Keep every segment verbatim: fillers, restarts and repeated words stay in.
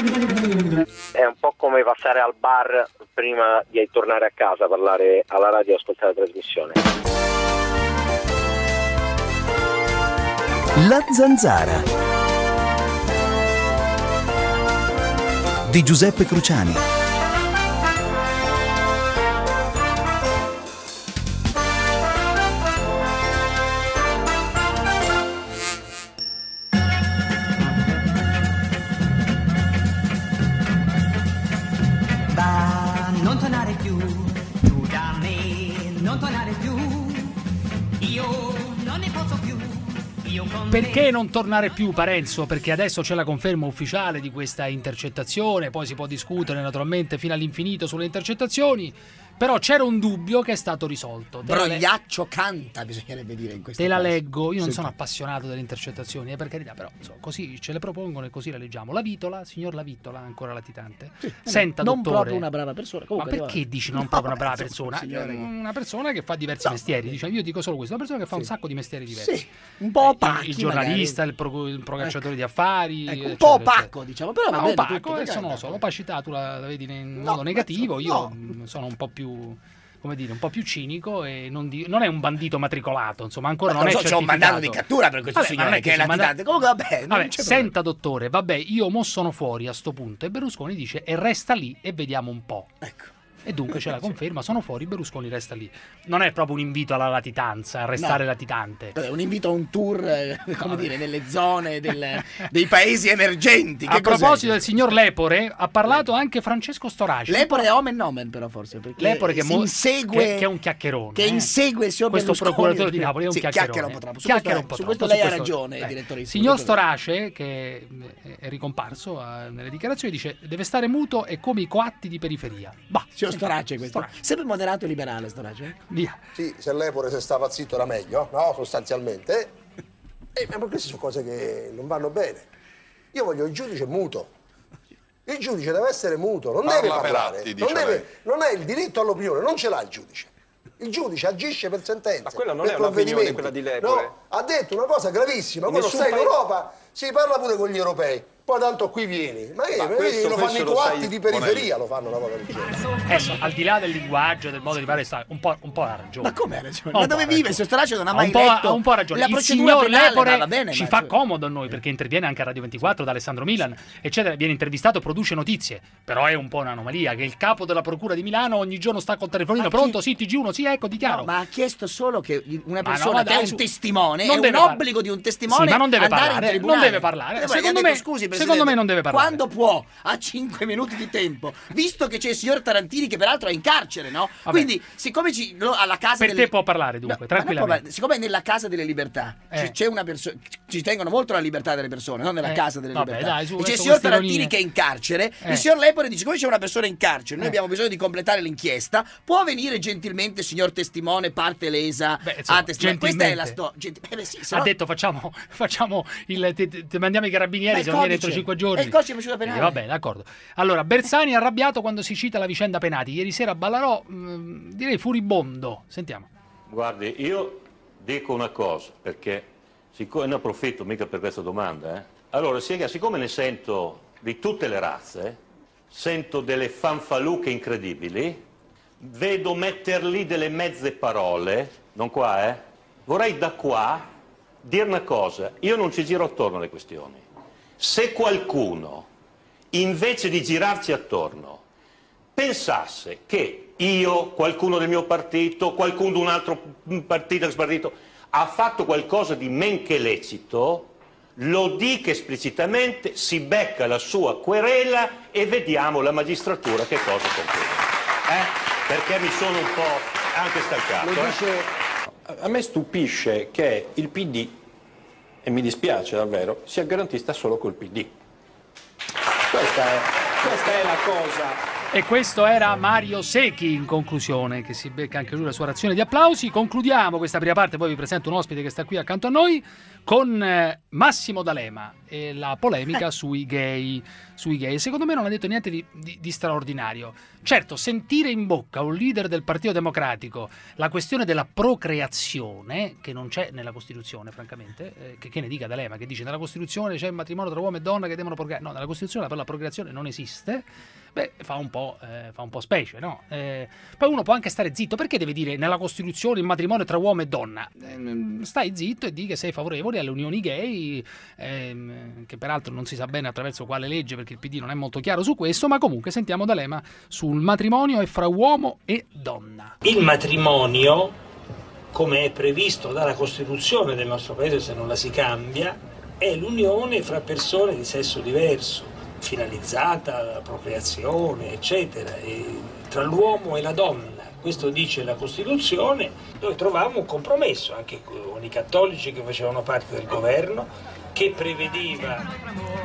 È un po' come passare al bar prima di tornare a casa, parlare alla radio e ascoltare la trasmissione. La Zanzara di Giuseppe Cruciani. Va, non tornare più, tu da me, non tornare più, io non ne posso più. Perché non tornare più, Parenzo? Perché adesso c'è la conferma ufficiale di questa intercettazione, poi si può discutere naturalmente fino all'infinito sulle intercettazioni, però c'era un dubbio che è stato risolto. Brogliaccio le... canta, bisognerebbe dire in questo Te caso. la leggo, io non Senti. sono appassionato delle intercettazioni, eh, per carità, però insomma, così ce le propongono e così la leggiamo. La Vitola, signor La Vitola, ancora latitante. Sì, Senta, non dottore, proprio una brava persona. Comunque, ma perché arriva... dici non no, proprio una brava beh, persona? signore... Una persona che fa diversi no, mestieri, diciamo, io dico solo questo, una persona che fa sì. un sacco di mestieri diversi. Sì, un po' opachi, il, il giornalista, magari. il, pro, il procacciatore ecco. di affari, ecco, un eccetera, po' opaco, eccetera. diciamo, però va no, bene opaco, tutto, adesso non lo so, l'opacità tu la, la vedi in modo no, negativo, io no. sono un po' più, come dire, un po' più cinico e non, di, non è un bandito matricolato, insomma, ancora ma non, non è so, c'è un certificato. mandato di cattura per questo Vabbè, signore non è che è c'è latitante. mandato... Comunque vabbè, non vabbè c'è senta dottore, vabbè, io mo sono fuori a sto punto e Berlusconi dice e resta lì e vediamo un po'. Ecco. E dunque c'è la conferma, sono fuori, Berlusconi resta lì. Non è proprio un invito alla latitanza, a restare no. latitante. Vabbè, un invito a un tour, eh, come no, dire, nelle zone del, dei paesi emergenti. Che a proposito del signor Lepore, ha parlato anche Francesco Storace. Lepore è omen nomen però forse, perché Lepore che, si mo- insegue, che, che è un chiacchierone. che eh. insegue il signor Questo Berlusconi. procuratore di Napoli è un sì, chiacchierone. chiacchiera un po' troppo. Su Chiacchiera questo, un po' su questo troppo, lei su ha questo- ragione, eh. direttore di Signor studio. Storace, che è ricomparso eh, nelle dichiarazioni, dice deve stare muto e come i coatti di periferia. Bah, Signor Storace questo. Storace. Sempre moderato e liberale Storace. Via. Sì, se Lepore se stava zitto era meglio, no? Sostanzialmente. Eh, ma queste sono cose che non vanno bene. Io voglio il giudice muto. Il giudice deve essere muto, non Parla deve per parlare. atti, non, dice deve, lei. non ha il diritto all'opinione, non ce l'ha il giudice. Il giudice agisce per sentenze. Ma quella non per è un'opinione, provvedimenti. quella di Lepore. No, ha detto una cosa gravissima. Quello Nessun sta in paese- Europa, si parla pure con gli europei. Poi tanto qui vieni. Ma, che, Ma ma questo- lo fanno questo i lo coatti sai, di periferia, Bonelli. lo fanno una cosa del genere. Adesso, al di là del linguaggio, del modo di parlare, sta- un po', un po' ha ragione. Ma come ha ragione? Un Ma po' dove ha vive? ragione. Il signor Storace non ha Ha mai un po', letto ha un po' ragione. la Il procedura signor penale, Lepore va bene, ci ma- fa comodo a noi perché interviene anche a Radio ventiquattro da Alessandro Milan, eccetera. Viene intervistato, produce notizie. Però è un po' un'anomalia che il capo della procura di Milano ogni giorno sta col telefonino. Ma chi- Pronto? Sì, T G uno, sì, ecco, dichiaro. No, ma ha chiesto solo che una Ma no, persona ma che dai, è un su- testimone, non è un deve par- obbligo di un testimone Sì, ma non deve andare parlare, in tribunale. non deve parlare. E poi gli ha Secondo detto, me- scusi, secondo Presidente, me non deve parlare. Quando può, a cinque minuti di tempo, visto che c'è il signor Tarantini che peraltro è in carcere, no? Vabbè. Quindi, siccome ci, lo- alla casa Per delle... te può parlare dunque, No, ma non può tranquillamente. parlare. Siccome nella casa delle libertà Eh. ci- c'è una persona, ci tengono molto alla libertà delle persone, non nella Eh, casa delle vabbè, libertà. dai, su, e c'è il adesso signor queste Tarantini ironie. che è in carcere, Eh. il signor Lepore dice, come c'è una persona in carcere, noi Eh. abbiamo bisogno di completare l'inchiesta, può venire gentilmente, signor testimone, parte lesa, Beh, insomma, a testimone. Questa è la gentilmente. storia. Eh beh, sì, se Ha no- detto facciamo, facciamo il te, te- te mandiamo i Ma carabinieri il se non viene entro codice. cinque giorni. È il codice di procedura penale. Eh, va bene, d'accordo. Allora, Bersani è arrabbiato quando si cita la vicenda Penati. Ieri sera a Ballarò, mh, direi furibondo. Sentiamo. Guardi, io dico una cosa, perché siccome ne approfitto mica per questa domanda, eh. Allora, sic- siccome ne sento di tutte le razze, sento delle fanfaluche incredibili, vedo metter lì delle mezze parole, non qua, eh. Vorrei da qua dire una cosa, io non ci giro attorno alle questioni. Se qualcuno, invece di girarci attorno, pensasse che io, qualcuno del mio partito, qualcuno di un altro partito, ex partito, ha fatto qualcosa di men che lecito, lo dica esplicitamente, si becca la sua querela e vediamo la magistratura che cosa conclude. Eh? Perché mi sono un po' anche stancato. Lo eh. dice... A me stupisce che il P D, e mi dispiace davvero, sia garantista solo col P D. Questa è, questa è la cosa. E questo era Mario Secchi, in conclusione, che si becca anche lui la sua razione di applausi. Concludiamo questa prima parte, poi vi presento un ospite che sta qui accanto a noi, con eh, Massimo D'Alema e la polemica sui gay. Sui gay. Secondo me non ha detto niente di, di, di straordinario. Certo, sentire in bocca un leader del Partito Democratico la questione della procreazione, che non c'è nella Costituzione, francamente, eh, che, che ne dica D'Alema, che dice nella Costituzione c'è il matrimonio tra uomo e donna che devono procreare. No, nella Costituzione per la procreazione non esiste. Beh, fa un po', eh, fa un po' specie, no? Eh, poi uno può anche stare zitto. Perché deve dire nella Costituzione il matrimonio tra uomo e donna? Eh, stai zitto e di che sei favorevole alle unioni gay, ehm, che peraltro non si sa bene attraverso quale legge, perché il P D non è molto chiaro su questo, ma comunque sentiamo D'Alema sul matrimonio è fra uomo e donna. Il matrimonio, come è previsto dalla Costituzione del nostro paese, se non la si cambia, è l'unione fra persone di sesso diverso, finalizzata alla procreazione, eccetera, e tra l'uomo e la donna. Questo dice la Costituzione. Noi trovavamo un compromesso anche con i cattolici che facevano parte del governo, che prevedeva...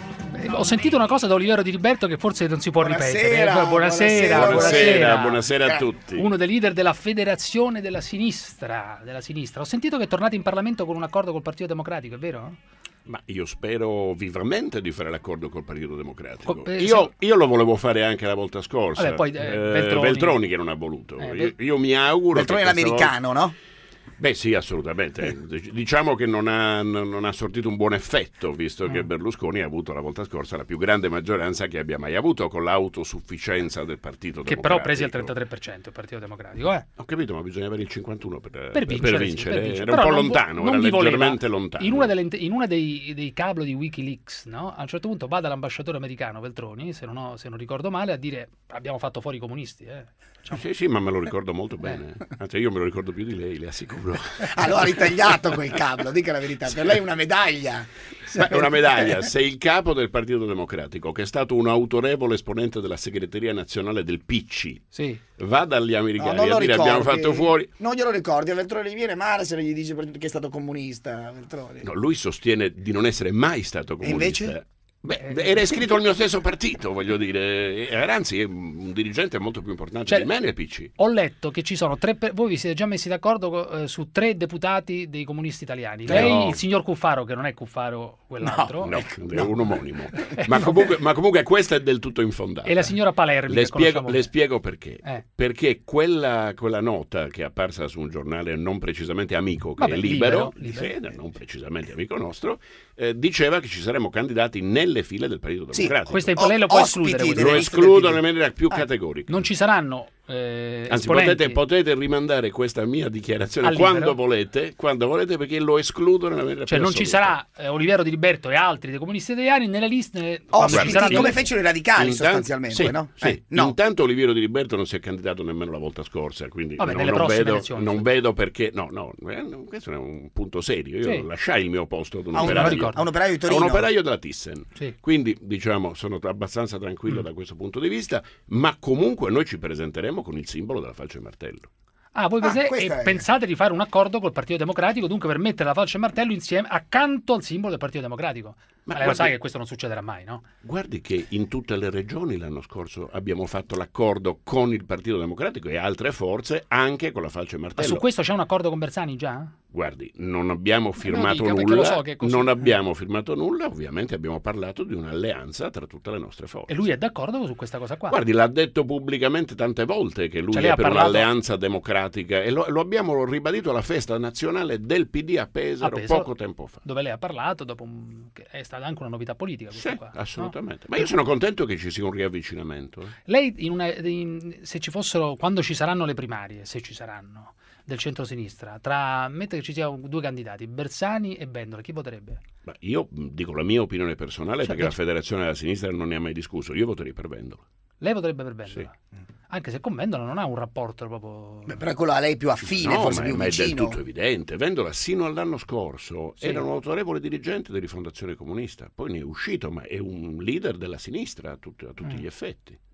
Ho sentito una cosa da Olivero Di Liberto che forse non si può Buonasera, ripetere. Buonasera, buonasera, buonasera, buonasera, buonasera a tutti. Uno dei leader della Federazione della Sinistra, della Sinistra. Ho sentito che è tornato in Parlamento con un accordo col Partito Democratico, è vero? Ma io spero vivamente di fare l'accordo col Partito Democratico. Co- eh, io, io lo volevo fare anche la volta scorsa. Vabbè, poi, eh, Eh, Veltroni. Veltroni che non ha voluto. Eh, io, io mi auguro Veltroni è che questa l'americano, volta... no? Beh sì, assolutamente. Diciamo che non ha, non ha sortito un buon effetto, visto che Berlusconi ha avuto la volta scorsa la più grande maggioranza che abbia mai avuto, con l'autosufficienza del Partito Che Democratico. però ha preso il trentatré per cento il Partito Democratico, eh? Ho capito, ma bisogna avere il cinquantuno per, Per per vincere, vincere. sì, per vincere. Era un Però po' non vo- lontano, non era vi voleva. leggermente lontano. In una, delle, in una dei, dei cablo di Wikileaks, no? A un certo punto va dall'ambasciatore americano Veltroni, se non, ho, se non ricordo male, a dire abbiamo fatto fuori i comunisti. Eh. Diciamo. Sì, sì, ma me lo ricordo molto bene. Anzi, io me lo ricordo più di lei, le assicuro. Allora ha ritagliato quel cablo, dica la verità, per lei è una medaglia. Beh, è una medaglia. Se il capo del Partito Democratico, che è stato un autorevole esponente della segreteria nazionale del P C, sì. va dagli americani No, non lo a dire ricordi. abbiamo fatto fuori... Non glielo ricordi, a Veltroni gli viene male se non gli dice che è stato comunista. Veltroni. No, lui sostiene di non essere mai stato E comunista. invece? Beh, era iscritto al mio stesso partito, voglio dire. Era, anzi, è un dirigente molto più importante Cioè, di me nel P C. Ho letto che ci sono tre. Per... Voi vi siete già messi d'accordo eh, su tre deputati dei comunisti italiani. Lei, No. il signor Cuffaro, che non è Cuffaro quell'altro, No, ecco. è un omonimo. Ma comunque, ma comunque questa è del tutto infondata. E la signora Palermi. Le che spiego, conosciamo le bene. spiego perché. Eh. Perché quella, quella nota che è apparsa su un giornale non precisamente amico, che Vabbè, è libero, libero, libero. sì, non precisamente amico nostro, eh, diceva che ci saremmo candidati nelle file del Partito Sì, Democratico. Questa in lei lo può Ospiti escludere. delle questo. Lo liste del escludo P D. in maniera più Ah. categorica. Non ci saranno. Eh, Anzi, esponenti potete, potete rimandare questa mia dichiarazione Al libero. quando volete, quando volete, perché lo escludo nella maniera Cioè più non ci assoluta. sarà eh, Olivero Di Liberto e altri dei comunisti italiani nelle liste quando ci Ospiti, saranno come le- fecero i radicali Intanto- sostanzialmente, sì, no? sì. Eh, no. Intanto Oliviero Di Liberto non si è candidato nemmeno la volta scorsa, quindi Vabbè, non, nelle non prossime vedo, elezioni, non sì. vedo perché. No, no, eh, questo è un punto serio. Io Sì. lasciai il mio posto ad un A un, operaio. ricordo. a un operaio di a Torino. un operaio della Thyssen. Sì. Quindi diciamo sono abbastanza tranquillo Mm. da questo punto di vista, ma comunque noi ci presenteremo con il simbolo della falce e martello. Ah, voi Ah, pese- questa e è- pensate di fare un accordo col Partito Democratico, dunque per mettere la falce e martello insieme accanto al simbolo del Partito Democratico. Ma, Ma lei lo guardi- sa che questo non succederà mai, no? Guardi che in tutte le regioni l'anno scorso abbiamo fatto l'accordo con il Partito Democratico e altre forze anche con la falce e Ma martello. su questo c'è un accordo con Bersani già? Guardi, non abbiamo firmato dica, perché nulla, lo so che è così. non abbiamo firmato nulla, ovviamente abbiamo parlato di un'alleanza tra tutte le nostre forze. E lui è d'accordo su questa cosa qua? Guardi, l'ha detto pubblicamente tante volte che lui Cioè, lei è ha per parlato- un'alleanza democratica e lo, lo abbiamo ribadito alla festa nazionale del P D a Pesaro A Pesaro, poco tempo fa. dove lei ha parlato, dopo un... che è stata anche una novità politica questa Sì, qua, assolutamente. no? Ma io sono contento che ci sia un riavvicinamento. eh. Lei, in una, in- se ci fossero, quando ci saranno le primarie, se ci saranno, del centro-sinistra, tra, mette che ci siano due candidati, Bersani e Vendola, chi voterebbe? Ma io mh, dico la mia opinione personale Cioè, perché beh, la Federazione della Sinistra non ne ha mai discusso. Io voterei per Vendola. Lei voterebbe per Vendola? Anche se con Vendola non ha un rapporto proprio... Beh, però quello a lei più affine, No, forse ma, più ma è del vicino. tutto evidente. Vendola sino all'anno scorso Sì. era un autorevole dirigente di Rifondazione Comunista, poi ne è uscito, ma è un leader della sinistra a, tut- a tutti Mm. gli effetti.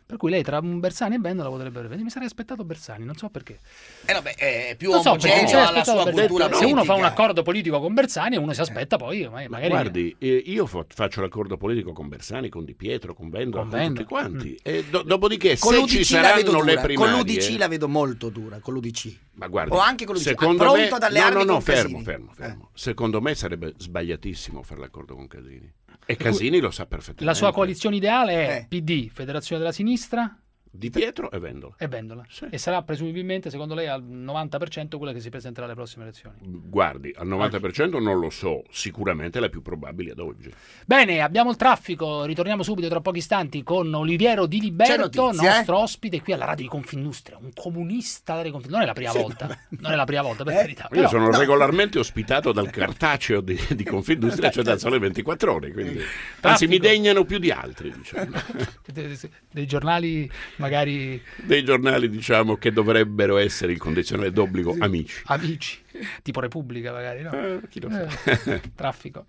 Per cui lei tra Bersani e Vendola potrebbe avere. Mi sarei aspettato Bersani, non so perché. Eh no, beh, è più Non so, perché mi omogeneo sarei alla sua aspettato cultura Bersani. Se uno fa un politica. accordo politico con Bersani, uno si aspetta poi ma- Ma magari guardi, eh, io fo- faccio l'accordo politico con Bersani, con Di Pietro, con Vendola, Con con, Vendola. tutti quanti. Mm. E do- dopodiché, Con se l'U D ci C la vedo saranno le dura, con primarie... l'U D C la vedo molto dura, con l'U D C. Ma guardi, O anche con l'U D C, secondo pronto me, ad allearmi no, no, no, con fermo, Casini. fermo, fermo. Secondo me sarebbe sbagliatissimo fare l'accordo con Casini. E Casini lo sa perfettamente. la sua coalizione ideale è Eh. P D, Federazione della Sinistra Di Pietro e Vendola. e Vendola. Sì. E sarà presumibilmente, secondo lei, al novanta per cento quella che si presenterà alle prossime elezioni. Guardi, al novanta per cento non lo so, sicuramente è la più probabile ad oggi. Bene, abbiamo il traffico, ritorniamo subito tra pochi istanti con Oliviero Di Liberto, C'è notizia, nostro ospite qui alla radio di Confindustria, un comunista della Confindustria. Non è la prima Sì, volta, non è la prima volta, per Eh? carità. Io Però, sono regolarmente ospitato dal cartaceo di, di Confindustria, cioè dal Sole ventiquattro Ore, quindi anzi mi degnano più di altri, diciamo. dei, dei giornali magari Dei giornali, diciamo, che dovrebbero essere il condizionale d'obbligo amici. amici, tipo Repubblica magari, no? Eh, chi lo sa. Eh, traffico.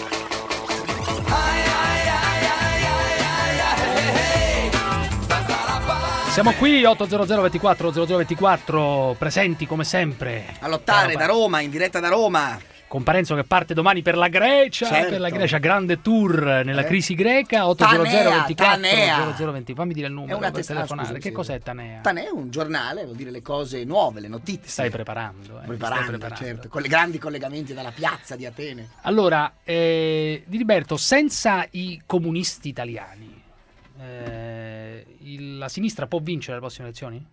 Siamo qui, otto zero zero ventiquattro zero zero ventiquattro, presenti come sempre. A lottare Caro da Roma, in diretta da Roma. con Parenzo che parte domani per la Grecia, Certo. per la Grecia, grande tour nella Eh. crisi greca. Otto zero zero ventiquattro Tanea. zero zero venti, fammi dire il numero È una per testa- telefonare. ah, scusa, Che sì. cos'è Tanea? Tanea è un giornale, vuol dire le cose nuove, le notizie. Stai preparando, eh, Preparando, stai preparando. certo, con i grandi collegamenti dalla piazza di Atene. Allora, eh, Di Liberto, senza i comunisti italiani, eh, il- la sinistra può vincere le prossime elezioni?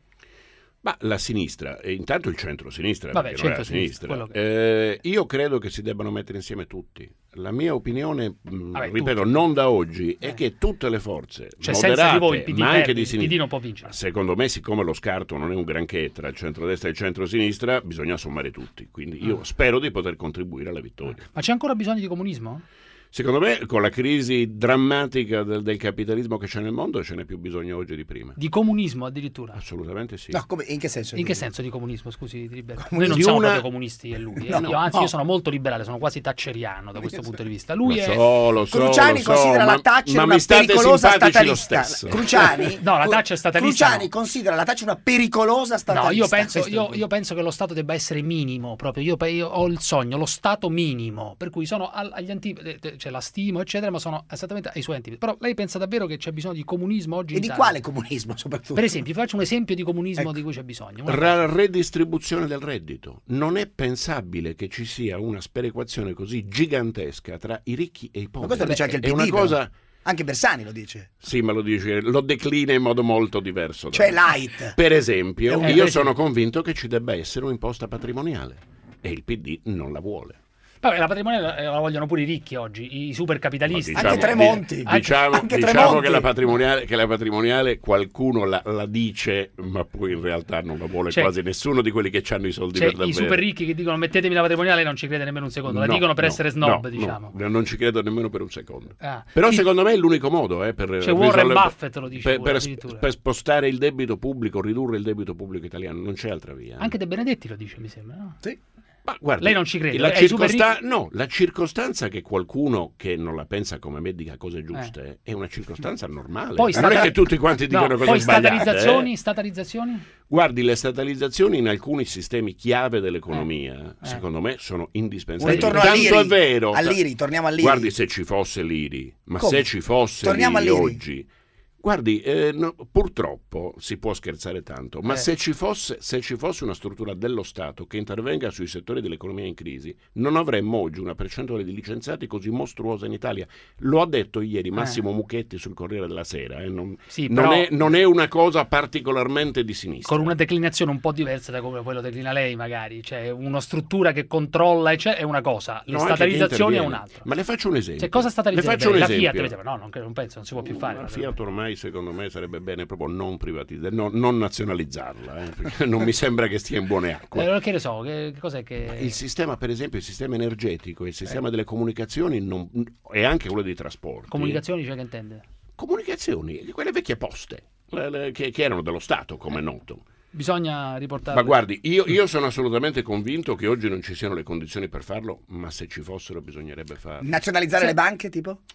Ma la sinistra, e intanto il centro-sinistra, Vabbè, perché non è la centro-sinistra, sinistra. quello Eh, io credo che si debbano mettere insieme tutti. La mia opinione, mh, Vabbè, ripeto, tutti. non da oggi, Eh. è che tutte le forze Cioè, moderate, senza di voi il P D ma anche perde, di il P D sinistra, non può vincere. secondo me, siccome lo scarto non è un granché tra il centrodestra e il centro-sinistra, bisogna sommare tutti. Quindi io Ah. spero di poter contribuire alla vittoria. Ma c'è ancora bisogno di comunismo? Secondo me, con la crisi drammatica del, del capitalismo che c'è nel mondo, ce n'è più bisogno oggi di prima. Di comunismo addirittura? Assolutamente sì. No, come, in che senso? In che senso di comunismo, scusi, Di Liberto? Noi Comunismo. non siamo Di una- proprio comunisti e lui. eh. No, io, anzi, no. io sono molto liberale, sono quasi thatcheriano da questo punto di vista. Lui lo è... so, lo so, Cruciani lo so, considera ma, la Thatcher ma una mi state pericolosa simpatici lo statalista. stesso. Cruciani? No, la Thatcher è statalista, Cruciani no. considera la Thatcher una pericolosa No, statalista. io penso, Questo è il io, punto. io penso che lo Stato debba essere minimo, proprio. Io, io ho il sogno, lo Stato minimo, per cui sono al- agli antipodi, cioè la stimo, eccetera, ma sono esattamente ai suoi antipodi. Però lei pensa davvero che c'è bisogno di comunismo oggi E in di Italia? quale comunismo, soprattutto? Per esempio, faccio un esempio di comunismo Ecco. di cui c'è bisogno. Una La redistribuzione del reddito. Non è pensabile che ci sia una sperequazione così gigantesca tra i ricchi e i poveri. Ma questo lo dice anche il è P D, una però. cosa. Anche Bersani lo dice. Sì, ma lo dice, lo declina in modo molto diverso. da Cioè me. light. Per esempio, Eh, io per esempio. sono convinto che ci debba essere un'imposta patrimoniale e il P D non la vuole. Vabbè, la patrimoniale la vogliono pure i ricchi oggi, i supercapitalisti. Ma Anche Tremonti. di- Diciamo, Anche diciamo Tremonti. che, la patrimoniale, che la patrimoniale qualcuno la, la dice, ma poi in realtà non la vuole Cioè, quasi nessuno di quelli che hanno i soldi Cioè, per davvero. i super ricchi che dicono mettetemi la patrimoniale, lei non ci crede nemmeno un secondo, la No, dicono per no, essere snob, no, diciamo. no, non ci credo nemmeno per un secondo. Ah. Però Chi- secondo me è l'unico modo eh, per, Cioè, Warren risolvere- Buffett lo dice per, pure, per, addirittura. per spostare il debito pubblico, ridurre il debito pubblico italiano, non c'è altra via. eh. Anche De Benedetti lo dice, mi sembra, no? Sì. Ma guardi, Lei non ci crede? La, È i super circosta- ricchi? no, la circostanza che qualcuno che non la pensa come me dica cose giuste è una circostanza normale. Poi Ma non è stata- che tutti quanti No, dicano cose poi sbagliate. statalizzazioni, eh. statalizzazioni? Guardi, le statalizzazioni in alcuni sistemi chiave dell'economia, Eh. secondo me, sono Un indispensabili. ritorno Tanto all'I R I. è vero. All'I R I, torniamo all'I R I. Guardi, se ci fosse l'I R I, ma Come? se ci fosse Torniamo l'I R I all'I R I. oggi. Guardi, eh, no, purtroppo si può scherzare tanto, ma Eh. se, ci fosse, se ci fosse una struttura dello Stato che intervenga sui settori dell'economia in crisi, non avremmo oggi una percentuale di licenziati così mostruosa in Italia. Lo ha detto ieri Massimo Mucchetti sul Corriere della Sera. eh, Non, Sì, non però- è, non è una cosa particolarmente di sinistra. Con una declinazione un po' diversa da come poi lo declina lei, magari. Cioè, una struttura che controlla cioè, è una cosa, le No, anche che statalizzazioni è interviene. un'altra. Ma le faccio un esempio. Cioè, cosa Le statalizzerebbe? faccio un La esempio. Fiat, per esempio. No, non, non penso, non si può più fare. La Fiat ormai secondo me sarebbe bene proprio non privatizzarla, non, non nazionalizzarla, eh, perché non mi sembra che stia in buone acque. Eh, che ne so, che, che cos'è che... Il sistema, per esempio, il sistema energetico, il sistema delle comunicazioni non- e anche quello dei trasporti. Comunicazioni, cioè che intende? Comunicazioni, quelle vecchie poste, le- le- che, che erano dello Stato, come è noto. Bisogna riportare... Ma guardi, io, io sono assolutamente convinto che oggi non ci siano le condizioni per farlo, ma se ci fossero bisognerebbe farlo. Nazionalizzare Sì. le banche, tipo?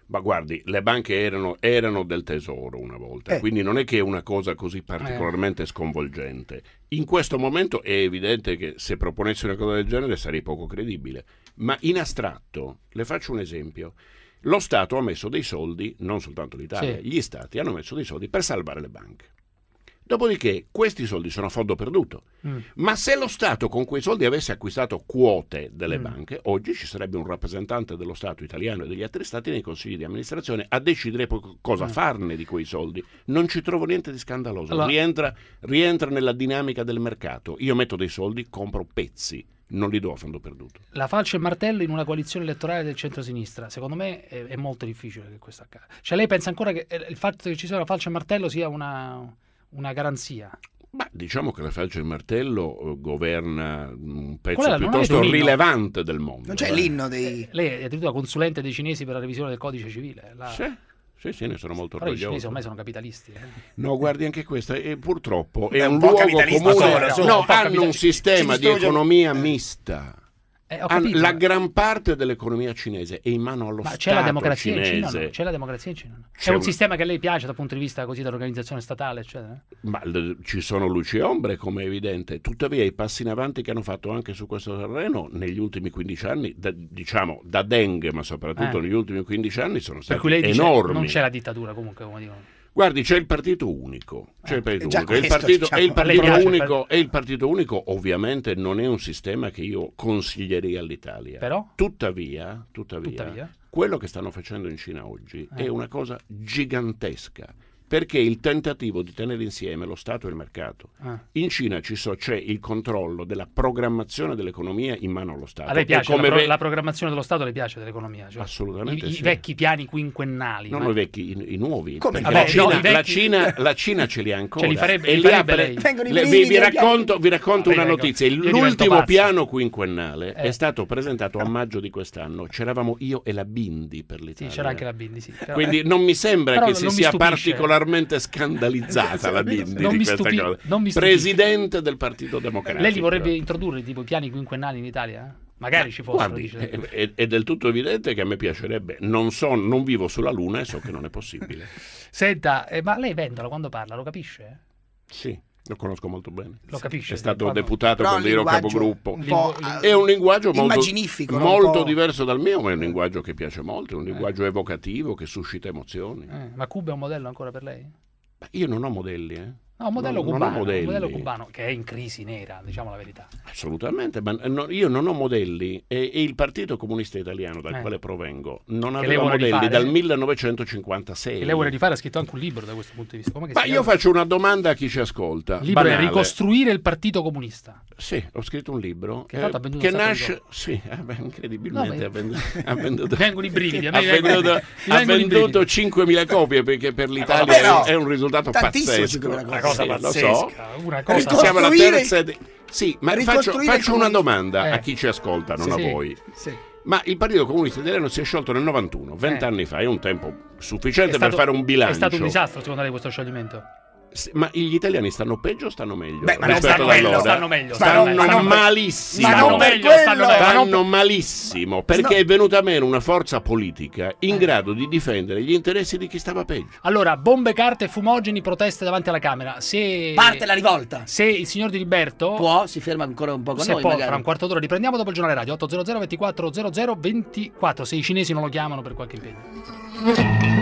Ma guardi, le banche erano, erano del tesoro una volta, Eh. quindi non è che è una cosa così particolarmente sconvolgente. In questo momento è evidente che se proponessi una cosa del genere sarei poco credibile, ma in astratto, le faccio un esempio, lo Stato ha messo dei soldi, non soltanto l'Italia, Sì. gli Stati hanno messo dei soldi per salvare le banche. Dopodiché questi soldi sono a fondo perduto. Mm. Ma se lo Stato con quei soldi avesse acquistato quote delle Mm. banche, oggi ci sarebbe un rappresentante dello Stato italiano e degli altri Stati nei consigli di amministrazione a decidere poi cosa Mm. farne di quei soldi. Non ci trovo niente di scandaloso. Allora- Rientra, rientra nella dinamica del mercato. Io metto dei soldi, compro pezzi, non li do a fondo perduto. La falce e il martello in una coalizione elettorale del centro-sinistra, secondo me è, è molto difficile che questo accada. Cioè lei pensa ancora che eh, il fatto che ci sia la falce e il martello sia una, una garanzia? Ma diciamo che la falce e il martello eh, governa un pezzo Qual è la- non piuttosto avete un inno? rilevante del mondo. Non c'è eh. l'inno dei... Lei è addirittura consulente dei cinesi per la revisione del codice civile. La... Sì, sì, sì, ne sono molto Però i cinesi orgoglioso. ormai sono capitalisti. eh. No, guardi anche questa, e purtroppo è Beh, un, un po' luogo capitalista comune. sono, sono, no, un po' hanno capitali- un sistema ci di distrugge- economia mista. Eh, ho Han- capito, la ma- gran parte dell'economia cinese è in mano allo Ma Stato c'è la democrazia in cinese. Cina? No? C'è la democrazia in Cina? No? È C'è un una- sistema che a lei piace dal punto di vista così dell'organizzazione statale, eccetera? Ma l- ci sono luci e ombre, come è evidente. Tuttavia i passi in avanti che hanno fatto anche su questo terreno negli ultimi quindici anni, da- diciamo da Deng, ma soprattutto Eh. negli ultimi quindici anni, sono Per stati cui lei dice enormi. non c'è la dittatura comunque, come dicono. Guardi, c'è il partito unico. C'è il partito già unico. E il questo, partito, diciamo, e il a lei partito piace, unico, e il partito unico ovviamente non è un sistema che io consiglierei all'Italia. Però? Tuttavia, tuttavia, Tuttavia? quello che stanno facendo in Cina oggi Eh. è una cosa gigantesca. Perché il tentativo di tenere insieme lo Stato e il mercato. Ah. In Cina ci so, c'è il controllo della programmazione dell'economia in mano allo Stato. A lei E piace come la, pro- ve- la programmazione dello Stato, le piace dell'economia? Cioè, Assolutamente i, sì. I vecchi piani quinquennali. Non ma- i vecchi, i, i nuovi. Come Perché no? la, Vabbè, Cina, no, i la, vecchi- Cina, la Cina ce li ha ancora. Ce li farebbe- e li li farebbe ha- lei. Vengono i le- vi, brividi vi ai piedi. racconto, vi racconto Vabbè, una ecco, notizia. io divento L'ultimo pazzo. piano quinquennale Eh. è stato presentato a maggio di quest'anno. C'eravamo io e la Bindi per Sì, l'Italia. c'era anche la Bindi, sì. Però- Quindi non mi sembra Però che non si mi sia stupisce. particolarmente scandalizzata la Bindi Non di mi questa stupi- cosa. non mi stupisce. Presidente del Partito Democratico. Lei li vorrebbe introdurre tipo i piani quinquennali in Italia? Magari ci fossero. Guardi, dice. è, è- è del tutto evidente che a me piacerebbe. Non so, non vivo sulla Luna e so che non è possibile. Senta, eh, ma lei Vendola quando parla lo capisce? Sì, lo conosco molto bene. Lo capisce? È stato Quando- deputato Però quando un ero linguaggio capogruppo. un po', Lingu- eh, È un linguaggio molto, immaginifico, no? molto Un po'- diverso dal mio, ma è un linguaggio che piace molto, è un linguaggio evocativo che suscita emozioni. Eh, ma Cuba è un modello ancora per lei? Ma io non ho modelli, eh. No, un modello Non- non ho cubano, un modelli. modello cubano che è in crisi nera, diciamo la verità. Assolutamente, ma no, io non ho modelli e, e il Partito Comunista Italiano dal Eh. quale provengo non Che lei aveva vuole modelli rifare? dal millenovecentocinquantasei. Che lei vuole rifare, ha scritto anche un libro da questo punto di vista. Come che Ma si io chiama? faccio una domanda a chi ci ascolta. Il libro è banale. Ricostruire il Partito Comunista. Sì, ho scritto un libro Che tanto ha venduto che un sacco di nasce, sì, eh, beh, incredibilmente No, ha venduto, ha venduto, Vengono i brividi, a me ha vengono- venduto, mi ha vengono i venduto brividi. cinquemila copie perché per l'Italia vabbè, no. è un risultato Tantissimo, pazzesco. cinquemila copie. Una cosa Sì, lo pazzesca, so. una cosa Siamo alla Ricostruire- terza ed- Sì, ma faccio, ricostruire il faccio una comunismo. domanda Eh. a chi ci ascolta, non Sì, a voi. sì. Ma il Partito Comunista Italiano si è sciolto nel novantuno, vent'anni fa, è un tempo sufficiente È per stato- fare un bilancio. È stato un disastro secondo lei questo scioglimento? Sì, ma gli italiani stanno peggio o stanno meglio? Beh, ma non rispetto stanno ad meglio, allora? stanno meglio, Stanno, stanno meglio. malissimo. Ma non per meglio, stanno quello. meglio. Ma non Stanno malissimo perché No. è venuta meno una forza politica Eh. in grado di difendere gli interessi di chi stava peggio. Allora, bombe, carte e fumogeni, proteste davanti alla Camera. Se Parte la rivolta. Se il signor Di Liberto Può, si ferma ancora un po' con se noi poi magari. fra un quarto d'ora riprendiamo dopo il giornale radio ottocento ventiquattro zero zero ventiquattro se i cinesi non lo chiamano per qualche impegno.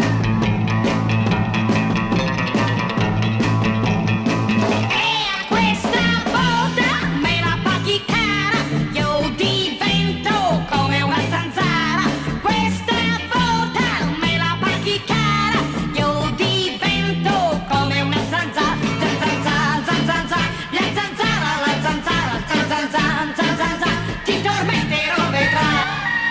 Questa volta me la paghi cara, io divento come una zanzara. Questa volta me la paghi cara, io divento come una zanzara. Zanzara, zanzara, la zanzara, la zanzara, zanzara, zanzara, ti tormenterò, vedrai.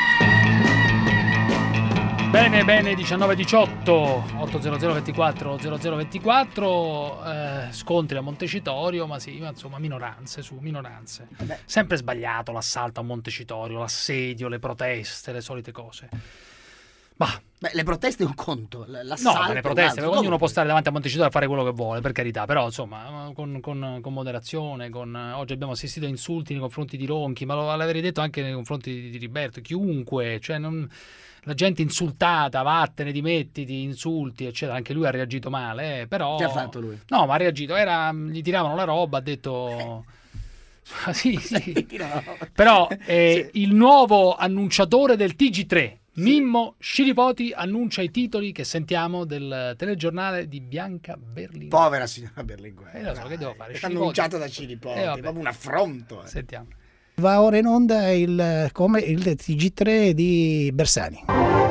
Bene, bene, diciannove diciotto ottocento ventiquattro zero zero ventiquattro eh, scontri a Montecitorio, ma sì, ma insomma minoranze su minoranze. Sempre sbagliato l'assalto a Montecitorio, l'assedio, le proteste, le solite cose. Beh, le proteste è un conto, l- l'assalto No, ma le proteste, è un altro. ognuno può stare davanti a Montecitorio a fare quello che vuole, per carità, però insomma, con, con- con moderazione, con, oggi abbiamo assistito a insulti nei confronti di Ronchi, ma lo l'avrei detto anche nei confronti di, di Riberto, chiunque, cioè non, la gente insultata, vattene, dimettiti, insulti, eccetera, anche lui ha reagito male, eh, però... Che ha fatto lui? No, ma ha reagito, era, gli tiravano la roba, ha detto... sì, sì. Però eh, il nuovo annunciatore del T G tre, Mimmo Scilipoti, annuncia i titoli che sentiamo del telegiornale di Bianca Berlinguer. Povera signora Berlinguer. Eh, lo so, che devo fare? È Scilipoti. annunciato da Scilipoti, Eh, è vabbè. proprio un affronto. eh. Sentiamo. Va ora in onda il, come il T G tre di Bersani.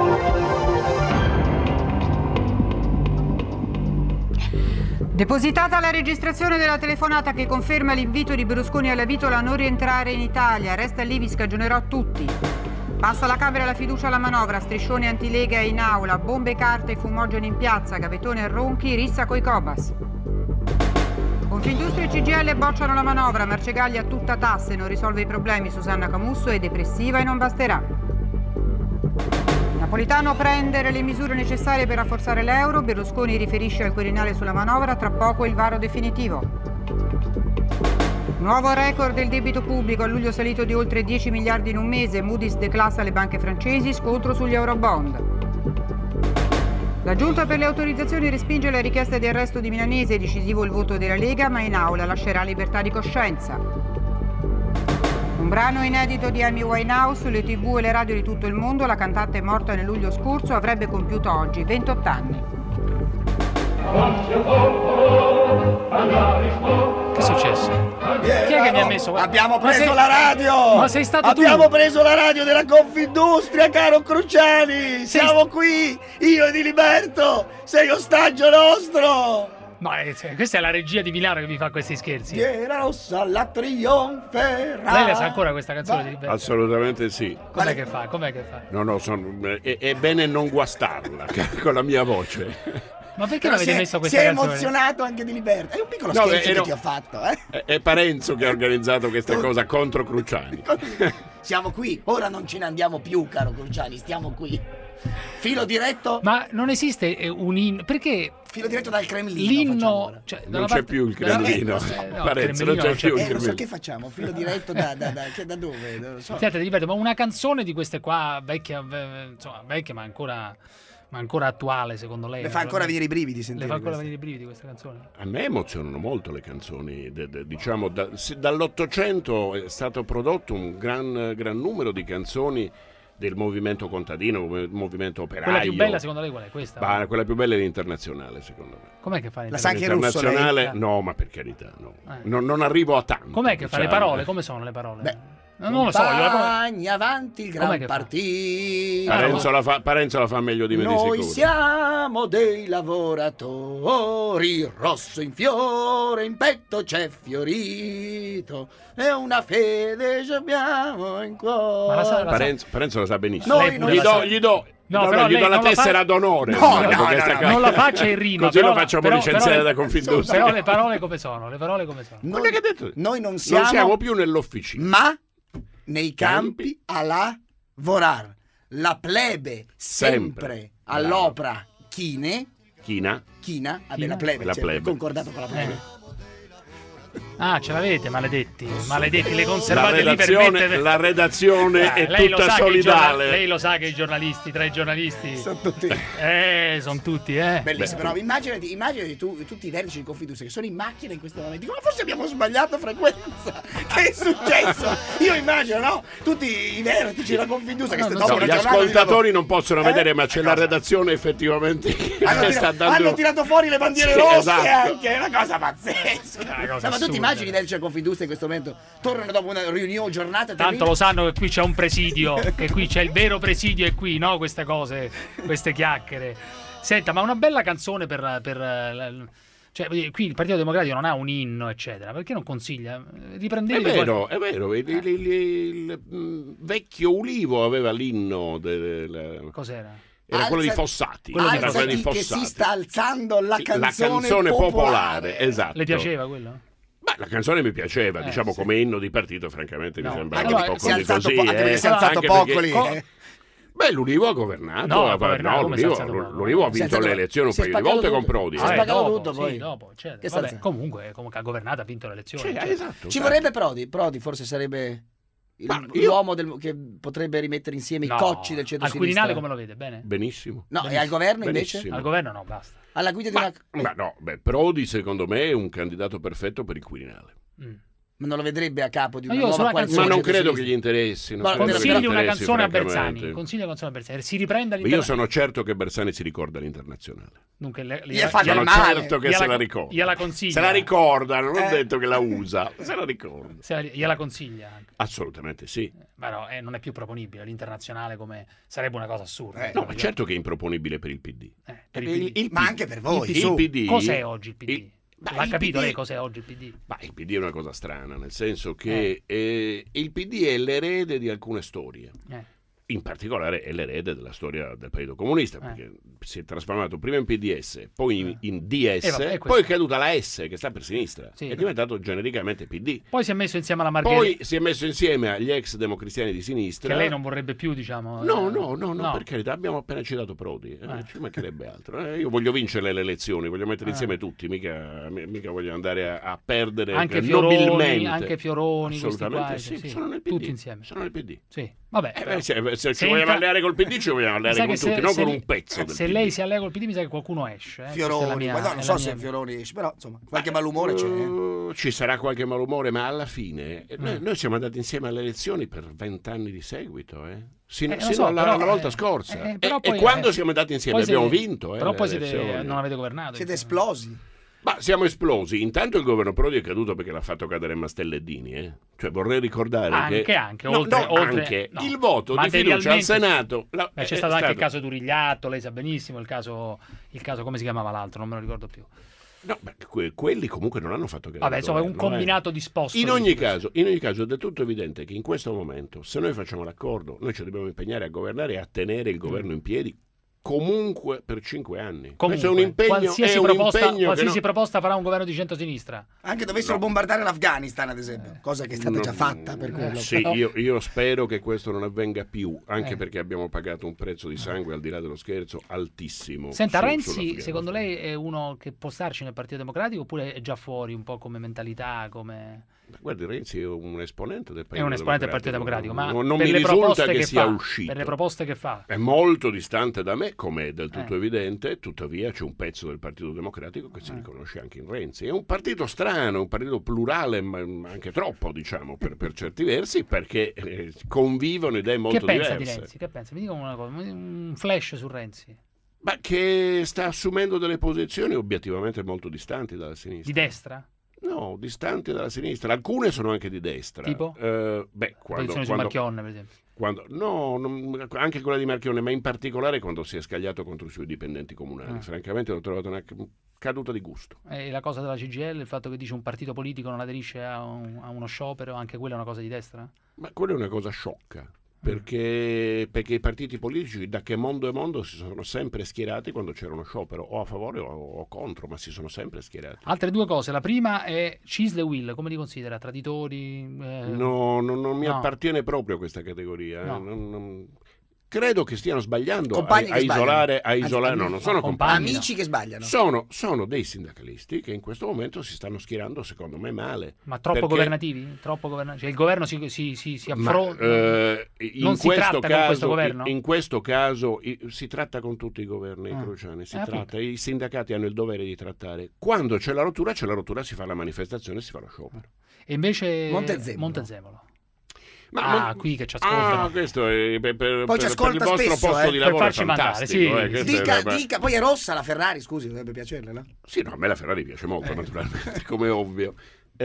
Depositata la registrazione della telefonata che conferma l'invito di Berlusconi alla Vitola a non rientrare in Italia. Resta lì, vi scagionerò tutti. Passa alla Camera la fiducia alla manovra, striscione antilega in aula, bombe, carte e fumogeni in piazza, gavettone a Ronchi, rissa coi Cobas. Confindustria e C G I L bocciano la manovra, Marcegaglia a tutta tasse, non risolve i problemi, Susanna Camusso è depressiva e non basterà. Napolitano prendere le misure necessarie per rafforzare l'euro, Berlusconi riferisce al Quirinale sulla manovra, tra poco il varo definitivo. Nuovo record del debito pubblico, a luglio salito di oltre dieci miliardi in un mese, Moody's declassa le banche francesi, scontro sugli eurobond. La Giunta per le autorizzazioni respinge la richiesta di arresto di Milanese, decisivo il voto della Lega, ma in aula lascerà libertà di coscienza. Un brano inedito di Amy Winehouse sulle tivù e le radio di tutto il mondo, la cantante morta nel luglio scorso avrebbe compiuto oggi ventotto anni. Che è successo? Chi è che mi ha messo? Abbiamo Ma preso sei- la radio! Ma sei stato Abbiamo tu? preso la radio della Confindustria, caro Cruciani! Siamo qui, io e di Liberto! Sei ostaggio nostro! Ma eh, cioè, questa è la regia di Milano che mi fa questi scherzi. Fiera rossa la trionferà. Lei la sa ancora questa canzone di Riberto? Assolutamente sì. Com'è che fa? Com'è che fa? No, no, sono- è, è bene non guastarla con la mia voce. Ma perché Però non avete si è- messo si questa è canzone? emozionato anche di Liberto. È un piccolo No, scherzo ero- che ti ho fatto, eh? È, è Parenzo che ha organizzato questa cosa contro Cruciani. Siamo qui, ora non ce ne andiamo più, caro Cruciani, stiamo qui. Filo diretto, Ma non esiste eh, un inno. Perché filo diretto dal Cremlino. l'inno. Cioè, da Non una c'è parte- più il da una- Cremlino. eh, no, Parenzo, il non c'è Cremlino più il Eh, non so Cremlino. che facciamo, filo diretto da, da, da, che- da dove? Non lo so. Senti, ripeto, ma una canzone di queste qua, vecchia, eh, insomma, vecchia, ma ancora, ma ancora attuale, secondo lei? Le fa ancora venire i brividi Le sentire fa ancora queste. venire i brividi questa canzone? A me emozionano molto le canzoni, de- de- diciamo, da- si- dall'Ottocento è stato prodotto un gran, gran numero di canzoni del movimento contadino, mov- movimento operaio. Quella più bella secondo lei qual è questa? Ma quella più bella è l'internazionale, secondo me. Com'è che fa? La sa anche russo, Internazionale, lei? no, ma per carità, no. Eh. Non, non arrivo a tanto. Com'è che fa le diciamo. parole? Come sono le parole? Beh, No, non lo so, io la come- Compagni, avanti il Com'è gran che fa? partito. Parenzo la, fa, Parenzo la fa meglio di me di Noi sicuro. siamo dei lavoratori, rosso in fiore, in petto c'è fiorito, e una fede ci abbiamo in cuore. Ma la sa- la sa- Parenzo, Parenzo la sa benissimo. Noi Lei non pure Gli la do, sa- gli do, No, no, no, però gli lei do la non la fa- tessera d'onore. No, guarda, no, questa no, no, qua. Non la faccia in rima. Così però lo la- facciamo però- licenziare però- da Confindustria. Però le parole come sono? Le parole come sono? Noi, Quello che ha detto. noi non siamo, Non siamo più nell'officina. ma nei campi, Campi. a lavorar. La plebe sempre, Sempre. all'opera chine, China? china, vabbè, China? la plebe, La cioè, plebe. concordato con la plebe. Eh. Ah, ce l'avete, maledetti. Maledetti, le La conservate lì per redazione, mettere... la redazione Eh, è lei lo tutta sa che i giorna- solidale. Lei lo sa che i giornalisti, tra i giornalisti... Sono tutti Eh, sono tutti, eh. bellissimo. Però immaginati, immaginati tu, tutti i vertici di Confindustria che sono in macchina in questo momento. Dico, ma forse abbiamo sbagliato frequenza. Che è successo? Io immagino, no? Tutti i vertici della Confindustria che No, st- no, dopo No, una gli giornata di ascoltatori lavoro- non possono Eh? vedere, ma c'è Che la cosa? redazione effettivamente che Hanno, tira- sta dando... hanno tirato fuori le bandiere Sì, rosse esatto. anche, è una cosa pazzesca. Una cosa No, ma tu assurda. ti immagini i vertici della Confindustria in questo momento? Tornano dopo una riunione, giornata Tanto terribile. lo sanno che qui c'è un presidio, che qui c'è il vero presidio e qui, no? Queste cose, queste chiacchiere. Senta, ma una bella canzone per... per eh, cioè, qui il Partito Democratico non ha un inno, eccetera. Perché non consiglia? È Riprendetevi vero, poi- è vero, il, il- il- il, mm, vecchio Ulivo aveva l'inno del... Cos'era? Era quello di Alza- Fossati. Quello di era quello di Alzati che Fossati. si sta alzando la Sì, canzone, canzone popolare, popolare. esatto. Le piaceva quello? Beh, la canzone mi piaceva, Eh, diciamo sì. come inno di partito, francamente No. mi sembrava Anche un perché po' si è così alzato così. po- anche perché eh. si è alzato Anche poco perché- lì, Co- eh. Beh, l'Ulivo ha governato. No, ha ha- governato, no, come si è l'Ulivo, alzato? l'Ulivo ha Si è vinto alzato- le elezioni un si è paio di spaccato volte con tutto. Prodi. Si è eh. spaccato dopo, tutto, sì, poi. dopo, eccetera. Che Vabbè, stanza? comunque, comunque ha governato, ha vinto le elezioni. Sì, cioè. esatto. Ci vorrebbe Prodi. Prodi forse sarebbe il- Ma io- l'uomo del- che potrebbe rimettere insieme No, i cocci del al centro-sinistra. Quirinale come lo vede? Bene? Benissimo. No, e al governo invece? Benissimo. Al governo no, basta. Alla guida di Ma, una... ma no, beh, Prodi secondo me è un candidato perfetto per il Quirinale. Mm. Ma non lo vedrebbe a capo di Ma una io nuova sulla Ma coalizione non credo che centro-sinistra? gli interessi. Non Ma credo che gli Consigli una interessi, canzone a francamente. Bersani. Consigli una canzone a Bersani. Si riprenda Ma all'interno. io sono certo che Bersani si ricorda l'internazionale. Dunque, le, Gli ha fatto Sono male. certo che Gliela- se la ricorda. gliela consiglia. Se la ricorda, non ho Eh. detto che la usa. Se la ricorda. Se la- gliela consiglia anche. Assolutamente sì. Ma no, eh, non è più proponibile l'internazionale come sarebbe una cosa assurda. Eh. No, ma certo che è improponibile per il P D. Eh, per il Il- P D. il Ma P- anche per voi, Il, su. P D. Cos'è oggi il P D? il- ma L'ha il capito P D lei cos'è oggi il P D? Ma il P D è una cosa strana, nel senso che eh, il P D è l'erede di alcune storie. Eh. In particolare è l'erede della storia del Partito Comunista, perché si è trasformato prima in P D S, poi in, in D S, Eh, vabbè, è questo. poi è caduta la S che sta per sinistra. Sì. È diventato genericamente P D. Poi si è messo insieme alla Margherita, Poi si è messo insieme agli ex democristiani di sinistra. che lei non vorrebbe più, diciamo. No, eh, no, no, no, per carità, abbiamo appena citato Prodi, eh, Eh. ci mancherebbe altro. Eh, io voglio vincere le elezioni, voglio mettere Eh. insieme tutti, mica, mi- mica voglio andare a, a perdere Anche eh, Fioroni, nobilmente. anche Fioroni, questi Assolutamente qua, sì, sì, sono nel P D. tutti insieme. Sono nel P D. Sì, vabbè. Eh, però- beh, se, se ci Senta- vogliamo alleare col P D ci vogliamo Mi alleare sa con che tutti, se- non se con lei- un pezzo del Se P D. lei si allega col P D mi sa che qualcuno esce. Eh? Questa è la Fioroni, mia- ma no, è non la so mia- se Fioroni esce, però insomma, qualche malumore c'è. eh. Uh, ci sarà qualche malumore, ma alla fine eh, noi, Mm. noi siamo andati insieme alle elezioni per vent'anni di seguito, eh? Sino, Eh, lo sino so, alla, però, alla volta eh, scorsa. eh, E- però e, poi, quando eh, siamo andati insieme poi abbiamo siete- vinto. Eh, Però le poi siete- elezioni. non avete governato. Siete insomma. esplosi. Ma siamo esplosi. Intanto il governo Prodi è caduto perché l'ha fatto cadere Mastelledini. Eh? Cioè vorrei ricordare Anche, che... anche, No, oltre, no, oltre- anche no. il voto di fiducia al Materialmente- Senato... la- Beh, c'è è stato anche il stato- caso Turigliatto, lei sa benissimo, il caso, il caso come si chiamava l'altro, non me lo ricordo più. No, beh, que- quelli comunque non hanno fatto cadere Vabbè, il insomma, è un governo, eh. combinato disposto. In di ogni, situazioni. caso, in ogni caso è del tutto evidente che in questo momento, se noi facciamo l'accordo, noi ci dobbiamo impegnare a governare e a tenere il governo in piedi comunque per cinque anni. Comunque, Questo è un impegno, qualsiasi, è un proposta, impegno che qualsiasi no- proposta farà un governo di centrosinistra. Anche dovessero No. bombardare l'Afghanistan, ad esempio, cosa che è stata No. già fatta per quello. Sì, però- io, io spero che questo non avvenga più, anche Eh. perché abbiamo pagato un prezzo di sangue, al di là dello scherzo, altissimo. Senta, su- Renzi, sull'Afghanistan. secondo lei è uno che può starci nel Partito Democratico oppure è già fuori un po' come mentalità, come... Guardi, Renzi è un esponente del È Partito un esponente del Partito Democratico, ma non, non per mi le risulta proposte che, che sia fa, uscito. per le proposte che fa. È molto distante da me, come è del tutto Eh. evidente, tuttavia c'è un pezzo del Partito Democratico che Eh. si riconosce anche in Renzi. È un partito strano, un partito plurale, ma anche troppo, diciamo, per, per certi versi, perché eh, convivono idee molto Che pensa diverse. di Renzi? Che pensa? Mi dica una cosa, un flash su Renzi. Ma che sta assumendo delle posizioni obiettivamente molto distanti dalla sinistra. Di destra? No, distanti dalla sinistra. Alcune sono anche di destra. Tipo? Eh, beh, quando, Posizione su quando- Marchionne, per esempio. quando- no, non- anche quella di Marchionne, ma in particolare quando si è scagliato contro i suoi dipendenti comunali. Ah. Francamente l'ho trovato una caduta di gusto. E la cosa della C G I L, il fatto che dice un partito politico non aderisce a, un- a uno sciopero, anche quella è una cosa di destra? Ma quella è una cosa sciocca. Perché, perché i partiti politici da che mondo e mondo si sono sempre schierati quando c'era uno sciopero, o a favore o, o contro, ma si sono sempre schierati. Altre due cose, la prima è Cisle e Will, come li considera? Traditori? eh, No, non, non mi no. appartiene proprio questa categoria. eh. No. Non- non- Credo che stiano sbagliando a, Compagni a che isolare, a sbagliano. isolare. Anzi, No, non sono compagni. compagni. Amici che sbagliano. Sono, sono dei sindacalisti che in questo momento si stanno schierando, secondo me, male. Ma troppo Perché- governativi? Troppo governa- cioè il governo si, si, si, si Ma, affronta? eh, in non si questo tratta caso, con questo governo? In questo caso i- si tratta con tutti i governi Ah. Cruciani, si Eh, tratta, appunto. i sindacati hanno il dovere di trattare. Quando c'è la rottura, c'è la rottura, si fa la manifestazione, si fa lo sciopero. E invece Montezemolo. Montezemolo. Ma ah, non- qui che ci ascoltano. Ah, questo è per, per- Poi ci per- ascolta per il vostro spesso, posto eh, di per lavoro è farci mandare, fantastico. sì. eh, questa è Dica, una- dica, poi è rossa la Ferrari, scusi, dovrebbe piacerle, no? Sì, no, a me la Ferrari piace molto, Eh. naturalmente, come ovvio.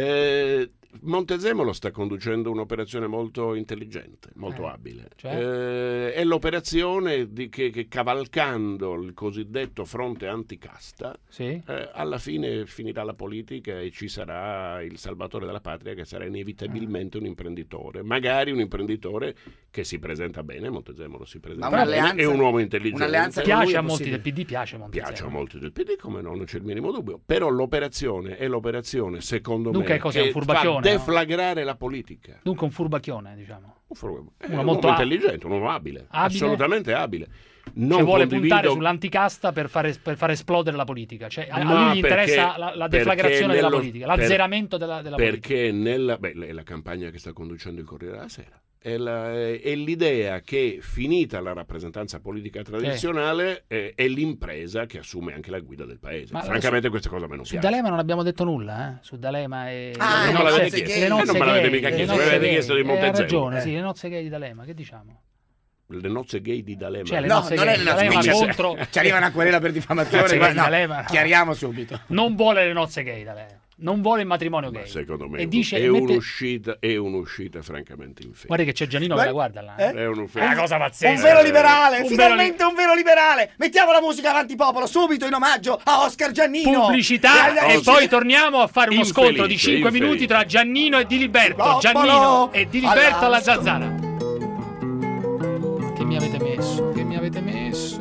Eh, Montezemolo sta conducendo un'operazione molto intelligente, molto Eh, abile. cioè? Eh, è l'operazione di che, che cavalcando il cosiddetto fronte anticasta, Sì? eh, alla fine finirà la politica e ci sarà il salvatore della patria che sarà inevitabilmente un imprenditore. Magari un imprenditore che si presenta bene, Montezemolo si presenta Ma bene, un'alleanza- è un uomo intelligente. un'alleanza con lui Piace è a molti possibile. del P D, piace Montezemolo. Piace a molti del P D, come no, non c'è il minimo dubbio. Però l'operazione è l'operazione, secondo Dunque me, cos'è, un che furbacchione? fa deflagrare la politica. Dunque un furbacchione, diciamo. Un furbo- è Uno un molto uomo a- intelligente, un uomo abile, Abile? assolutamente abile. Non Cioè vuole condivido- puntare sull'anticasta per fare, per far esplodere la politica. Cioè, a No, lui gli perché- interessa la, la perché deflagrazione della nello- politica, per- l'azzeramento della, della politica. Perché nella beh, è la campagna che sta conducendo il Corriere della Sera. È, la- è- è l'idea che, finita la rappresentanza politica tradizionale, è, è l'impresa che assume anche la guida del paese. Ma Francamente su- questa cosa a me non Su piace. D'Alema non abbiamo detto nulla, eh? Su D'Alema e Ah, le non nozze- l'avete chiesto. le Eh, nozze non me l'avete gay, mica le chiesto, nozze me l'avete gay. chiesto di Eh, Montezemolo. Ha ragione, Eh. sì, le nozze gay di D'Alema, che diciamo? Le nozze gay di D'Alema. Cioè, le No, nozze non gay è di una D'Alema specie- contro... Ci arriva una querela per diffamazione, Nozze ma gay di no, D'Alema, no. chiariamo subito. Non vuole le nozze gay D'Alema. Non vuole il matrimonio gay. Secondo me e è, dice, è mette- un'uscita, è un'uscita francamente infelice. Guarda che c'è Giannino che la guarda là. Eh? È un È una cosa pazzesca. Un vero liberale, Un finalmente un vero liberale. Mettiamo la musica avanti popolo subito in omaggio a Oscar Giannino. Pubblicità E agli e amici- poi torniamo a fare uno Infelice, scontro di cinque infelice. minuti tra Giannino e Diliberto. Popolo Giannino e Diliberto alla alla zanzara. Che mi avete messo? Che mi avete messo?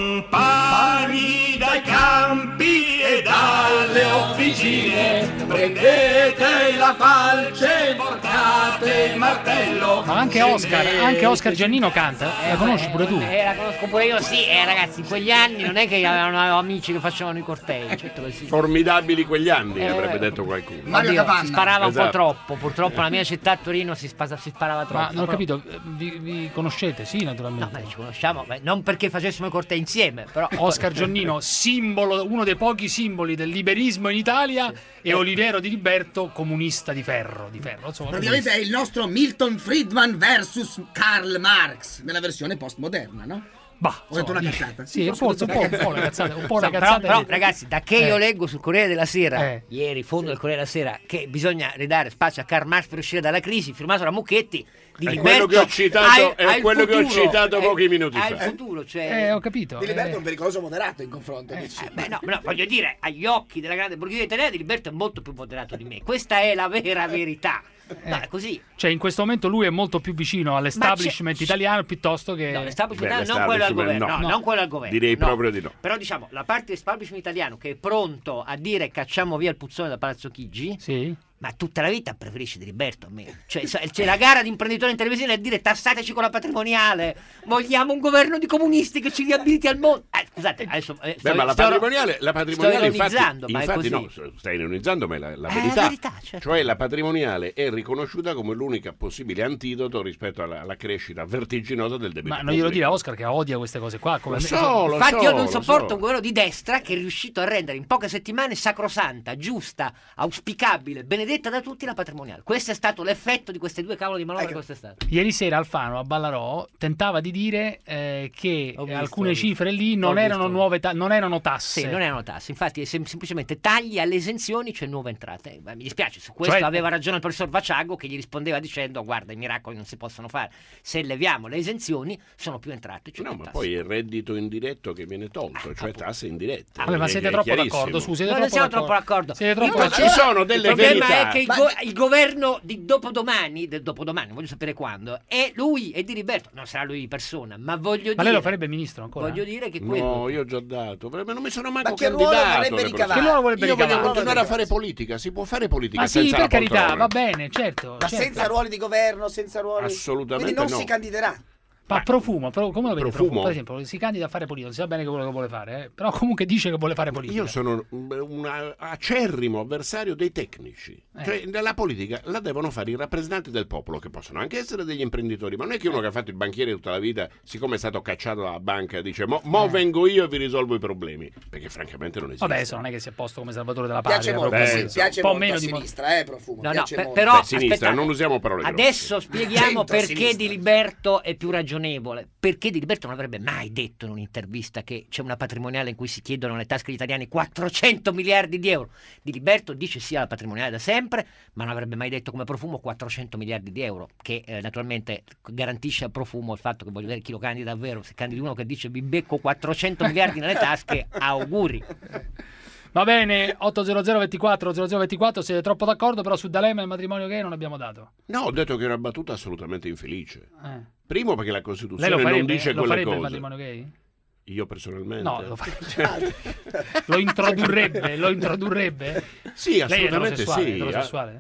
Compagni dai campi e dalle officine, prendete la falce, portate il martello. Ma anche Oscar, anche Oscar Giannino canta. La conosci pure tu? Eh, la conosco pure io, sì, eh, ragazzi, in quegli anni non è che avevano amici che facevano i cortei, certo che sì. Formidabili quegli anni, Eh, avrebbe detto qualcuno. Mario Oddio, Capanna. si sparava un po' Esatto. troppo, purtroppo nella mia città a Torino si, spa- si sparava troppo. Ma non ho Però- capito, eh, vi, vi conoscete? Sì, No, naturalmente. beh, ci conosciamo, beh, non perché facessimo i cortei insieme, però... Oscar Giannino, simbolo, uno dei pochi simboli del liberismo in Italia, e Oliviero Diliberto, comunista di ferro. Di ferro insomma, Praticamente è il nostro Milton Friedman versus Karl Marx nella versione postmoderna, no? Bah, Ho detto insomma, una cazzata. Sì, un po', un po', un po' una cazzata. Un po' una No, però, cazzata però, di- ragazzi, da che Eh. io leggo sul Corriere della Sera, Eh. ieri, fondo del Corriere della Sera, che bisogna ridare spazio a Karl Marx per uscire dalla crisi, firmato da Mucchetti, di È Liberto, quello che ho citato- hai- è hai il quello che ho futuro, citato hai- pochi minuti hai fa. il futuro, cioè... Eh, ho capito. Di Liberto è eh. un pericoloso moderato in confronto. dici. Eh, beh, no, no, voglio dire, agli occhi della grande borghesia italiana, Di Liberto è molto più moderato di me. Questa è la vera verità. No, è così. Cioè, in questo momento lui è molto più vicino all'establishment c'è- italiano piuttosto che... No, l'establishment Beh, italiano, non quello al l'establishment governo, no, no. non quello al governo. Direi no. proprio di no. Però diciamo, la parte dell'establishment italiano che è pronto a dire cacciamo via il puzzone da Palazzo Chigi, Sì. ma tutta la vita preferisce Di Liberto a me. Cioè, sa- c'è la gara di imprenditori in televisione a dire tassateci con la patrimoniale, vogliamo un governo di comunisti che ci riabiliti al mondo. Eh, scusate, adesso eh, sto, Beh, ma la sto- patrimoniale, la patrimoniale sto ironizzando, infatti, ma è infatti così. no, stai ironizzando, ma è la, la È verità. la verità, certo. Cioè la patrimoniale è riconosciuta come l'unica possibile antidoto rispetto alla, alla crescita vertiginosa del debito Ma non glielo dire a pubblico. Oscar che odia queste cose qua. Come Lo me- so, lo Infatti so, io non lo sopporto so. un governo di destra che è riuscito a rendere in poche settimane sacrosanta, giusta, auspicabile, benedetta da tutti la patrimoniale. Questo è stato l'effetto di queste due cavolo di manovre quest'estate. Ieri sera Alfano a Ballarò tentava di dire eh, che Ho eh, visto, alcune ho visto. cifre lì Ho non visto. erano nuove ta- non erano tasse. Sì, non erano tasse, infatti è sem- semplicemente tagli alle esenzioni, cioè nuove entrate. Eh, beh, mi dispiace, su questo Cioè- aveva ragione il professor Vaciago che gli rispondeva dicendo guarda i miracoli non si possono fare, se leviamo le esenzioni sono più entrate. Cioè No, più ma tasse. poi è il reddito indiretto che viene tolto, cioè tasse indirette. Vabbè, ma È- siete è troppo chiarissimo. d'accordo, su, siete Non ne troppo siamo troppo d'accordo. Siete troppo Ma d'accordo. ci sono delle Il problema verità. è che il, go- il governo di dopodomani, del dopodomani, voglio sapere quando, è lui e Di Liberto, non sarà lui di persona, ma voglio Ma dire... lei lo farebbe ministro ancora? Voglio dire che quello... No, io ho già dato, ma non mi sono manco Ma che ruolo candidato. vorrebbe alle ricavare? prossime- Che ruolo vorrebbe Io voglio ricavare? continuare a fare politica, si può fare politica Ma sì, senza per la carità, poltrona. va bene, certo. Ma certo. senza ruoli di governo, senza ruoli... Assolutamente Quindi non no. si candiderà. Ma profumo, pro- come lo vedi? Profumo? Profumo? Per esempio, si candida a fare politica, non si sa bene che quello che vuole fare, eh? Però comunque dice che vuole fare politica. Io sono un un acerrimo avversario dei tecnici. Eh. Cioè, nella politica la devono fare i rappresentanti del popolo, che possono anche essere degli imprenditori, ma non è che uno che ha fatto il banchiere tutta la vita, siccome è stato cacciato dalla banca, dice mo, mo Eh. vengo io e vi risolvo i problemi. Perché francamente non esiste. Vabbè, adesso non è che si è posto come salvatore della Piace patria. molto, Beh, sì, insomma, piace un po' molto meno a di mo- sinistra, eh, Profumo. No, no, piace pe- molto. però Beh, sinistra, aspettate. non usiamo parole grosse. Adesso spieghiamo Centro, perché sinistra. Di Liberto è più ragionevole. Perché Di Liberto non avrebbe mai detto in un'intervista che c'è una patrimoniale in cui si chiedono alle tasche degli italiani quattrocento miliardi di euro. Di Liberto dice sì alla patrimoniale da sempre, ma non avrebbe mai detto come Profumo quattrocento miliardi di euro, che eh, naturalmente garantisce a Profumo il fatto che voglio vedere chi lo candida davvero. Se candidi uno che dice vi becco quattrocento miliardi nelle tasche, auguri. Va bene, ottocento ventiquattro zero zero ventiquattro, siete troppo d'accordo, però su D'Alema e il matrimonio gay non abbiamo dato. No, ho detto che era una battuta assolutamente infelice. Eh. Primo perché la Lei Costituzione lo non farebbe, dice lo quelle farebbe il cose. matrimonio gay? Io personalmente. No, lo, farebbe. lo introdurrebbe, lo introdurrebbe? Sì, Lei è assolutamente eterosessuale, sì. eterosessuale?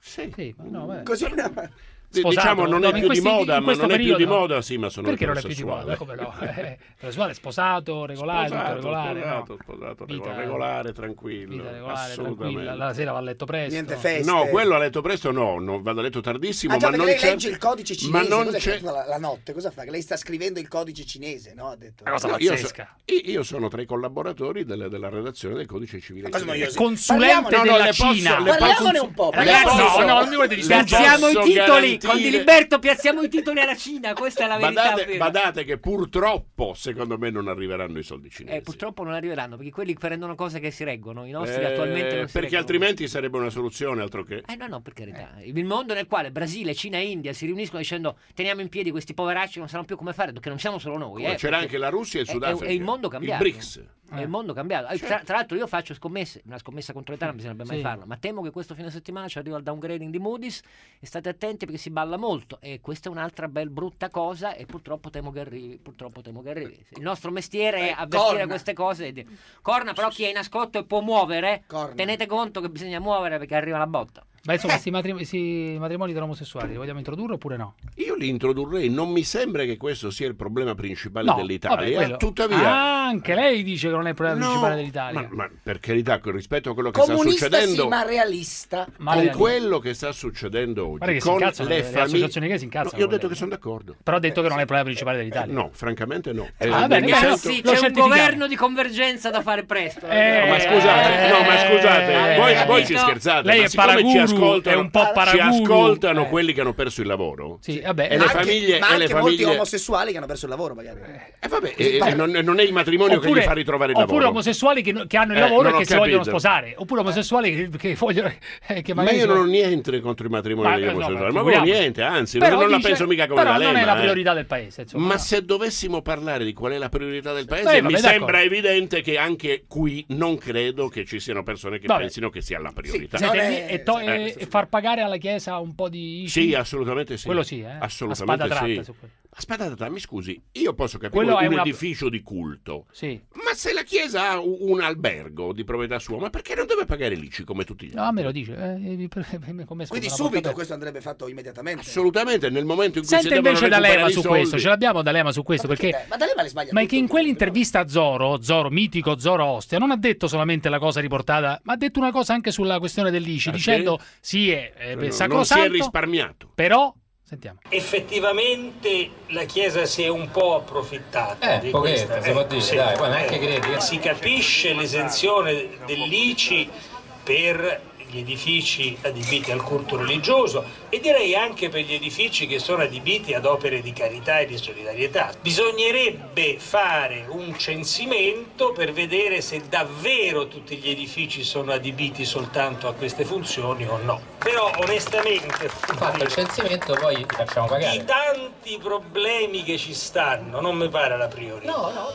Sì. Sì, ma no, vabbè. Così Sposato, diciamo non no, è in più questi- di in moda, ma questo non è più periodo di no. moda, sì, ma sono Perché non è più di moda? eterosessuale. Come no? Eh, eterosessuale, sposato, regolare, Sposato, tutto regolare, sposato, no? sposato, Vita- regolare, tranquillo. Vita regolare, assolutamente. tranquilla. La sera va a letto presto. Niente feste. No, quello a letto presto no, non vado a letto tardissimo, Ah, già, ma perché non lei c'è. legge il codice ma cinese, non cos'è c'è. che fa la, la notte? Cosa fa? Che lei sta scrivendo il codice cinese, no? Ha detto. Una cosa No, io, so- pazzesca. io- io sono tra i collaboratori delle- della redazione del codice civile. cosa cinese. noiosi? Consulente No, no, della le posso- Cina. le posso- Parliamone un po'. Ragazzi, parliamone. no, no, non mi volete distruggere. Piazziamo i posso titoli garantire- con Di Liberto, piazziamo i titoli alla Cina, questa è la verità. Badate, vera. badate che purtroppo secondo me non arriveranno i soldi cinesi. Eh, purtroppo non arriveranno perché quelli prendono cose che si reggono, i nostri Eh, attualmente non si perché reggono. altrimenti sarebbe una soluzione, altro che. Eh no, no, per carità. Il mondo nel quale Brasile, Cina e India si riuniscono dicendo teniamo in piedi questi poveracci, non sanno più come fare, perché non siamo solo noi. Come eh, c'era perché anche la Russia e il è- Sudafrica. È, è il mondo cambiato. Il BRICS. È il mondo cambiato. Eh, Tra, tra l'altro io faccio scommesse, una scommessa contro l'età non bisognerebbe mai Sì. farla, ma temo che questo fine settimana ci arriva il downgrading di Moody's e state attenti perché si balla molto e questa è un'altra bel brutta cosa e purtroppo temo che arrivi, purtroppo temo che arrivi. Il nostro mestiere è Eh, avvertire corna. queste cose. e di- Corna però chi è in ascolto e può muovere, Corna. tenete conto che bisogna muovere perché arriva la botta. Ma insomma, questi matrim- questi matrimoni tra omosessuali li vogliamo introdurre oppure no? Io li introdurrei, non mi sembra che questo sia il problema principale No, dell'Italia. vabbè, quello- Tuttavia, Ah, anche lei dice che non è il problema No, principale dell'Italia. ma, ma per carità, con rispetto a quello che sta Comunista succedendo, sì, ma realista. Ma con realista. quello che sta succedendo oggi, Guarda che si con incazzano, le le famiglie, associazioni gay si incazzano No, io ho con detto lei. che sono d'accordo. Però ha detto che non è il problema principale dell'Italia. No, francamente no. Eh, Ah, bene, mi bene, sento- Sì, Lo c'è un certifichiamo. governo di convergenza da fare presto. Eh, No, ma scusate, no, ma scusate, eh, voi, eh, voi ci capito? scherzate, Lei ma è siccome ci paraguru, ascoltano, è un po' ci paraguru. ascoltano Eh. quelli che hanno perso il lavoro. Sì, vabbè. E le Anche- famiglie, ma e anche le molti famiglie... omosessuali che hanno perso il lavoro, magari. Eh, vabbè, e- e non, non è il matrimonio che Oppure- gli fa ritrovare il oppure lavoro. omosessuali che, che hanno il Eh, lavoro non e ho che si vogliono capito. sposare. Oppure omosessuali che, che vogliono. eh, che Ma magari io si non ho vogliono- niente contro i matrimoni Ma- degli eh, no, omosessuali, ma ma proprio figuriamoci. niente, anzi, Però non, non la dice- penso mica come però D'Alema. non è la eh. priorità del paese. Insomma, Ma no. se dovessimo parlare di qual è la priorità del paese, Beh, mi vabbè, sembra d'accordo. evidente che anche qui non credo che ci siano persone che Vabbè. pensino che sia la priorità. Senti, Non e, è- e to- eh, e- e far pagare alla Chiesa un po' di I C I? Sì, assolutamente sì. Quello sì, eh? Assolutamente A spada sì. tratta su quello. A spada tratta, mi scusi, io posso capire Quello un è una- edificio di culto, Sì. ma se la Chiesa ha un un albergo di proprietà sua, ma perché non deve pagare l'I C I come tutti gli altri? No, me lo dice. Eh, per- come Quindi scusa, subito porta- questo andrebbe fatto immediatamente. Assolutamente, nel momento in cui Sente si devono invece D'Alema recuperare i su soldi- questo, ce l'abbiamo D'Alema su questo perché, Eh, ma D'Alema le sbaglia ma è tutto, che in comunque, quell'intervista a Zoro, Zoro, mitico Zoro Ostia, non ha detto solamente la cosa riportata, ma ha detto una cosa anche sulla questione dell'I C I, Ah, dicendo sì, è, è No, non sacrosanto, si è risparmiato. però sentiamo. Effettivamente la Chiesa si è un po' approfittata Eh, di pochetto, questa. si può dire, sì, dai, poi neanche eh, credi, eh. Si capisce l'esenzione dell'I C I per gli edifici adibiti al culto religioso e direi anche per gli edifici che sono adibiti ad opere di carità e di solidarietà. Bisognerebbe fare un censimento per vedere se davvero tutti gli edifici sono adibiti soltanto a queste funzioni o no. Però onestamente, Fatto il censimento, poi li facciamo di pagare. tanti problemi che ci stanno, non mi pare la priorità. No, no.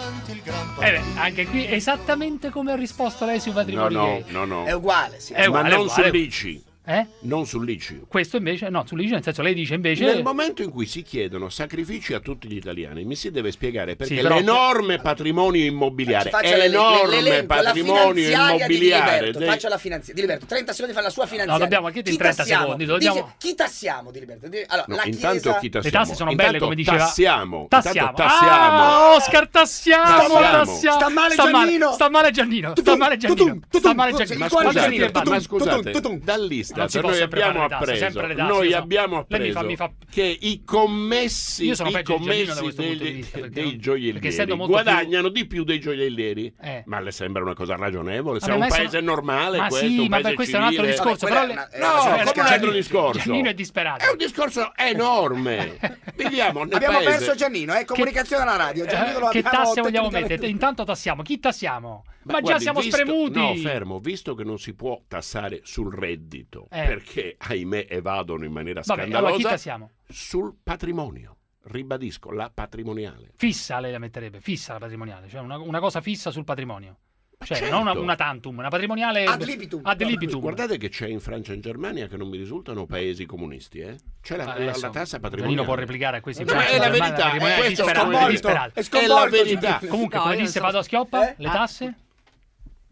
Eh beh, anche qui esattamente come ha risposto lei sui No, matrimoni no, gay. no, no. È uguale, sì. È Ma uguale, non è uguale. sull'I C I. Eh? Non sull'I C I. Questo invece, no, sull'I C I, nel senso lei dice invece... Nel momento in cui si chiedono sacrifici a tutti gli italiani, mi si deve spiegare perché Sì, però- l'enorme patrimonio immobiliare, Ci faccia le- enorme l'elenco, la patrimonio finanziaria di immobiliare. Diliberto, dei- faccia la finanziaria di Liberto, trenta secondi fa la sua finanziaria. No, dobbiamo anche in Chi trenta tassiamo? secondi, lo dobbiamo- Dice, chi tassiamo di Liberto? Di- Allora, No, la intanto Chiesa... chi Le tassiamo? tasse sono Intanto belle, come diceva. Tassiamo. Tassiamo. Intanto tassiamo. Ah, Oscar, tassiamo. Tassiamo. tassiamo. Sta male sta male, Giannino. sta male Giannino. Sta male Giannino. Sta male Giannino. Ma Quando scusate, Giannino ma tutum, scusate, tutum, tutum. dall'Istat Non si può noi sempre abbiamo fare le tasse, appreso, sempre le tasse, noi io so- abbiamo lei mi fa- appreso mi fa- che i commessi, Io sono i peggio di Giannino da commessi questo punto di dei, vista, perché dei no? Perché essendo gioiellieri molto guadagnano di più dei gioiellieri. Eh. Ma le sembra una cosa ragionevole? Se Vabbè, è ma un sono- paese normale ma questo, sì, un ma paese per questo è un altro civile. discorso. Vabbè, Però quella le- è No, una- cioè, è una come un scala- altro discorso. Giannino è disperato. È un discorso enorme. Viviamo nel Abbiamo paese... perso Giannino, è comunicazione alla radio. Giannino lo Eh, che abbiamo tasse vogliamo tecnicamente- mettere? Intanto tassiamo. Chi tassiamo? Ma, già guardi, siamo visto- spremuti. No, fermo, visto che non si può tassare sul reddito, Eh. perché ahimè evadono in maniera Vabbè, scandalosa, allora chi tassiamo? sul patrimonio. Ribadisco, la patrimoniale. Fissa lei la metterebbe, fissa la patrimoniale, cioè una, una cosa fissa sul patrimonio. Cioè, certo. non una, una tantum, una patrimoniale Ad libitum. ad libitum. Guardate che c'è in Francia e in Germania che non mi risultano paesi comunisti, eh? C'è la, la- la Adesso tassa Giannino patrimoniale. può replicare a questi No, ma Francia, è la Germania, verità, patrimoniale, è questo disperato, sconvolto, disperato. è È sconvolto, la verità. Comunque, No, come io non disse so- Vado Schioppa, Eh? le Ah. tasse?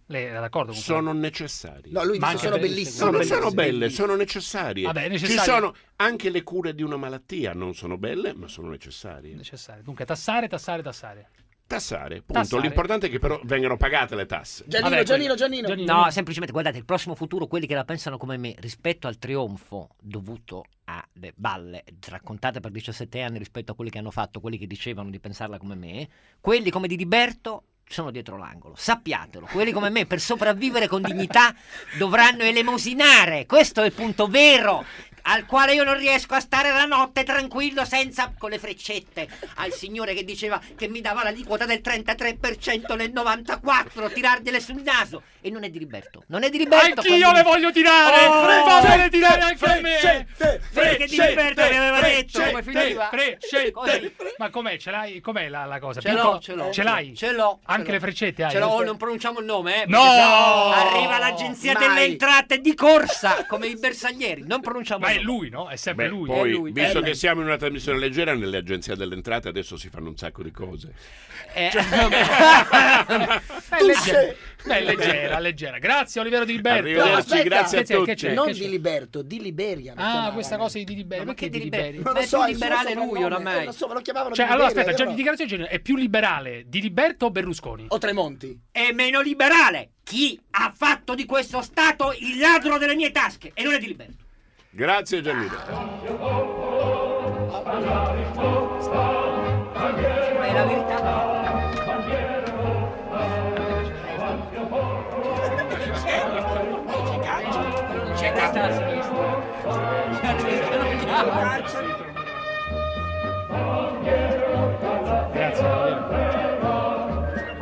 Lei era d'accordo con sono necessarie. No, lui Ma dice anche sono per- bellissime. No, non bellissime. sono belle, sono necessarie. Vabbè, Ci necessarie. sono anche le cure di una malattia, non sono belle, ma sono necessarie. necessario. Dunque, tassare, tassare, tassare. Tassare, punto. Tassare. L'importante è che però vengano pagate le tasse. Giannino, Vabbè, Giannino, quindi- Giannino. No, semplicemente guardate, il prossimo futuro, quelli che la pensano come me, rispetto al trionfo dovuto alle balle raccontate per diciassette anni rispetto a quelli che hanno fatto, quelli che dicevano di pensarla come me, quelli come Di Liberto sono dietro l'angolo, sappiatelo. Quelli come me, per sopravvivere con dignità, dovranno elemosinare. Questo è il punto vero al quale io non riesco a stare la notte tranquillo senza con le freccette al signore che diceva che mi dava l'aliquota del trentatré per cento nel novantaquattro, tirargliele sul naso. E non è Di Liberto, non è Di Liberto. Anch'io le voglio tirare! Oh, Fammele tirare anche a me! Perché Di Liberto mi aveva detto come finiva. Freccette! Ma com'è? Ce l'hai? Com'è la, la cosa? Ce Piccola- l'ho, ce l'ho. Ce l'hai? Ce l'ho. Anche ce le l'ho. freccette hai? Ce l'ho, non pronunciamo il nome, eh. No! perché sennò Arriva l'agenzia Mai. delle entrate di corsa, come i bersaglieri. Non pronunciamo Ma il è nome. lui, no? È sempre Beh, lui. poi, È lui. visto Eh, che beh. siamo in una trasmissione leggera, nelle agenzie delle entrate adesso si fanno un sacco di cose. Eh, È leggera, Beh, leggera, leggera. Grazie Olivero Di Liberto. Arrivederci, aspetta. grazie a Che c'è, tutti. che c'è? Non che di c'è? Liberto, di Liberia. lo Ah, chiamavano. questa cosa di Di Liberto. Ma Perché che di di Liberia? Liberia? Non lo Ma so, è più il suo liberale soprannome, lui oramai. eh, lo so, ma lo chiamavano Cioè, di allora Liberia, aspetta, cioè, vero? di dichiarazione di genere è più liberale Di Liberto o Berlusconi? O Tremonti. È meno liberale chi ha fatto di questo Stato il ladro delle mie tasche. E non è Di Liberto. Grazie Giannino. Ma è la verità. C'è questa alla sinistra. Grazie Olivero.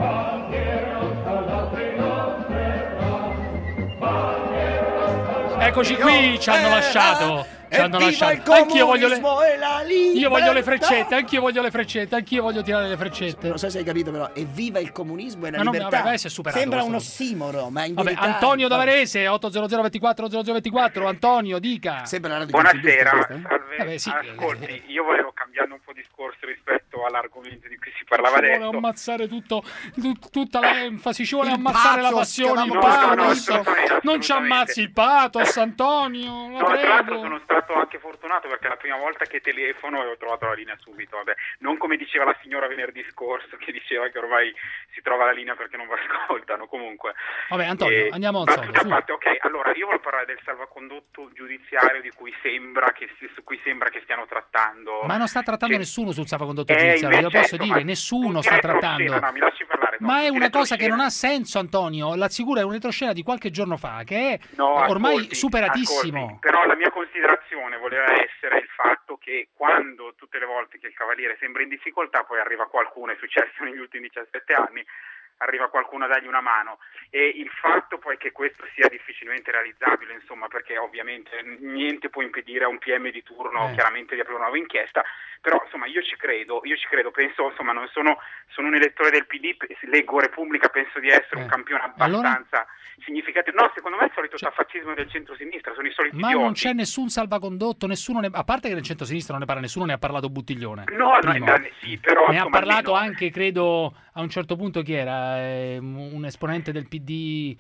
Eccoci qui, ci hanno lasciato. Ci hanno lasciato. Anch'io voglio le. Io voglio le freccette, anch'io voglio le freccette, anch'io voglio tirare le freccette. Non so se hai capito, però, evviva il comunismo e la Ma non- libertà. vabbè, adesso è superato Sembra un questo. ossimoro, ma in Vabbè, verità... Antonio da vabbè. Varese, otto zero zero ventiquattro zero zero ventiquattro. Antonio, dica. Sembra la radio Buonasera, confindustria questa, eh? salve. Vabbè, sì. Ascolti, io volevo cambiando un po' discorso rispetto all'argomento di cui si parlava Ci vuole adesso. ammazzare tutto, tut- tutta l'enfasi, ci vuole Il ammazzare la pathos, passione, il chiamavamo No, no, no, pathos. assolutamente, Non ci assolutamente. ammazzi il pathos, Antonio, la No, tra l'altro prego. sono stato anche fortunato perché la prima volta che telefono ho trovato la linea subito, vabbè, non come diceva la signora venerdì scorso che diceva che ormai si trova la linea perché non vi ascoltano, comunque. Vabbè, Antonio, Eh, andiamo al ma sodo, tutte a su. parte, ok, allora io voglio parlare del salvacondotto giudiziario di cui sembra che si- su cui sembra che stiano trattando. Ma non sta trattando Sì. nessuno sul salvacondotto Eh, giudiziario, invece, lo posso ecco, dire, ma nessuno tutti sta retroscena, trattando. no, mi lasci parlare, no, Ma è tutti una cosa che retroscena. non ha senso, Antonio. La sicura è un retroscena di qualche giorno fa, che è No, ormai ascolti, superatissimo. ascolti, però la mia considerazione voleva essere il fatto che quando tutte le volte che il Cavaliere sembra in difficoltà poi arriva qualcuno, è successo negli ultimi diciassette anni, arriva qualcuno a dargli una mano, e il fatto poi che questo sia difficilmente realizzabile, insomma, perché ovviamente niente può impedire a un P M di turno Eh. chiaramente di aprire una nuova inchiesta, però insomma io ci credo, io ci credo, penso, insomma, non sono, sono un elettore del P D, p- leggo Repubblica, penso di essere Eh. un campione Allora? abbastanza significativo. No, secondo me è il solito taffacismo del centro-sinistra, sono i soliti Ma idioti. non c'è nessun salvacondotto, nessuno ne... a parte che nel centro-sinistra non ne parla nessuno, ne ha parlato Buttiglione. No, no, Primo. no, sì, però Ne ha insomma, parlato almeno- anche, credo, a un certo punto chi era? Eh, un esponente del P D,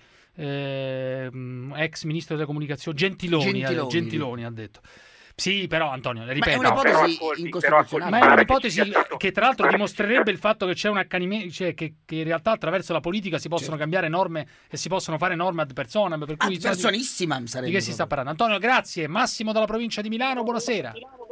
eh, ex ministro delle comunicazioni, Gentiloni, Gentiloni. eh, Gentiloni ha detto. Sì, però Antonio, le Ma è ripeto. un'ipotesi però ascolti, incostituzionale. Ma è Pare che un'ipotesi ci sia stato- che tra l'altro pare che ci dimostrerebbe sia- il fatto che c'è un accanimento, cioè che, che in realtà attraverso la politica si possono cambiare norme e si possono fare norme ad personam, per cui Ah, insomma, di- personissima di sarebbe che si sta proprio. parlando? Antonio, grazie. Massimo dalla provincia di Milano, buonasera.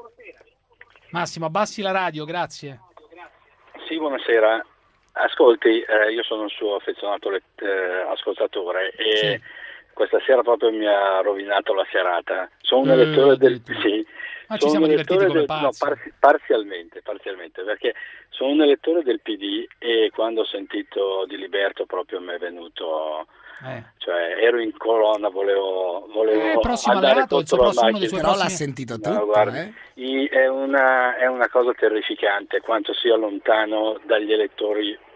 Massimo, abbassi la radio, grazie. Sì, buonasera. Ascolti, eh, io sono un suo affezionato let- eh, ascoltatore e Sì. questa sera proprio mi ha rovinato la serata. Sono un Eh, elettore del addirittura. sì, Ma ci sono siamo un divertiti elettore come del- no, pazzi. parzi- parzialmente, parzialmente, perché sono un elettore del P D e quando ho sentito Di Liberto proprio mi è venuto, Eh. cioè ero in colonna, volevo, volevo Eh, prossimo andare alleato, il suo contro la prossimo- uno dei macchina. suoi Però l'ha prossimi- sentito No, tutto, guardi, eh? i- è, una, è una cosa terrificante quanto sia lontano dagli elettori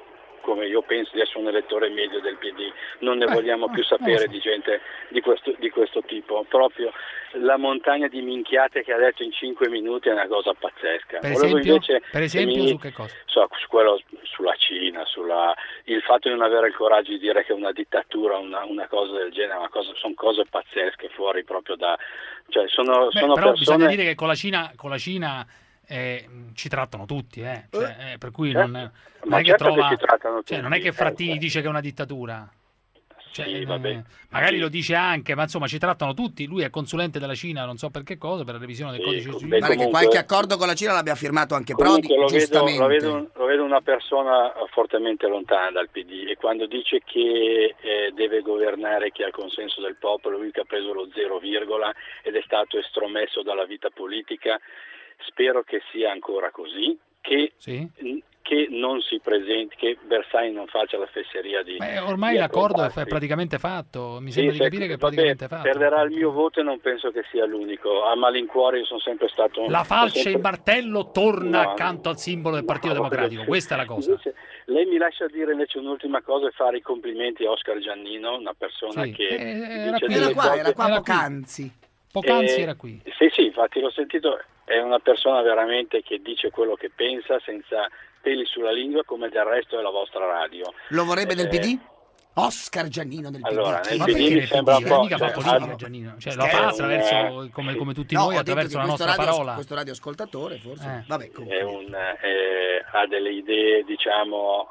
come io penso di essere un elettore medio del P D, non ne Eh, vogliamo più eh, sapere non lo so. di gente di questo, di questo tipo. Proprio la montagna di minchiate che ha detto in cinque minuti è una cosa pazzesca. Per Volevo esempio, invece per che esempio mi- su che cosa? so, su quello, sulla Cina, sulla, il fatto di non avere il coraggio di dire che è una dittatura, una, una cosa del genere, una cosa, sono cose pazzesche fuori proprio da... Cioè sono, Beh, sono però persone... bisogna dire che con la Cina, con la Cina eh, ci trattano tutti, eh. Cioè, eh, per cui non, non Ma è che certo che trova, ci trattano cioè, non tutti, è che eh, Frattini dice che è una dittatura. Cioè, Sì, eh, vabbè. magari lo dice anche, ma insomma ci trattano tutti. Lui è consulente della Cina, non so per che cosa, per la revisione del Sì, codice beh, civile. Pare che comunque- qualche accordo con la Cina l'abbia firmato anche Prodi, Comunque lo vedo, giustamente. lo, vedo, lo vedo una persona fortemente lontana dal P D e quando dice che eh, deve governare chi ha il consenso del popolo, lui che ha preso lo zero virgola ed è stato estromesso dalla vita politica, spero che sia ancora così, che, Sì? che non si presenti, che Bersani non faccia la fesseria di... Beh, ormai di l'accordo è accordarsi. praticamente fatto, mi Sì, sembra di se- capire che è vabbè, praticamente fatto. perderà il mio voto e non penso che sia l'unico. A malincuore io sono sempre stato... La falce, sempre- il martello torna No, accanto al simbolo del Partito no, Democratico, sì. questa è la cosa. Invece, lei mi lascia dire invece un'ultima cosa e fare i complimenti a Oscar Giannino, una persona Sì, che eh, era dice qui, delle Era qua, cose- era qua Era qui. poc'anzi. Poc'anzi Eh, era qui. Sì, sì, infatti l'ho sentito, è una persona veramente che dice quello che pensa senza peli sulla lingua come del resto della vostra radio. Lo vorrebbe del Eh, P D? Oscar Giannino del P D. Allora, Chi nel Ma è? P D perché mi nel sembra P D? un Non po', mica fa cioè, politica ha- Giannino, cioè lo Scherzo, fa eh, attraverso, come, come tutti No, noi, ho detto attraverso che la questo nostra radio, parola. questo radioascoltatore forse. Eh. Vabbè, comunque. è un, eh, ha delle idee diciamo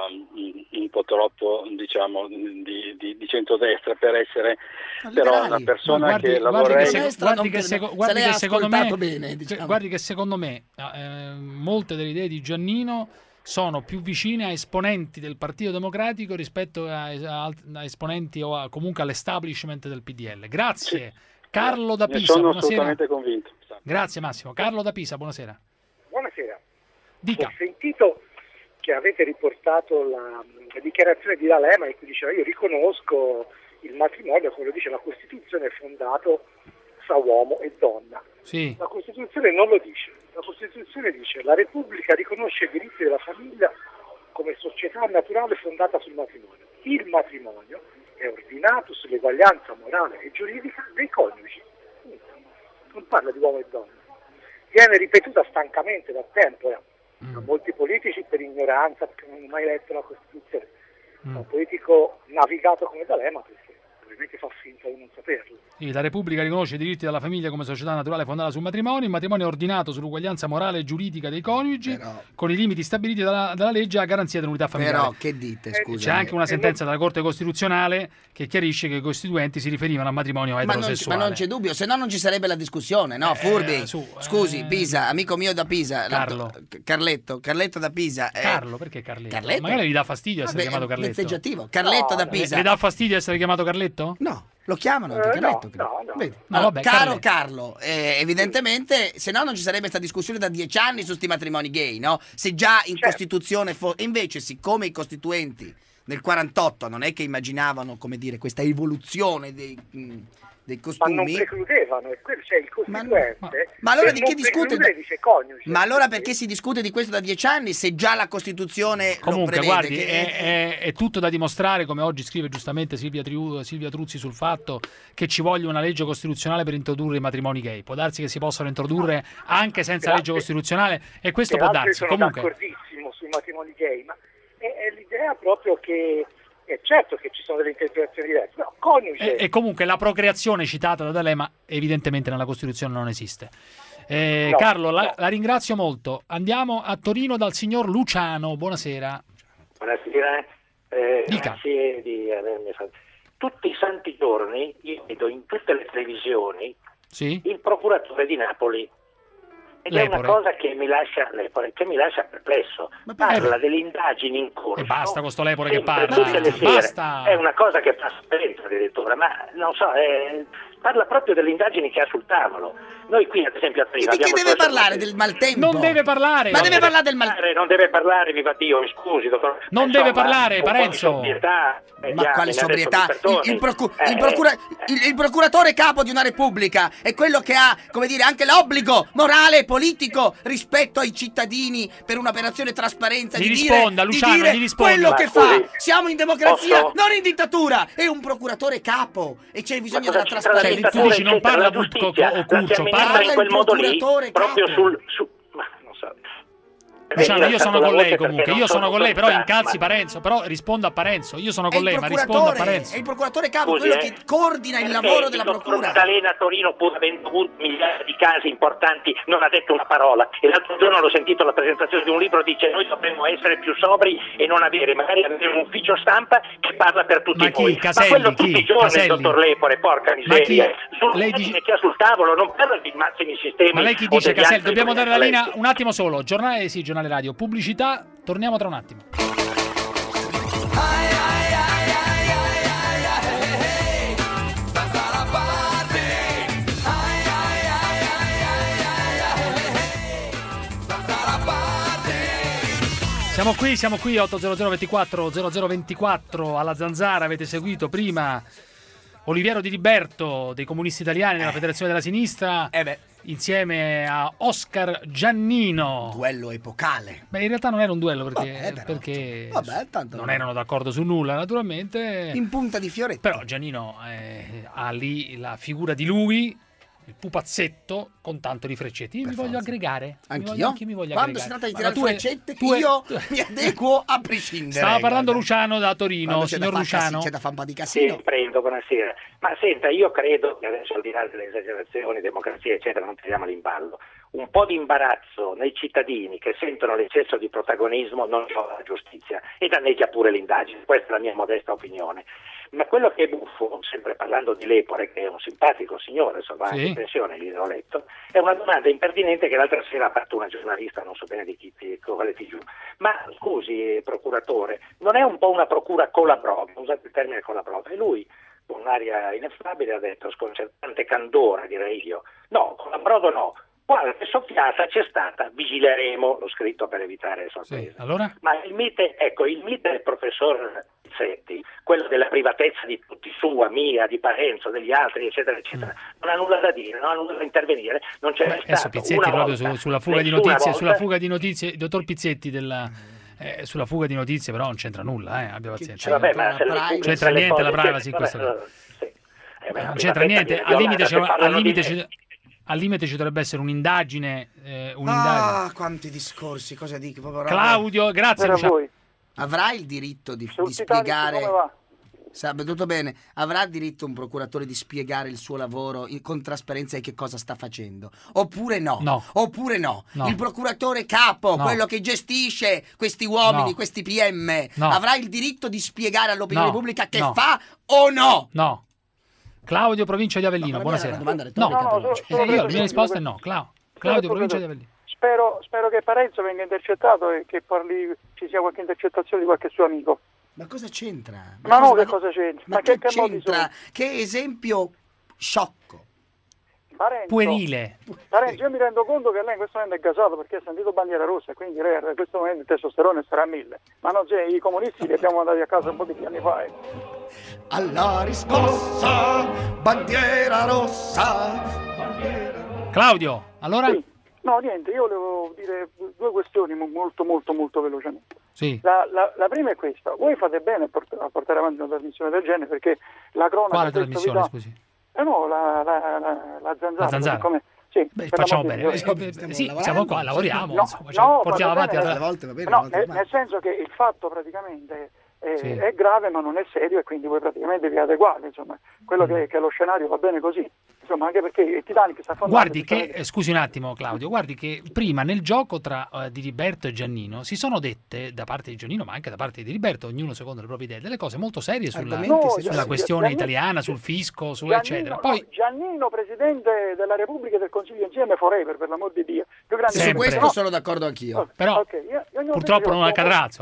uh, un po' troppo diciamo di, di, di centrodestra per essere Ma però liberali. una persona Guardi, che la guardi che, vorrei seco- Destra guardi non che per- seco- se guardi lei che ha secondo me, ascoltato bene, diciamo. guardi che secondo me eh, molte delle idee di Giannino sono più vicine a esponenti del Partito Democratico rispetto a, a- a esponenti o a- comunque all'establishment del P D L. Grazie. Carlo da ne Pisa, sono buonasera. assolutamente convinto. Grazie Massimo. Carlo da Pisa, buonasera. Buonasera. Dica. Ho sentito che avete riportato la, la dichiarazione di D'Alema in cui diceva io riconosco il matrimonio, come lo dice la Costituzione, è fondato fra uomo e donna. Sì. La Costituzione non lo dice. La Costituzione dice la Repubblica riconosce i diritti della famiglia come società naturale fondata sul matrimonio. Il matrimonio è ordinato sull'eguaglianza morale e giuridica dei coniugi. Non parla di uomo e donna. Viene ripetuta stancamente da tempo eh, da molti politici per ignoranza, perché non hanno mai letto la Costituzione. Da un politico navigato come D'Alema, perché probabilmente fa finta di non saperlo. Sì, la Repubblica riconosce i diritti della famiglia come società naturale fondata sul matrimonio. Il matrimonio è ordinato sull'uguaglianza morale e giuridica dei coniugi, Però- con i limiti stabiliti dalla, dalla legge a garanzia dell'unità familiare. Però che dite, scusa? C'è anche una sentenza della Corte Costituzionale che chiarisce che i costituenti si riferivano al matrimonio Ma non, c- eterosessuale. ma non c'è dubbio, se no non ci sarebbe la discussione, no? Furbi, Eh, su, scusi, eh, Pisa, amico mio da Pisa. la- Carlo. Carletto, Carletto da Pisa. eh, Carlo, perché Carletto? Carletto? Magari gli dà fastidio essere Vabbè, chiamato è Carletto. vezzeggiativo. Carletto da Le, Pisa. le dà fastidio essere chiamato Carletto? No, lo chiamano anche Eh, Carletto. no, credo. no, no. Vedi? No, Allora, vabbè, caro Carletto. Carlo, eh, evidentemente, se no non ci sarebbe questa discussione da dieci anni su sti matrimoni gay, no? Se già in Certo. Costituzione fo- e invece, siccome i costituenti nel quarantotto non è che immaginavano, come dire, questa evoluzione dei, mh, dei Ma non costumi. precludevano, e quello c'è il costituente. Ma, ma allora che di non che discute? preclude, dice coniuge. Ma allora perché si discute di questo da dieci anni se già la Costituzione Comunque, lo prevede? guardi, che- è, è- è tutto da dimostrare, come oggi scrive giustamente Silvia, Triu- Silvia Truzzi sul fatto che ci voglia una legge costituzionale per introdurre i matrimoni gay. Può darsi che si possano introdurre anche senza Per legge altri- costituzionale e questo può Peraltro darsi. sono Comunque, d'accordissimo sui matrimoni gay, ma è, è l'idea proprio che è certo che ci sono delle interpretazioni diverse, no, coniuge. e, e comunque la procreazione citata da D'Alema evidentemente nella Costituzione non esiste. Eh, No, Carlo, la, no. la ringrazio molto. Andiamo a Torino dal signor Luciano. Buonasera. Buonasera, eh, Dica. grazie di avermi fatto. Tutti i santi giorni io vedo in tutte le televisioni Sì? il procuratore di Napoli ed è Lepore. una cosa che mi lascia, Lepore, che mi lascia perplesso. Parla delle indagini in corso. E basta con sto Lepore che sempre, parla. tutte le sere. Basta. È una cosa che passa dentro addirittura, ma non so, è parla proprio delle indagini che ha sul tavolo. Noi qui ad esempio a Torino Di che abbiamo deve due parlare? soggetti. Del maltempo? Non deve parlare. Ma Non deve parlare del mal... Non deve parlare, viva Dio, mi scusi, dottor. Non Insomma, deve parlare, un po' di Parenzo. sobrietà, eh, Ma già, quale me ne ha detto sobrietà? Bertoni. Il, il procu- Eh, il procura- il- il procuratore capo di una repubblica è quello che ha, come dire, anche l'obbligo morale e politico rispetto ai cittadini per un'operazione trasparenza Gli di risponda, dire, di Luciano, dire gli risponda. quello Ma che scusi, fa. Siamo in democrazia, posso? non in dittatura. È un procuratore capo e c'è bisogno cosa della c'entra la trasparenza. tu dici non eccetera, parla la Butco giustizia, o la Curcio, si amministra parla Parla in il quel modo lì, procuratore proprio capo. sul... Su, ma non so. Luciano, io sono con lei comunque, io sono con lei, però incazzi incalzi Parenzo, però rispondo a Parenzo, io sono È con il lei, ma rispondo a procuratore, Parenzo. è il procuratore capo, Scusi, quello eh, che coordina il perché lavoro della il dottor procura. Maddalena a Torino, pur avendo avuto migliaia di casi importanti, non ha detto una parola. E l'altro giorno l'ho sentito alla presentazione di un libro, dice noi dovremmo essere più sobri e non avere, magari avere un ufficio stampa che parla per tutti Ma chi? noi. Caselli, ma quello chi? tutti i giorni, Caselli? il dottor Lepore, porca Ma chi? miseria. Lei Sull'indagine dice- che ha sul tavolo, non parla di massimi sistemi. Ma lei chi o dice, degli Caselli? altri Dobbiamo dare la linea talenti. un attimo solo. Giornale, sì, giornale radio. Pubblicità, torniamo tra un attimo. Siamo qui, siamo qui, otto zero zero ventiquattro zero zero ventiquattro alla Zanzara. Avete seguito prima Oliviero Di Liberto dei Comunisti Italiani della Federazione della Sinistra, Eh beh, insieme a Oscar Giannino. duello epocale. Beh, in realtà non era un duello perché, Vabbè, però, perché Vabbè, tanto non erano d'accordo su nulla, naturalmente. in punta di fioretto. Però Giannino eh, ha lì la figura di lui, il pupazzetto con tanto di freccetti. Io Per mi voglio forza. aggregare. Mi Anch'io? voglio- anch'io mi voglio Quando si aggregare. tratta di Ma tirare tu hai- freccette, tu hai- io tu- mi adeguo a prescindere. Stava parlando guarda. Luciano da Torino, Quando c'è da signor far casino, Luciano. c'è da fare un po' di Sì, casino. prendo, buonasera. Ma senta, io credo che adesso, al di là delle esagerazioni, democrazia, eccetera, non tiriamoli in ballo. Un po' di imbarazzo nei cittadini che sentono l'eccesso di protagonismo non fa la giustizia e danneggia pure l'indagine. Questa è la mia modesta opinione. Ma quello che è buffo, sempre parlando di Lepore, che è un simpatico signore, insomma, Sì. in pensione, lì l'ho letto, è una domanda impertinente che l'altra sera ha fatto una giornalista, non so bene di chi, di quale T G. Ma scusi, procuratore, non è un po' una procura con la prova? Usate il termine con la prova. E lui, con un'aria ineffabile, ha detto, sconcertante candore, direi io, no, con la brodo no. Qualche soffiata c'è stata, vigileremo, l'ho scritto per evitare sorprese. Sì, allora? Ma il mite, ecco, il mite del professor Pizzetti, quello della privatezza di tutti, sua, mia, di Parenzo, degli altri, eccetera, eccetera, non ha nulla da dire, non ha nulla da intervenire, non c'è mai Adesso stato Pizzetti una proprio volta, su- sulla fuga di nessuna notizie, volta, sulla fuga di notizie, il dottor Pizzetti della eh, sulla fuga di notizie però non c'entra nulla, eh, abbia pazienza. Eh, vabbè, ma se le- Non c'entra se le niente la cose- privacy in vabbè, questo caso. sì. Eh, beh, Non la c'entra privatezza niente, viene al limite, violata, c'è- se al parlano di limite me. ci, al limite ci dovrebbe essere un'indagine, eh, un'indagine. Ah, quanti discorsi, cosa dico? Proprio roba- Claudio, grazie Per Luciano. voi. Avrai il diritto di, Sul di Titanic spiegare. come va? Sa, tutto bene. Avrà diritto un procuratore di spiegare il suo lavoro in- con trasparenza e che cosa sta facendo? Oppure no? No. Oppure no? No. Il procuratore capo, No. quello che gestisce questi uomini, No. questi P M, No. avrà il diritto di spiegare all'opinione No. pubblica che No. fa o no? No. Claudio, provincia di Avellino, No, per me era buonasera. una domanda No, retorica, No, no, però. so- Eh, solo io, per- la mia risposta è no. Clau- Claudio, provincia di Avellino. Spero, spero che Parenzo venga intercettato e che parli, ci sia qualche intercettazione di qualche suo amico. Ma cosa c'entra? Ma no, che ma- cosa c'entra? Ma, Ma che, che- che modi c'entra? sono? Che esempio sciocco. Parenzo, Puerile. Parenzo, io mi rendo conto che lei in questo momento è gasato perché ha sentito bandiera rossa e quindi lei in questo momento il testosterone sarà a mille. Ma non c'è, i comunisti li abbiamo mandati a casa un po' di anni fa. eh. Alla riscossa, bandiera rossa. Claudio, allora? Sì. No, niente, io volevo dire due questioni mo- molto molto molto velocemente. Sì. La, la- la prima è questa, voi fate bene a port- a portare avanti una trasmissione del genere perché la cronaca... Quale spesso vi trasmissione, dà- scusi? Eh no, la, la, la, la zanzara. La zanzara? Come, sì, Beh, per facciamo l'amor di bene. Dio. Eh, eh, stiamo sì, lavorando, siamo qua, lavoriamo, No, insomma, cioè, no, portiamo fate avanti bene, la- alle volte va bene, No, alle volte nel, va nel senso che il fatto praticamente è, Sì. è grave ma non è serio e quindi voi praticamente vi adeguate, insomma, quello che, che lo scenario va bene così, insomma, anche perché il Titanic sta affondando. Guardi che, eh, scusi un attimo Claudio, guardi che prima nel gioco tra eh, Di Liberto e Giannino si sono dette da parte di Giannino ma anche da parte di Di Liberto, ognuno secondo le proprie idee, delle cose molto serie sulla, Argomenti No, seri. sulla Giannino- questione Giannino- italiana, sul fisco, su Giannino, eccetera. no, Poi Giannino, presidente della Repubblica e del Consiglio insieme forever, per l'amor di Dio. Più grande Su Sempre. questo no. sono d'accordo anch'io. però Ok, io- io ognuno purtroppo dice- non accadrà, insomma.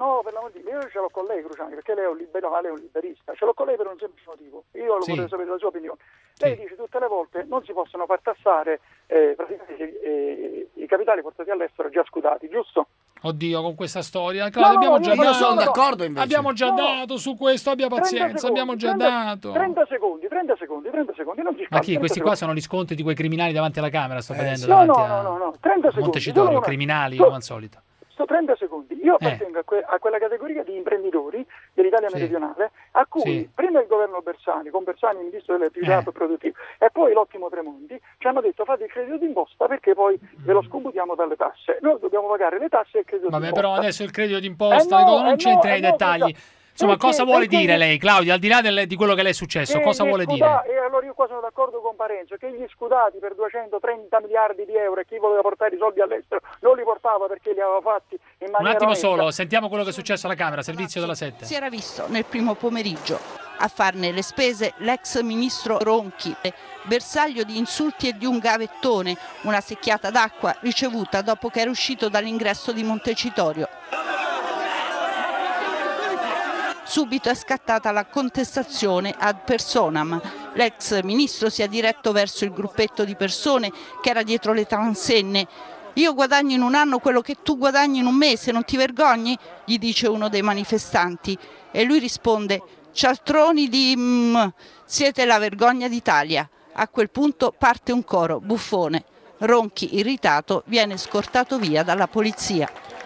No, per l'amor di Dio, io ce l'ho con lei, Cruciani, perché lei è un liberale, è un liberista. Ce l'ho con lei per un semplice motivo. Io lo Sì. vorrei sapere la sua opinione. Lei dice tutte le volte non si possono far tassare eh, praticamente eh, i capitali portati all'estero già scudati, giusto? Oddio, con questa storia, Claudio, No, abbiamo no, già io- io dato. sono d'accordo, invece. Abbiamo già No. dato su questo, abbia trenta pazienza, abbiamo già trenta dato. trenta secondi, trenta secondi, trenta secondi, non si Ma fa. chi? Questi qua sono gli sconti di quei criminali davanti alla Camera, sto vedendo No, davanti no, a no, no, no, trenta secondi. Montecitorio, solo una- criminali so- come al solito. Sto trenta secondi. Io Eh. appartengo a, que- a quella categoria di imprenditori dell'Italia Sì. meridionale a cui Sì. prima il governo Bersani, con Bersani ministro dell'attività Eh. produttiva, e poi l'ottimo Tremonti ci hanno detto fate il credito d'imposta perché poi ve lo scomputiamo dalle tasse. Noi dobbiamo pagare le tasse e il credito Vabbè, d'imposta. però adesso il credito d'imposta, Eh no, dico, non eh c'entra no, nei eh no, dettagli. scusa. Insomma, Perché- cosa vuole perché- dire lei, Claudio, al di là del- di quello che le è successo, Che cosa gli vuole scuda- dire? E allora io qua sono d'accordo con Parenzo, che gli scudati per duecentotrenta miliardi di euro e chi voleva portare i soldi all'estero non li portava perché li aveva fatti in maniera Un attimo onesta. solo, sentiamo quello che è successo alla Camera, servizio della sette. Si era visto nel primo pomeriggio a farne le spese l'ex ministro Ronchi, bersaglio di insulti e di un gavettone, una secchiata d'acqua ricevuta dopo che era uscito dall'ingresso di Montecitorio. Subito è scattata la contestazione ad personam. L'ex ministro si è diretto verso il gruppetto di persone che era dietro le transenne. Io guadagno in un anno quello che tu guadagni in un mese, non ti vergogni? Gli dice uno dei manifestanti. E lui risponde, cialtroni di... Mm, siete la vergogna d'Italia. A quel punto parte un coro, buffone. Ronchi, irritato, viene scortato via dalla polizia.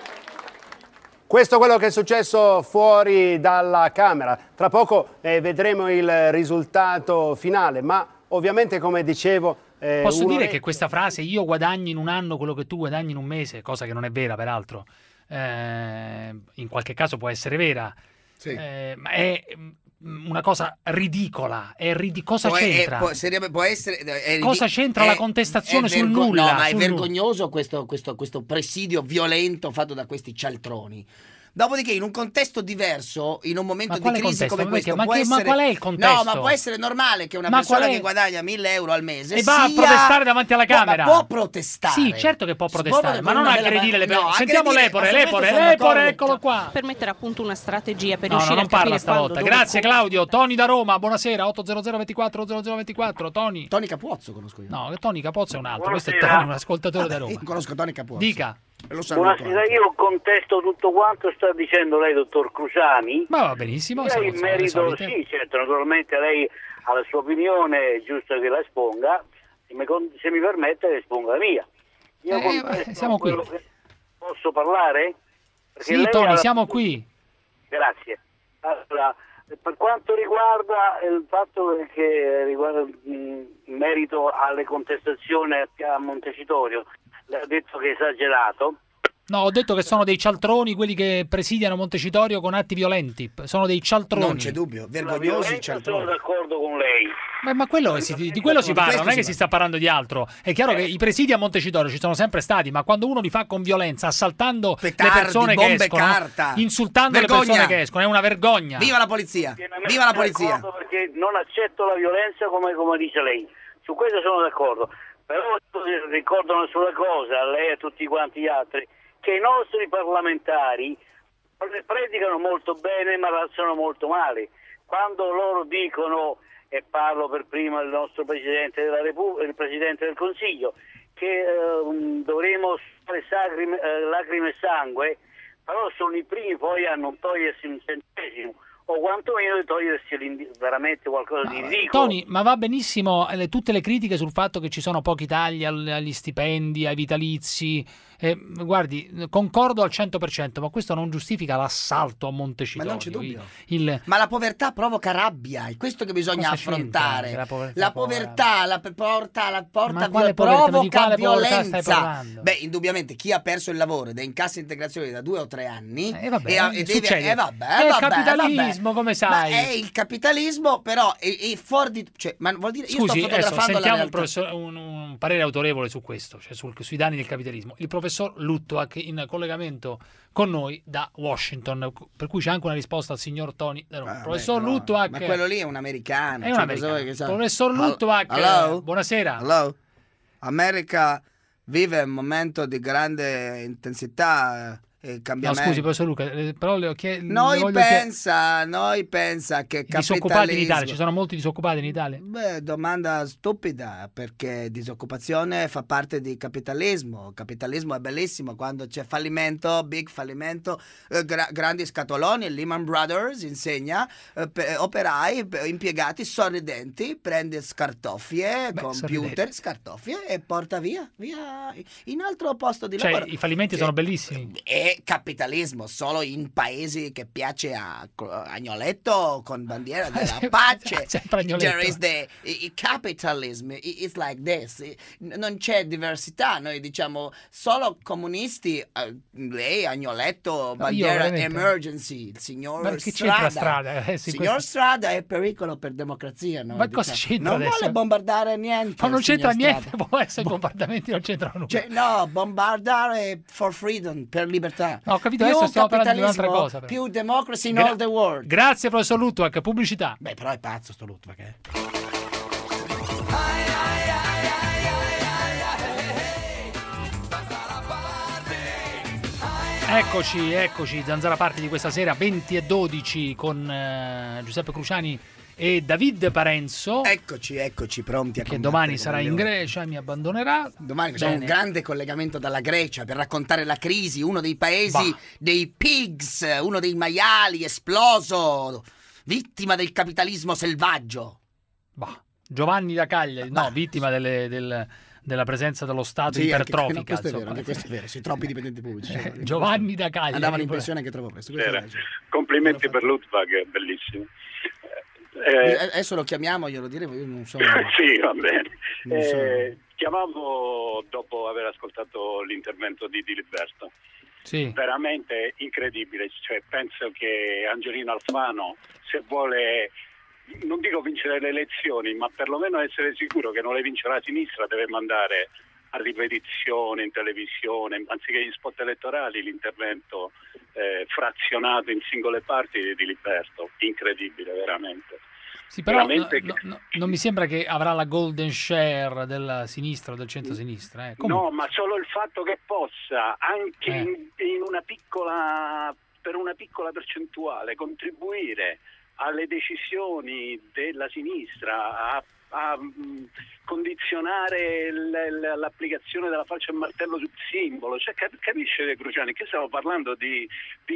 Questo è quello che è successo fuori dalla Camera. Tra poco eh, vedremo il risultato finale, ma ovviamente, come dicevo... eh, Posso uno dire è- che questa frase, io guadagno in un anno quello che tu guadagni in un mese, cosa che non è vera peraltro, eh, in qualche caso può essere vera, eh, ma è mm, una cosa ridicola. È ridi- cosa Può- è- c'entra? può, sarebbe- può essere, è Cosa ridi- c'entra è- la contestazione è sul vergo- nulla? No, ma è sul nu- vergognoso questo, questo, questo presidio violento fatto da questi cialtroni. Dopodiché, in un contesto diverso, in un momento Ma di quale crisi contesto? come Ma questo, perché- ma può che- ma essere... qual è il contesto? No, ma può essere normale che una Ma persona qual è- che guadagna mille euro al mese E va a sia- protestare davanti alla No, ma Camera. può protestare. Sì, certo che può Si può protestare, ma con non una bella- aggredire le persone. no, Sentiamo aggredire- Lepore, ma su questo Lepore, sono Lepore, d'accordo. eccolo qua. Per mettere a punto una strategia per No, no, riuscire non a capire parla stavolta. quando, dove, Grazie come. Claudio. Tony da Roma, buonasera. ottocento ventiquattro zero zero ventiquattro. Tony. Tony Capuzzo conosco io. No, Tony Capozzo è un altro. Questo è Buonasera. Tony, un ascoltatore da Roma. Io conosco Tony Capuzzo. Dica. E lo saluto Buonasera, anche. io contesto tutto quanto sta dicendo lei, dottor Cruciani. Ma va benissimo. sono- Lei in sono le merito, solite. sì, certo, naturalmente lei ha la sua opinione, è giusto che la esponga, se mi, con- se mi permette le esponga la mia. Io Eh, contesto eh, siamo qui. quello che- Posso parlare? Perché Sì, lei Tony, ha la- siamo qui. Grazie. Allora, per quanto riguarda il fatto che riguarda mh, in merito alle contestazioni a Montecitorio, lei ha detto che è esagerato. No, ho detto che sono dei cialtroni quelli che presidiano Montecitorio con atti violenti. Sono dei cialtroni. Non c'è dubbio, vergognosi cialtroni. Sono d'accordo con lei. Ma, ma quello si- di quello si parla, non è che si sta parlando di altro. È chiaro che i presidi a Montecitorio ci sono sempre stati, ma quando uno li fa con violenza, assaltando Petardi, le persone che bombe escono, carta. insultando Vergogna. le persone che escono, è una vergogna. Viva la polizia! Viva la polizia! D'accordo, perché non accetto la violenza come, come dice lei. Su questo sono d'accordo. Però ricordo una sola cosa, a lei e a tutti quanti gli altri, che i nostri parlamentari predicano molto bene ma razionano molto male. Quando loro dicono, e parlo per prima del nostro Presidente della Repubblica, il Presidente del Consiglio, che eh, dovremo fare sacrime, eh, lacrime e sangue, però sono i primi poi a non togliersi un centesimo, o quantomeno di togliersi l'indi- veramente qualcosa di ridicolo. Tony, ma va benissimo eh, le- tutte le critiche sul fatto che ci sono pochi tagli al- agli stipendi, ai vitalizi. Eh, guardi, concordo al cento per cento, ma questo non giustifica l'assalto a Montecitorio. Ma non c'è dubbio. Il- il- Ma la povertà provoca rabbia, è questo che bisogna Cosa affrontare. c'entra la pover- La povertà la pe- porta, la porta Ma via- quale povertà? Ma di provoca quale povertà stai violenza. parlando? Beh, indubbiamente chi ha perso il lavoro ed è in cassa integrazione da due o tre anni Eh, vabbè, e ha- e deve- succede. eh, vabbè, È il vabbè, capitalismo, vabbè. come sai. Ma è il capitalismo, però è, è fuori di, cioè, ma vuol dire io Scusi, sto adesso fotografando la sentiamo un, realtà. professor- un- un parere autorevole su questo, cioè sul- sui danni del capitalismo. Il professor Luttoak in collegamento con noi da Washington, per cui c'è anche una risposta al signor Tony da Roma. Vabbè, professor però- Luttoak, ma quello lì è un americano. È un cioè, americano. cosa vuoi che sa- Professor Hel- Luttoak, Hello? eh, buonasera. Hello? America vive un momento di grande intensità eh, No, cambiamento. scusi, professor Luca, eh, però le ho chie- le Noi voglio chied- pensa, noi pensa che I disoccupati in Italia, ci capitalismo... sono molti disoccupati in Italia? Beh, domanda stupida, perché disoccupazione fa parte di capitalismo. Capitalismo è bellissimo quando c'è fallimento, big fallimento, eh, gra- grandi scatoloni. Lehman Brothers insegna eh, pe- operai, pe- impiegati sorridenti, prende scartoffie, Beh, computer, sorridenti. scartoffie e porta via, via in altro posto di Cioè, lavoro. i fallimenti sono bellissimi. È capitalismo solo in paesi che piace a Agnoletto con bandiera della pace. Sempre Agnoletto. There is the i- i capitalism, i- it's like this. I- Non c'è diversità, noi diciamo solo comunisti, eh, lei Agnoletto, bandiera veramente- emergency, il signor Ma che Strada. c'entra Strada? Eh, sì, signor questo- Strada è pericolo per democrazia. Noi Ma cosa diciamo. c'entra Non adesso? vuole bombardare niente. Ma non il signor c'entra Strada. niente, può essere i bombardamenti non c'entrano nulla. Cioè, no, bombardare for freedom, per libertà. No, ho capito, Più adesso stiamo parlando di un'altra capitalismo, cosa, però. più democracy in Gra- all the world. Grazie professor Lutwak, pubblicità. Beh, però è pazzo sto Lutwak, eh. Eccoci, eccoci, Zanzara Party di questa sera, venti e dodici con eh, Giuseppe Cruciani e David Parenzo. Eccoci, eccoci, pronti a che combattere domani come sarà in leoni. Grecia e mi abbandonerà. Domani facciamo un Bene. grande collegamento dalla Grecia per raccontare la crisi, uno dei paesi Bah. dei pigs, uno dei maiali esploso, vittima del capitalismo selvaggio. Bah. Giovanni da Cagliari, no, vittima delle- del- della presenza dello Stato Sì, anche- ipertrofica. no, questo è vero, insomma. anche questo è vero, sì, troppi dipendenti pubblici. Eh, Giovanni da Cagliari. Andavano in pensione anche troppo presto. questo è Bene. vero. Complimenti per Lutwak, è bellissimo. Eh, Eh, Adesso lo chiamiamo, glielo diremo, io non so. sì, va bene. Non so. Eh, chiamavo dopo aver ascoltato l'intervento di Diliberto. Sì. Veramente incredibile. Cioè, penso che Angelino Alfano, se vuole, non dico vincere le elezioni, ma perlomeno essere sicuro che non le vincerà la sinistra, deve mandare a ripetizione in televisione, anziché gli spot elettorali, l'intervento eh, frazionato in singole parti di Diliberto. Incredibile, veramente. Sì, però Veramente no, no, non mi sembra che avrà la golden share della sinistra o del centro-sinistra. Eh. Comunque, No, ma solo il fatto che possa anche Eh. in, in una piccola, per una piccola percentuale contribuire alle decisioni della sinistra, a, a mh, condizionare l- l- l'applicazione della falce e martello sul simbolo, cioè, cap- capisce Cruciani che stiamo parlando di,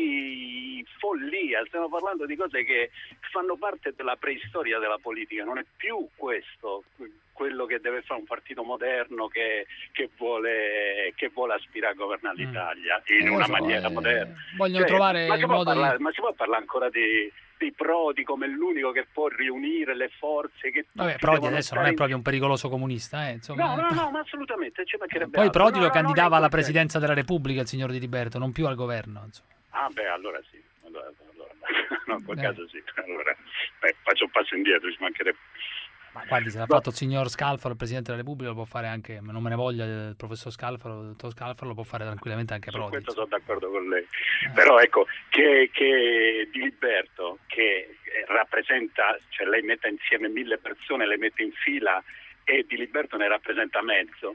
di follia, stiamo parlando di cose che fanno parte della preistoria della politica, non è più questo quello che deve fare un partito moderno che, che vuole che vuole aspirare a governare l'Italia in Eh, lo una so, maniera eh, moderna. vogliono trovare ma si il può modo di- parlare, ma si può parlare ancora di, di Prodi come l'unico che può riunire le forze che vabbè, tutti Prodi devono adesso non stare è proprio un pericoloso comunista, eh, insomma. No, no, no, ma assolutamente, ci mancherebbe Poi altro. Prodi No, lo no, candidava non è alla quel- presidenza della Repubblica, il signor Di Liberto, non più al governo. Insomma. Ah beh, allora sì, allora, allora, no, in quel Eh. caso sì, allora beh, faccio un passo indietro, ci mancherebbe. Ma guardi, se l'ha fatto il signor Scalfaro, il Presidente della Repubblica, lo può fare anche, non me ne voglia il professor Scalfaro, il dottor Scalfaro, lo può fare tranquillamente anche Su Prodi. questo sono d'accordo con lei, però ecco che, che Diliberto che rappresenta, cioè lei mette insieme mille persone, le mette in fila e Diliberto ne rappresenta mezzo,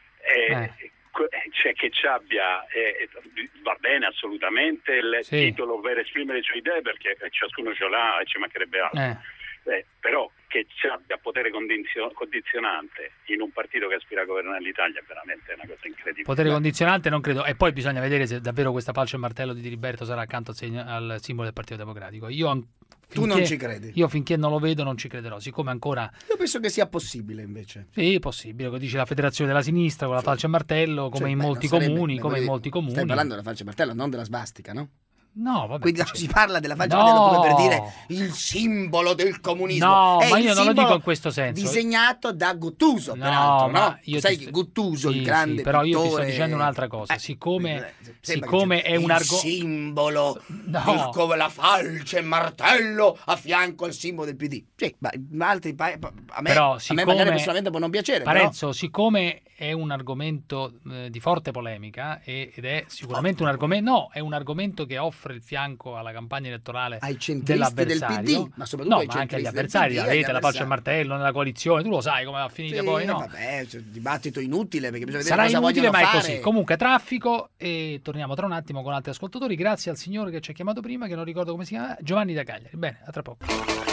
e, Eh. que- cioè che ci abbia, eh, va bene assolutamente il Sì. titolo per esprimere le sue idee perché ciascuno ce l'ha e ci mancherebbe altro. Eh. Eh, però che ci abbia potere condizio- condizionante in un partito che aspira a governare l'Italia è veramente una cosa incredibile. Potere condizionante non credo, e poi bisogna vedere se davvero questa falce e martello di Diliberto sarà accanto al, segno- al simbolo del Partito Democratico. Io an- Tu non finché- ci credi? Io finché non lo vedo non ci crederò, siccome ancora Io penso che sia possibile invece. sì, è possibile, come dice la Federazione della Sinistra con la falce e martello, come Cioè, in beh, molti non sarebbe- comuni, beh, come in voglio molti dire, comuni. Stai parlando della falce martello, non della svastica, no? No, vabbè. Quindi c'è- si parla della falce No! martello come per dire il simbolo del comunismo. No, È ma il io non lo simbolo dico in questo senso. Disegnato da Guttuso, No, peraltro, ma no? io Sai ti che sto- Guttuso, sì, il grande sì, però io ti sto pittore- dicendo un'altra cosa. Eh, siccome eh, sembra siccome che è il un argomento simbolo No. del co- la falce e martello a fianco al simbolo del P D. Sì, ma ma altri pa- pa- a me, Però, a me siccome- magari personalmente può non piacere, però Parenzo, siccome è un argomento eh, di forte polemica e- ed è sicuramente un argomento no, è un argomento che offre offre il fianco alla campagna elettorale ai centristi del P dell'avversario. D, ma soprattutto no, ai ma anche agli centristi del avversari, P D, avete agli la faccia e il avversari. martello nella coalizione, tu lo sai come va a finire Sì, poi, no? Vabbè, c'è un dibattito inutile perché bisogna Sarà vedere cosa inutile, ma vogliono è fare. così. Comunque, traffico, e torniamo tra un attimo con altri ascoltatori. Grazie al signore che ci ha chiamato prima, che non ricordo come si chiama, Giovanni da Cagliari. Bene, a tra poco.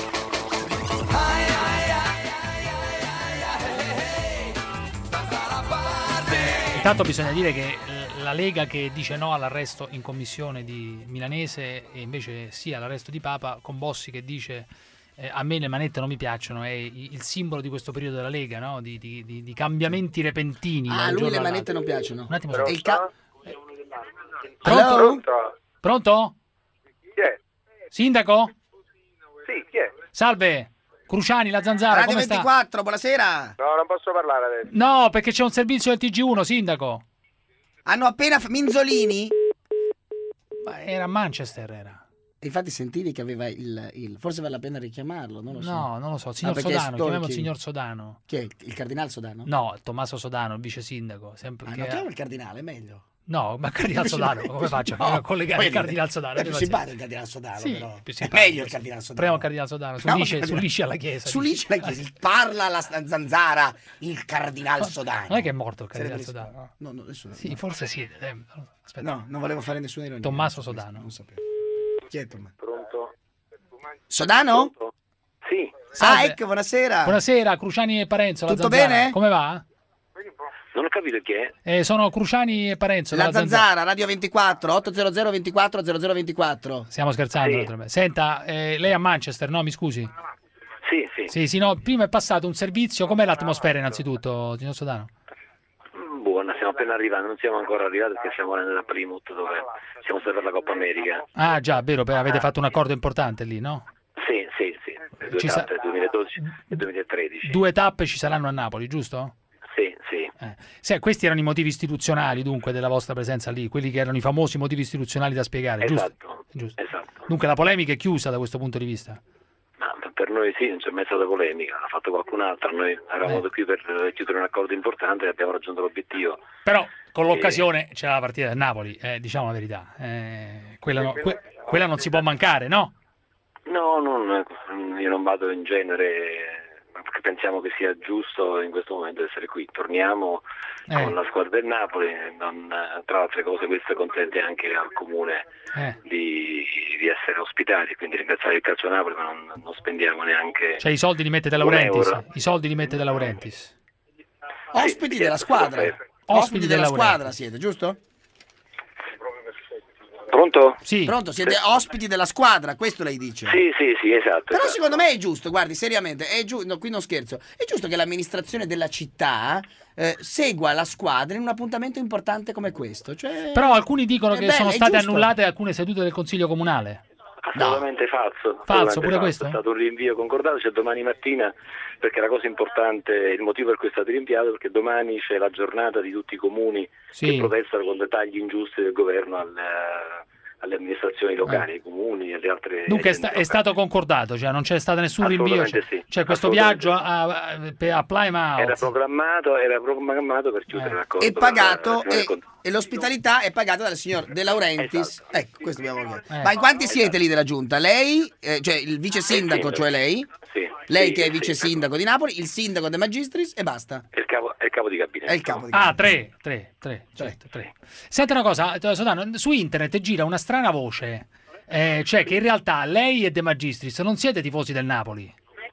Intanto bisogna dire che eh, la Lega che dice no all'arresto in commissione di Milanese e invece sì all'arresto di Papa, con Bossi che dice eh, a me le manette non mi piacciono, è i- il simbolo di questo periodo della Lega, no? di, di- di- di cambiamenti repentini. Ah, da un a lui giorno le all'altro. manette non piacciono. Un attimo, E il ca- Pronto? Hello? Pronto? Chi è? Sindaco? Sì, chi è? Salve, Cruciani, la zanzara, Radio come sta? ventiquattro, buonasera. No, non posso parlare adesso. No, perché c'è un servizio del T G uno, sindaco. Hanno appena f- Minzolini? Ma era a Manchester, era. Infatti sentivi che aveva il, il- forse vale la pena richiamarlo, non lo so. No, non lo so, il signor Ah, perché è Sodano, chiamiamo il stalking. signor Sodano. Chi è? Il cardinale Sodano? No, Tommaso Sodano, il vice sindaco. Sempre Ah, che- no, chiama il cardinale, è meglio. No, ma il cardinale Sodano, come faccio No, a collegare il voglio cardinale dire, Sodano? È più Che fa- simpatico il cardinale Sodano, Sì, però. più È simpatico, meglio il sì. cardinale Sodano. Proviamo il cardinale Sodano, Proviamo su il cardinale- lisce alla chiesa. Su lisce alla chiesa, parla alla zanzara il cardinale Sodano. Non è che è morto il cardinale Sarebbe- Sodano? No, no, adesso Sì, no. forse sì. eh, aspetta. No, non volevo fare nessuna ironia. Tommaso Non so Sodano. questo, Non sapevo. Chi è Tommaso? Pronto? Sodano? Sì. Ah, Salve. ecco, buonasera. Buonasera, Cruciani e Parenzo. la Tutto zanzara. bene? Come va? Non ho capito chi è. Eh, sono Cruciani e Parenzo. La della zanzara, Radio ventiquattro, ottocento ventiquattro zero zero ventiquattro. Stiamo scherzando. Sì. naturalmente. Senta, eh, lei è a Manchester, no? Mi scusi. Sì, sì. Sì, sì, no, prima è passato un servizio. Com'è l'atmosfera innanzitutto, signor Sodano? Buona, siamo appena arrivati, non siamo ancora arrivati perché siamo nella Plymouth dove siamo stati per la Coppa America. Ah, già, vero, beh, avete fatto un accordo importante lì, no? Sì, sì, sì. Le due Ci sa- tappe, duemiladodici e duemilatredici. Due tappe ci saranno a Napoli, giusto? Sì, sì. Eh. Se, questi erano i motivi istituzionali, dunque, della vostra presenza lì, quelli che erano i famosi motivi istituzionali da spiegare, giusto? Esatto, Giusto. esatto. Dunque la polemica è chiusa da questo punto di vista. Ma per noi sì, non c'è mai stata polemica, l'ha fatto qualcun altro, noi eravamo Eh. qui per eh, chiudere un accordo importante e abbiamo raggiunto l'obiettivo. Però con l'occasione c'era la partita del Napoli, eh, diciamo la verità. Eh, quella, no- que- quella non si può mancare, no? No, non, io non vado in genere, perché pensiamo che sia giusto in questo momento essere qui. Torniamo Eh. con la squadra del Napoli, non, tra altre cose questo consente anche al Comune Eh. di, di essere ospitati, quindi ringraziare il Calcio Napoli, ma non, non spendiamo neanche Cioè i soldi li mette De un Laurentiis. euro. I soldi li mette De Laurentiis. Ospiti della squadra. Ospiti Ospiti della della squadra Laurenti. siete, giusto? Pronto? Sì. Pronto, siete ospiti della squadra, questo lei dice. Sì, sì, sì, esatto. Però esatto. secondo me è giusto, guardi, seriamente, è giusto, no, qui non scherzo, è giusto che l'amministrazione della città eh, segua la squadra in un appuntamento importante come questo. Cioè... Però alcuni dicono è che bello, sono è state giusto. annullate alcune sedute del Consiglio Comunale. Assolutamente falso. Falso, assolutamente pure falso. questo? È stato un rinvio concordato, c'è domani mattina, perché la cosa importante, il motivo per cui è stato rinviato, perché domani c'è la giornata di tutti i comuni Sì. che protestano contro i tagli ingiusti del governo al, alle amministrazioni locali, ai comuni e alle altre Dunque è, aziende sta- è stato concordato, cioè non c'è stato nessun rinvio. Cioè, Assolutamente sì. cioè questo Assolutamente viaggio a, a, per- a Plymouth Era programmato, era programmato per chiudere l'accordo. È pagato per- e, e l'ospitalità è pagata dal signor De Laurentiis. Esatto. Ecco, questo abbiamo capito. Eh. Ma in quanti siete lì della giunta? Lei, eh, cioè il vice sindaco, Il sindaco. cioè lei? Sì, Lei sì, che è sì. vice sindaco di Napoli, il sindaco De Magistris e basta. È il capo, è il capo di gabinetto. È il capo di Ah, tre, tre, tre, certo, tre. Senti una cosa, Sodano, su internet gira una strana voce, eh, cioè che in realtà lei e De Magistris non siete tifosi del Napoli.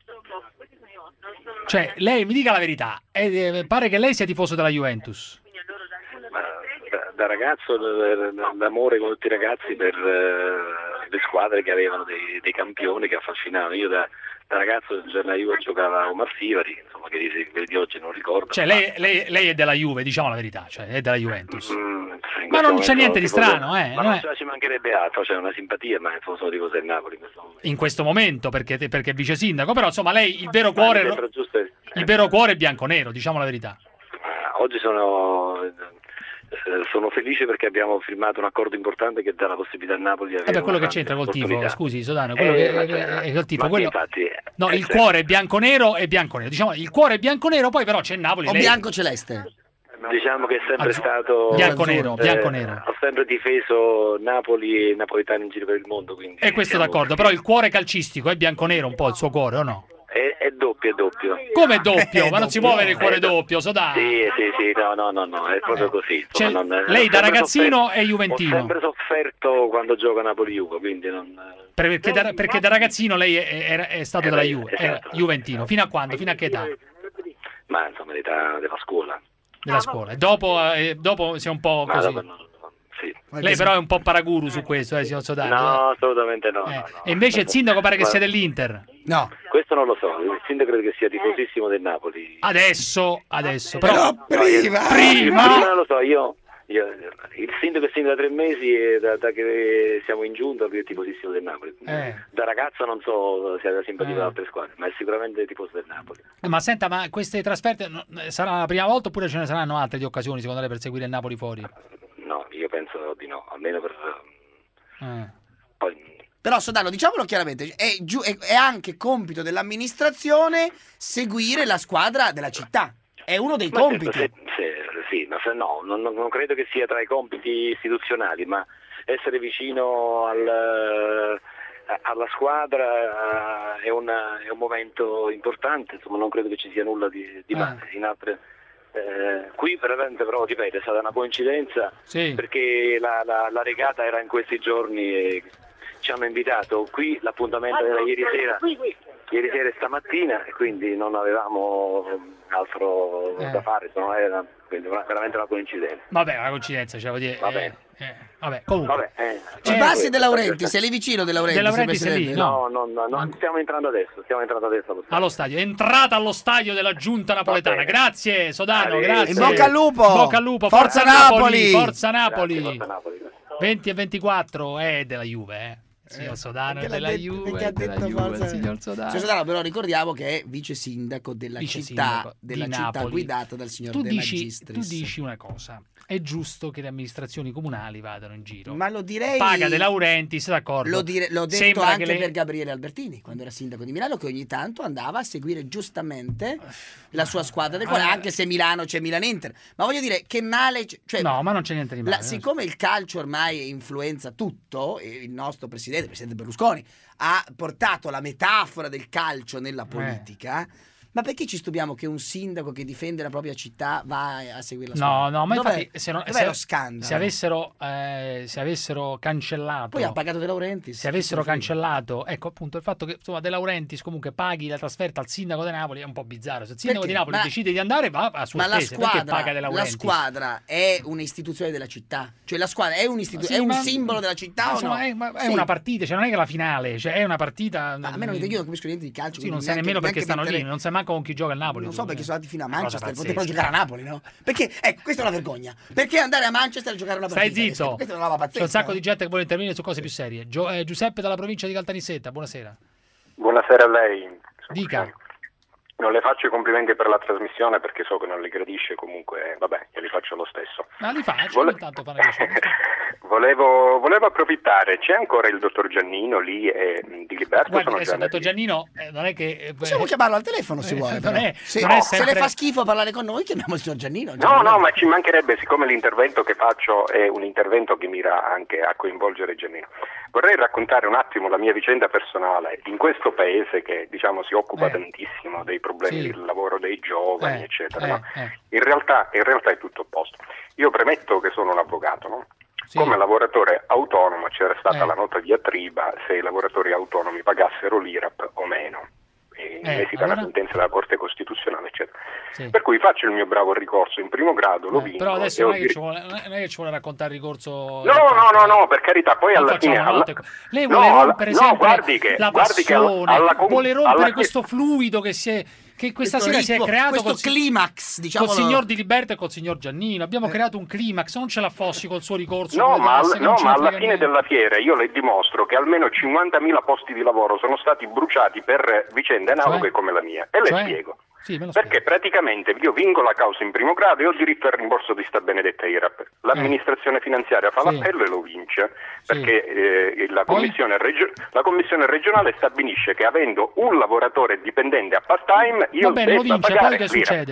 Cioè, lei mi dica la verità, eh, eh, pare che lei sia tifoso della Juventus. Ma da, da ragazzo l- l- l'amore con tutti i ragazzi per eh, le squadre che avevano dei, dei campioni che affascinavano. Io da, da ragazzo già la Juve giocava Omar Sivori, insomma, che di, quelli di oggi non ricordo. Cioè, lei, lei- lei è della Juve, diciamo la verità, cioè è della Juventus. Mm, in Ma questo non c'è momento niente di tifoso- strano, eh, Ma non non è- ce la ci mancherebbe altro, c'è una simpatia, ma sono tifoso del Napoli in questo momento. In questo momento, perché, perché è vice sindaco, però insomma lei il vero cuore, Mi sembra giusto- il vero cuore è bianco-nero, diciamo la verità. Ma oggi sono, eh, sono felice perché abbiamo firmato un accordo importante che dà la possibilità al Napoli di avere Vabbè, quello una che c'entra col grande tifo, opportunità. scusi Sodano, quello Eh, che ma è, c'è- è col tifo, ma quello... infatti, No, eh, il certo. cuore è bianco-nero e bianco-nero, diciamo il cuore è bianco-nero, poi però c'è il Napoli. O lei- bianco celeste? diciamo che è sempre stato bianco-nero, eh, bianco-nero. ho sempre difeso Napoli e napoletani in giro per il mondo, quindi E questo diciamo d'accordo, però il cuore calcistico è bianco-nero un po' il suo cuore, o no? è, è doppio, è doppio. Come doppio? Ma non si può avere il cuore È do- doppio, Sodano. Sì, sì, sì, no, no, no, no, è proprio così. Cioè, Insomma, non- lei ho da sempre ragazzino sofferto- è juventino. Ho sempre sofferto quando gioca Napoli-Juve, quindi non... Perché da, perché da ragazzino lei è, è- è stato Era- della Juve, era esatto. juventino. Fino a quando? Fino a che età? Ma insomma, l'età della scuola. Della scuola. E dopo, eh, dopo si è un po' Ma così. dopo no, sì. Lei però è un po' paraguru su questo, eh, signor Sodano. No, assolutamente no, Eh, no, no. E invece il sindaco pare che Ma- sia dell'Inter. No. Questo non lo so, il sindaco credo che sia tifosissimo del Napoli. Adesso, adesso. Però, prima, prima, non lo so, io, io il sindaco è sindaco da tre mesi e da, da che siamo in giunta lui è tifosissimo del Napoli. Eh. Da ragazzo non so se aveva simpatia Eh. ad altre squadre, ma è sicuramente tifoso del Napoli. Ma senta, ma queste trasferte no, sarà la prima volta oppure ce ne saranno altre di occasioni secondo lei per seguire il Napoli fuori? No, io penso di no, almeno per... Eh. Poi, Però Sodano, diciamolo chiaramente, è, giu- è- è anche compito dell'amministrazione seguire la squadra della città. È uno dei ma compiti. certo, se- se- sì, ma se no, non, non- non credo che sia tra i compiti istituzionali, ma essere vicino al, eh, alla squadra eh, è, una- è un momento importante, insomma non credo che ci sia nulla di, di male. In altre, eh, qui veramente però, ripeto, è stata una coincidenza Sì. perché la, la- la regata era in questi giorni e ci hanno invitato. Qui l'appuntamento era ieri sera, ieri sera e stamattina e quindi non avevamo altro Eh. da fare, insomma, era quindi una- veramente una coincidenza. Vabbè, una coincidenza, cioè, vuol dire, Va eh, bene. eh, vabbè, comunque. Vabbè, eh. Ci Eh, passi questo, De Laurentiis, questo. sei lì vicino De Laurentiis? De Laurentiis è lì, Presidente? No, no, no, no, stiamo entrando adesso, stiamo entrando adesso allo stadio. Allo stadio, è entrata allo stadio della giunta napoletana. bene. Grazie Sodano, Arrivederci. grazie. In bocca al lupo! In bocca al lupo, Forza forza, Napoli, Napoli! forza Napoli. Grazie, forza Napoli. venti e ventiquattro è della Juve, eh. Signor Sodano è Perché l'ha della detto- Juve, perché ha è della detto Juve, forza- signor Sodano. Signor Sodano, però ricordiamo che è vice sindaco della Vice città, sindaco della di città Napoli. guidata dal signor Tu De dici, Magistris. tu dici una cosa, è giusto che le amministrazioni comunali vadano in giro. Ma lo direi... Paga De Laurentiis, d'accordo. Lo dire- l'ho detto Sembra anche che le- per Gabriele Albertini quando era sindaco di Milano, che ogni tanto andava a seguire giustamente la sua squadra del cuore, Ah. anche se Milano c'è Milan-Inter. Ma voglio dire, che male... c- Cioè, No, ma non c'è niente di male. la- siccome il calcio ormai influenza tutto, e il nostro presidente, il presidente Berlusconi, ha portato la metafora del calcio nella politica, ma perché ci stupiamo che un sindaco che difende la propria città va a seguire la No, squadra? no, ma Dov'è- infatti se, non, dov'è se- lo scandalo? se avessero, eh, se avessero cancellato Poi ha pagato De Laurentiis. se avessero chi se ne frega. cancellato, ecco appunto il fatto che insomma De Laurentiis comunque paghi la trasferta al sindaco di Napoli è un po' bizzarro. Se il sindaco Perché? di Napoli Ma- decide di andare va a sue Ma la spese, perché squadra, paga De la Laurentiis? squadra è un'istituzione della città, cioè la squadra è, un, istitu- Sì, è un ma- simbolo della città ma o insomma, no? è, ma è Sì. una partita, cioè non è che la finale, cioè è una partita. Ma a me non io non capisco niente di calcio. Sì, quindi non sai neanche- nemmeno perché neanche stanno mi lì, inter- non sai manco con chi gioca il Napoli. Non tu, so perché eh. sono andati fino a Una cosa Manchester, pazzesca. potrebbero giocare a Napoli, no? Perché, ecco, questa è una vergogna. Perché andare a Manchester a giocare una partita? Stai zitto, Questa è una roba pazzesca. c'è un sacco di gente che vuole intervenire su cose più serie. Gio- eh, Giuseppe dalla provincia di Caltanissetta, buonasera. Buonasera a lei. Dica. Non le faccio i complimenti per la trasmissione perché so che non li gradisce, comunque vabbè, glieli faccio lo stesso. Ma li faccio, Vole- ogni tanto fanno piacere. Volevo, volevo approfittare, c'è ancora il dottor Giannino lì e mh, Di Liberto? Guarda, sono adesso già il dottor lì. Giannino eh, non è che... eh, Possiamo chiamarlo al telefono se eh, vuole. non però. è- se, non è se sempre- le fa schifo parlare con noi, chiamiamo il signor Giannino. No, no, ma ci mancherebbe, siccome l'intervento che faccio è un intervento che mira anche a coinvolgere Giannino. Vorrei raccontare un attimo la mia vicenda personale in questo paese che diciamo si occupa Eh. tantissimo dei problemi Sì. del lavoro dei giovani, Eh, eccetera. eh, no? eh. In realtà, in realtà è tutto opposto. Io premetto che sono un avvocato, no? Sì. Come lavoratore autonomo c'era stata Eh. la nota diatriba se i lavoratori autonomi pagassero l'I R A P o meno, in Eh, esito a allora? una sentenza della Corte Costituzionale, eccetera. Sì. Per cui faccio il mio bravo ricorso in primo grado, lo Eh, vinco. però e adesso ho non è, che dir- ci vuole, non è che ci vuole raccontare il ricorso. No, no, no, no, per carità, poi Non alla facciamo fine... una alla- notte- Lei vuole No, alla- rompere no, sempre guardi che, la guardi che alla- passione, alla com- vuole rompere alla- questo fluido che si è che questa Questo sera si è ritmo, creato questo col si- climax, diciamo. col signor Di Liberto e col signor Giannino. Abbiamo creato un climax, non ce la fossi col suo ricorso. No, con le ma, tasse, al- non no, ce ma ne alla frega fine niente. della fiera io le dimostro che almeno cinquantamila posti di lavoro sono stati bruciati per vicende analoghe Cioè? come la mia. E le Cioè? spiego. Sì, me lo Perché praticamente io vinco la causa in primo grado e ho diritto al rimborso di sta benedetta I R A P. L'amministrazione finanziaria fa Sì. l'appello e lo vince, Sì. perché eh, la, Poi? commissione regio- la commissione regionale stabilisce che avendo un lavoratore dipendente a part-time io Va bene, lo debba vince, pagare poi che l'I R A P. succede?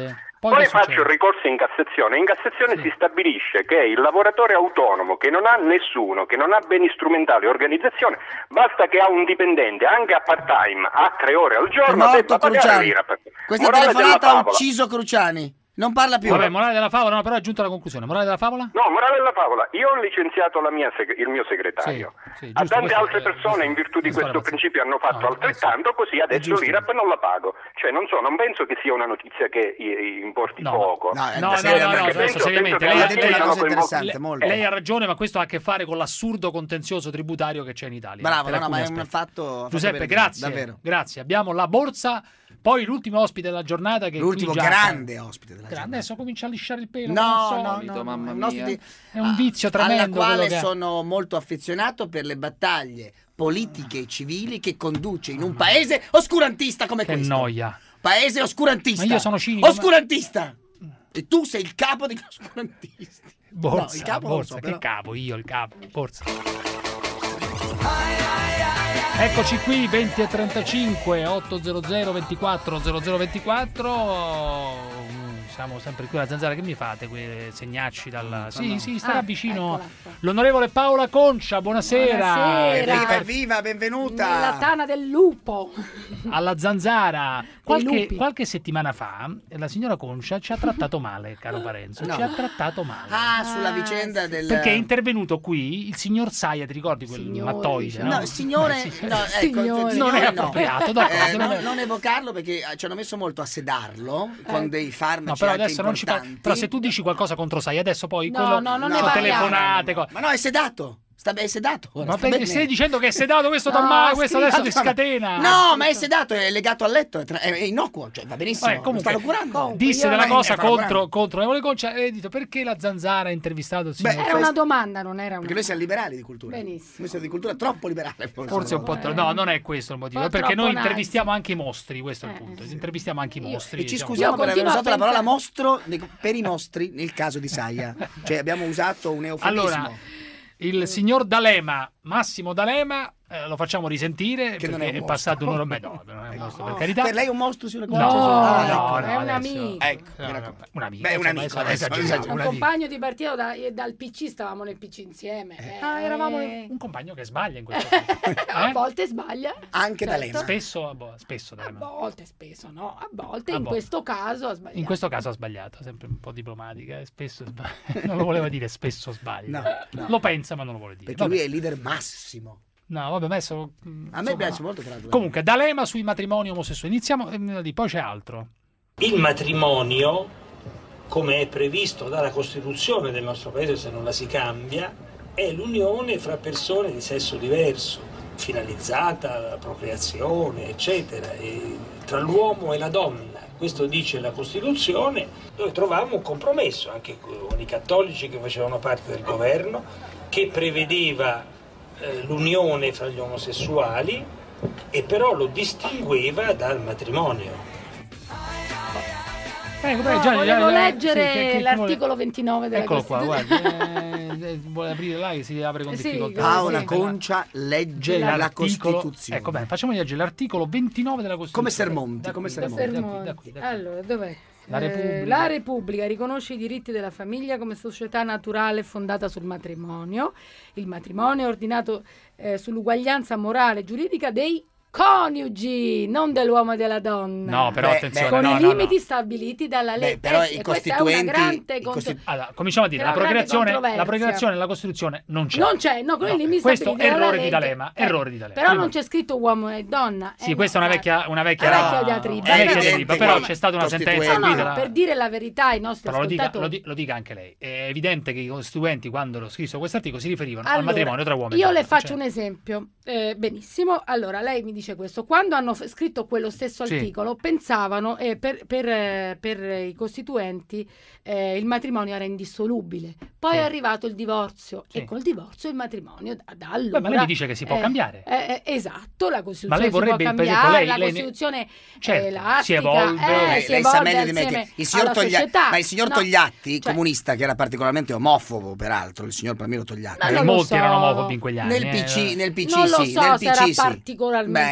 Poi, Poi che faccio succede? il ricorso in Cassazione. In Cassazione si stabilisce che il lavoratore autonomo che non ha nessuno, che non ha beni strumentali o organizzazione, basta che ha un dipendente anche a part-time a tre ore al giorno, È morto debba pagare Cruciani. l'I R A P. Questa Morale telefonata della ha favola. ucciso Cruciani. Non parla più. Vabbè, morale della favola, no, però è giunto alla conclusione. Morale della favola? No, morale della favola, io ho licenziato la mia seg- il mio segretario. Sì, sì, a giusto, tante questo- altre persone in virtù di questo questo era principio hanno fatto No, altrettanto, così adesso giusto. l'I R A P non la pago. Cioè non so, non penso che sia una notizia che i- importi No, poco. no, No, no, no, Perché no, penso- adesso penso seriamente, che lei, alla ha detto fine una sono cosa coinvolti- interessante, Eh, molto. lei ha ragione, ma questo ha a che fare con l'assurdo contenzioso tributario che c'è in Italia. Bravo, per no, no, alcuni ma è un aspetti. fatto, fatto Giuseppe, bene, grazie. davvero. Grazie. Abbiamo la borsa, poi l'ultimo ospite della giornata che L'ultimo qui già- grande ospite della Grande, giornata. adesso comincia a lisciare il pelo. No, come al no, solito, no, mamma no, mia. nostri- È un vizio alla tremendo. quale quello che è. sono molto affezionato per le battaglie politiche e civili che conduce in un paese oscurantista come Che questo. noia. Paese oscurantista. Ma io sono cinico, ma- Oscurantista. E tu sei il capo degli oscurantisti. Borsa, No, il capo non lo borsa, so, che però. capo, io il capo, borsa. Eccoci qui, venti e trentacinque, ottocento ventiquattro zero zero ventiquattro. Siamo sempre qui alla Zanzara. Che mi fate quei segnacci dalla... Sì, sì, starà Ah, vicino eccola qua. l'onorevole Paola Concia. Buonasera. Buonasera. Viva, viva, benvenuta. Nella tana del lupo. Alla Zanzara. Qualche, lupi. qualche settimana fa la signora Concia ci ha trattato male, caro Parenzo. No. Ci ha trattato male. Ah, sulla vicenda del... Perché è intervenuto qui il signor Saia, ti ricordi quel Signori, mattoide? No, No, signore, Eh, sì, no, ecco, Signore. signore, Non è no. appropriato, d'accordo, Eh, non non, è- non evocarlo perché ci hanno messo molto a sedarlo con dei farmaci No, però anche adesso non ci fa... importanti. Però se tu dici qualcosa contro Saia, adesso poi No, quello... no, non ne sono parliamo. telefonate. co- Ma no, è sedato. Sta è sedato. ora, Ma sta perché bene. stai dicendo che è sedato questo No, Tommaso, ha questo scritto- adesso ti scatena? No, ma è sedato, è legato al letto, è, tra- è innocuo, cioè va benissimo. Vabbè, comunque, lo stanno curando. comunque, Disse io- della Eh, cosa stanno contro, curando. contro l'onorevole Concia e ha detto perché la Zanzara ha intervistato il Beh, signor... Era una domanda, non era una... Perché noi siamo liberali di cultura. Benissimo. Noi siamo di cultura troppo liberale. Forse, Forse un po' tro- no, non è questo il motivo, Un è po' perché troppo noi nice. intervistiamo anche i mostri, questo è il Eh, punto. sì. Intervistiamo anche i Io- mostri. E ci diciamo. scusiamo Io per aver continuo a usato la parola pensare- mostro nei- per i mostri nel caso di Saia. Cioè abbiamo usato un eufemismo. Allora, il signor D'Alema, Massimo D'Alema, eh, lo facciamo risentire Che non perché è un è, passato mostro. un'ora. Beh, no, non è un mostro, per carità. Per lei è un mostro sulle No, cose? no, Ah, no, ecco. è un adesso- amico. Ecco, No, mi no, raccomando. un amico. Beh, un insomma, amico, adesso adesso, esageriamo, esageriamo. Un un amico. compagno di partito da- dal P C, stavamo nel P C insieme. eh. Ah, eravamo Eh, un compagno che sbaglia in questo caso. a Eh? volte sbaglia. Anche Certo. D'Alema. Spesso, a bo- spesso A D'Alema. volte, spesso no, a volte, A in volte. questo caso ha sbagliato. In questo caso ha sbagliato, sempre un po' diplomatica, eh, spesso sbaglia. Non lo voleva dire spesso sbaglia. No, no. Lo pensa ma non lo vuole dire. Perché Vabbè. lui è il leader massimo. No, vabbè, adesso... A me insomma, piace molto tra l'altro. Comunque, D'Alema sui matrimoni omosessuali. Iniziamo, eh, di- poi c'è altro. Il matrimonio, come è previsto dalla Costituzione del nostro paese se non la si cambia, è l'unione fra persone di sesso diverso, finalizzata alla procreazione, eccetera, e tra l'uomo e la donna. Questo dice la Costituzione, dove trovavamo un compromesso anche con i cattolici che facevano parte del governo, che prevedeva eh, l'unione fra gli omosessuali e però lo distingueva dal matrimonio. Ecco, No, beh, già- volevo già- leggere sì, che- che- l'articolo ventinove della Eccolo qua, Costituzione. guarda. eh, eh, vuole aprire là che si apre con Sì, difficoltà. Paola sì. Concia legge la L'articolo- Costituzione. Ecco bene, facciamo leggere l'articolo ventinove della Costituzione. Come Sermonti, Da come qui, da Sermonti. qui, da qui, da qui, da qui. Allora, dov'è? La Eh, Repubblica. la Repubblica riconosce i diritti della famiglia come società naturale fondata sul matrimonio. Il matrimonio è ordinato eh, sull'uguaglianza morale e giuridica dei coniugi, non dell'uomo e della donna. No, però Beh, attenzione, con no, i no, limiti no. stabiliti dalla Beh, legge. però Eh, i e questa è una costituenti- grande i contro- costitu- Allora, cominciamo a dire, C'è la una grande procreazione, la controversia. procreazione nella Costituzione non c'è. Non c'è, no, con i No, limiti questo stabiliti dalla errore di legge. D'Alema, Eh, errore di D'Alema. Però Prima- non c'è scritto uomo e donna. Sì, eh, questa è una no, vecchia, una vecchia, Una no, vecchia diatriba. una È vecchia evidente diatriba, però che c'è stata una sentenza costituenti- No, qui no, no, della- per dire la verità ai nostri Però lo dica, ascoltatori. lo, di- lo dica anche lei. È evidente che i costituenti, quando lo scrissero questo articolo, si riferivano al Allora, matrimonio tra uomini e io donne. le faccio cioè- un esempio. Eh, benissimo. Allora, lei mi dice questo. Quando hanno f- scritto quello stesso Sì. articolo, pensavano, eh, per, per, eh, per i costituenti, eh, il matrimonio era indissolubile. Poi Sì. è arrivato il divorzio Sì. e col divorzio il matrimonio da, da allora... Beh, ma lei mi dice che si può eh, cambiare. eh, eh, esatto, la Costituzione lei si può vorrebbe, per cambiare, esempio, lei- la lei ne- Costituzione Certo, è elastica, si evolve. eh, Lei, si lei sa evolve meglio di me assieme che il signor, alla Toglia- società. ma il signor No, Togliatti, cioè- comunista, che era particolarmente omofobo, peraltro, il signor Palmiro Togliatti. Ma Eh, non lo molti so. erano omofobi in quegli anni. Nel eh. P C, nel P C Non lo sì, so nel se P C era sì. particolarmente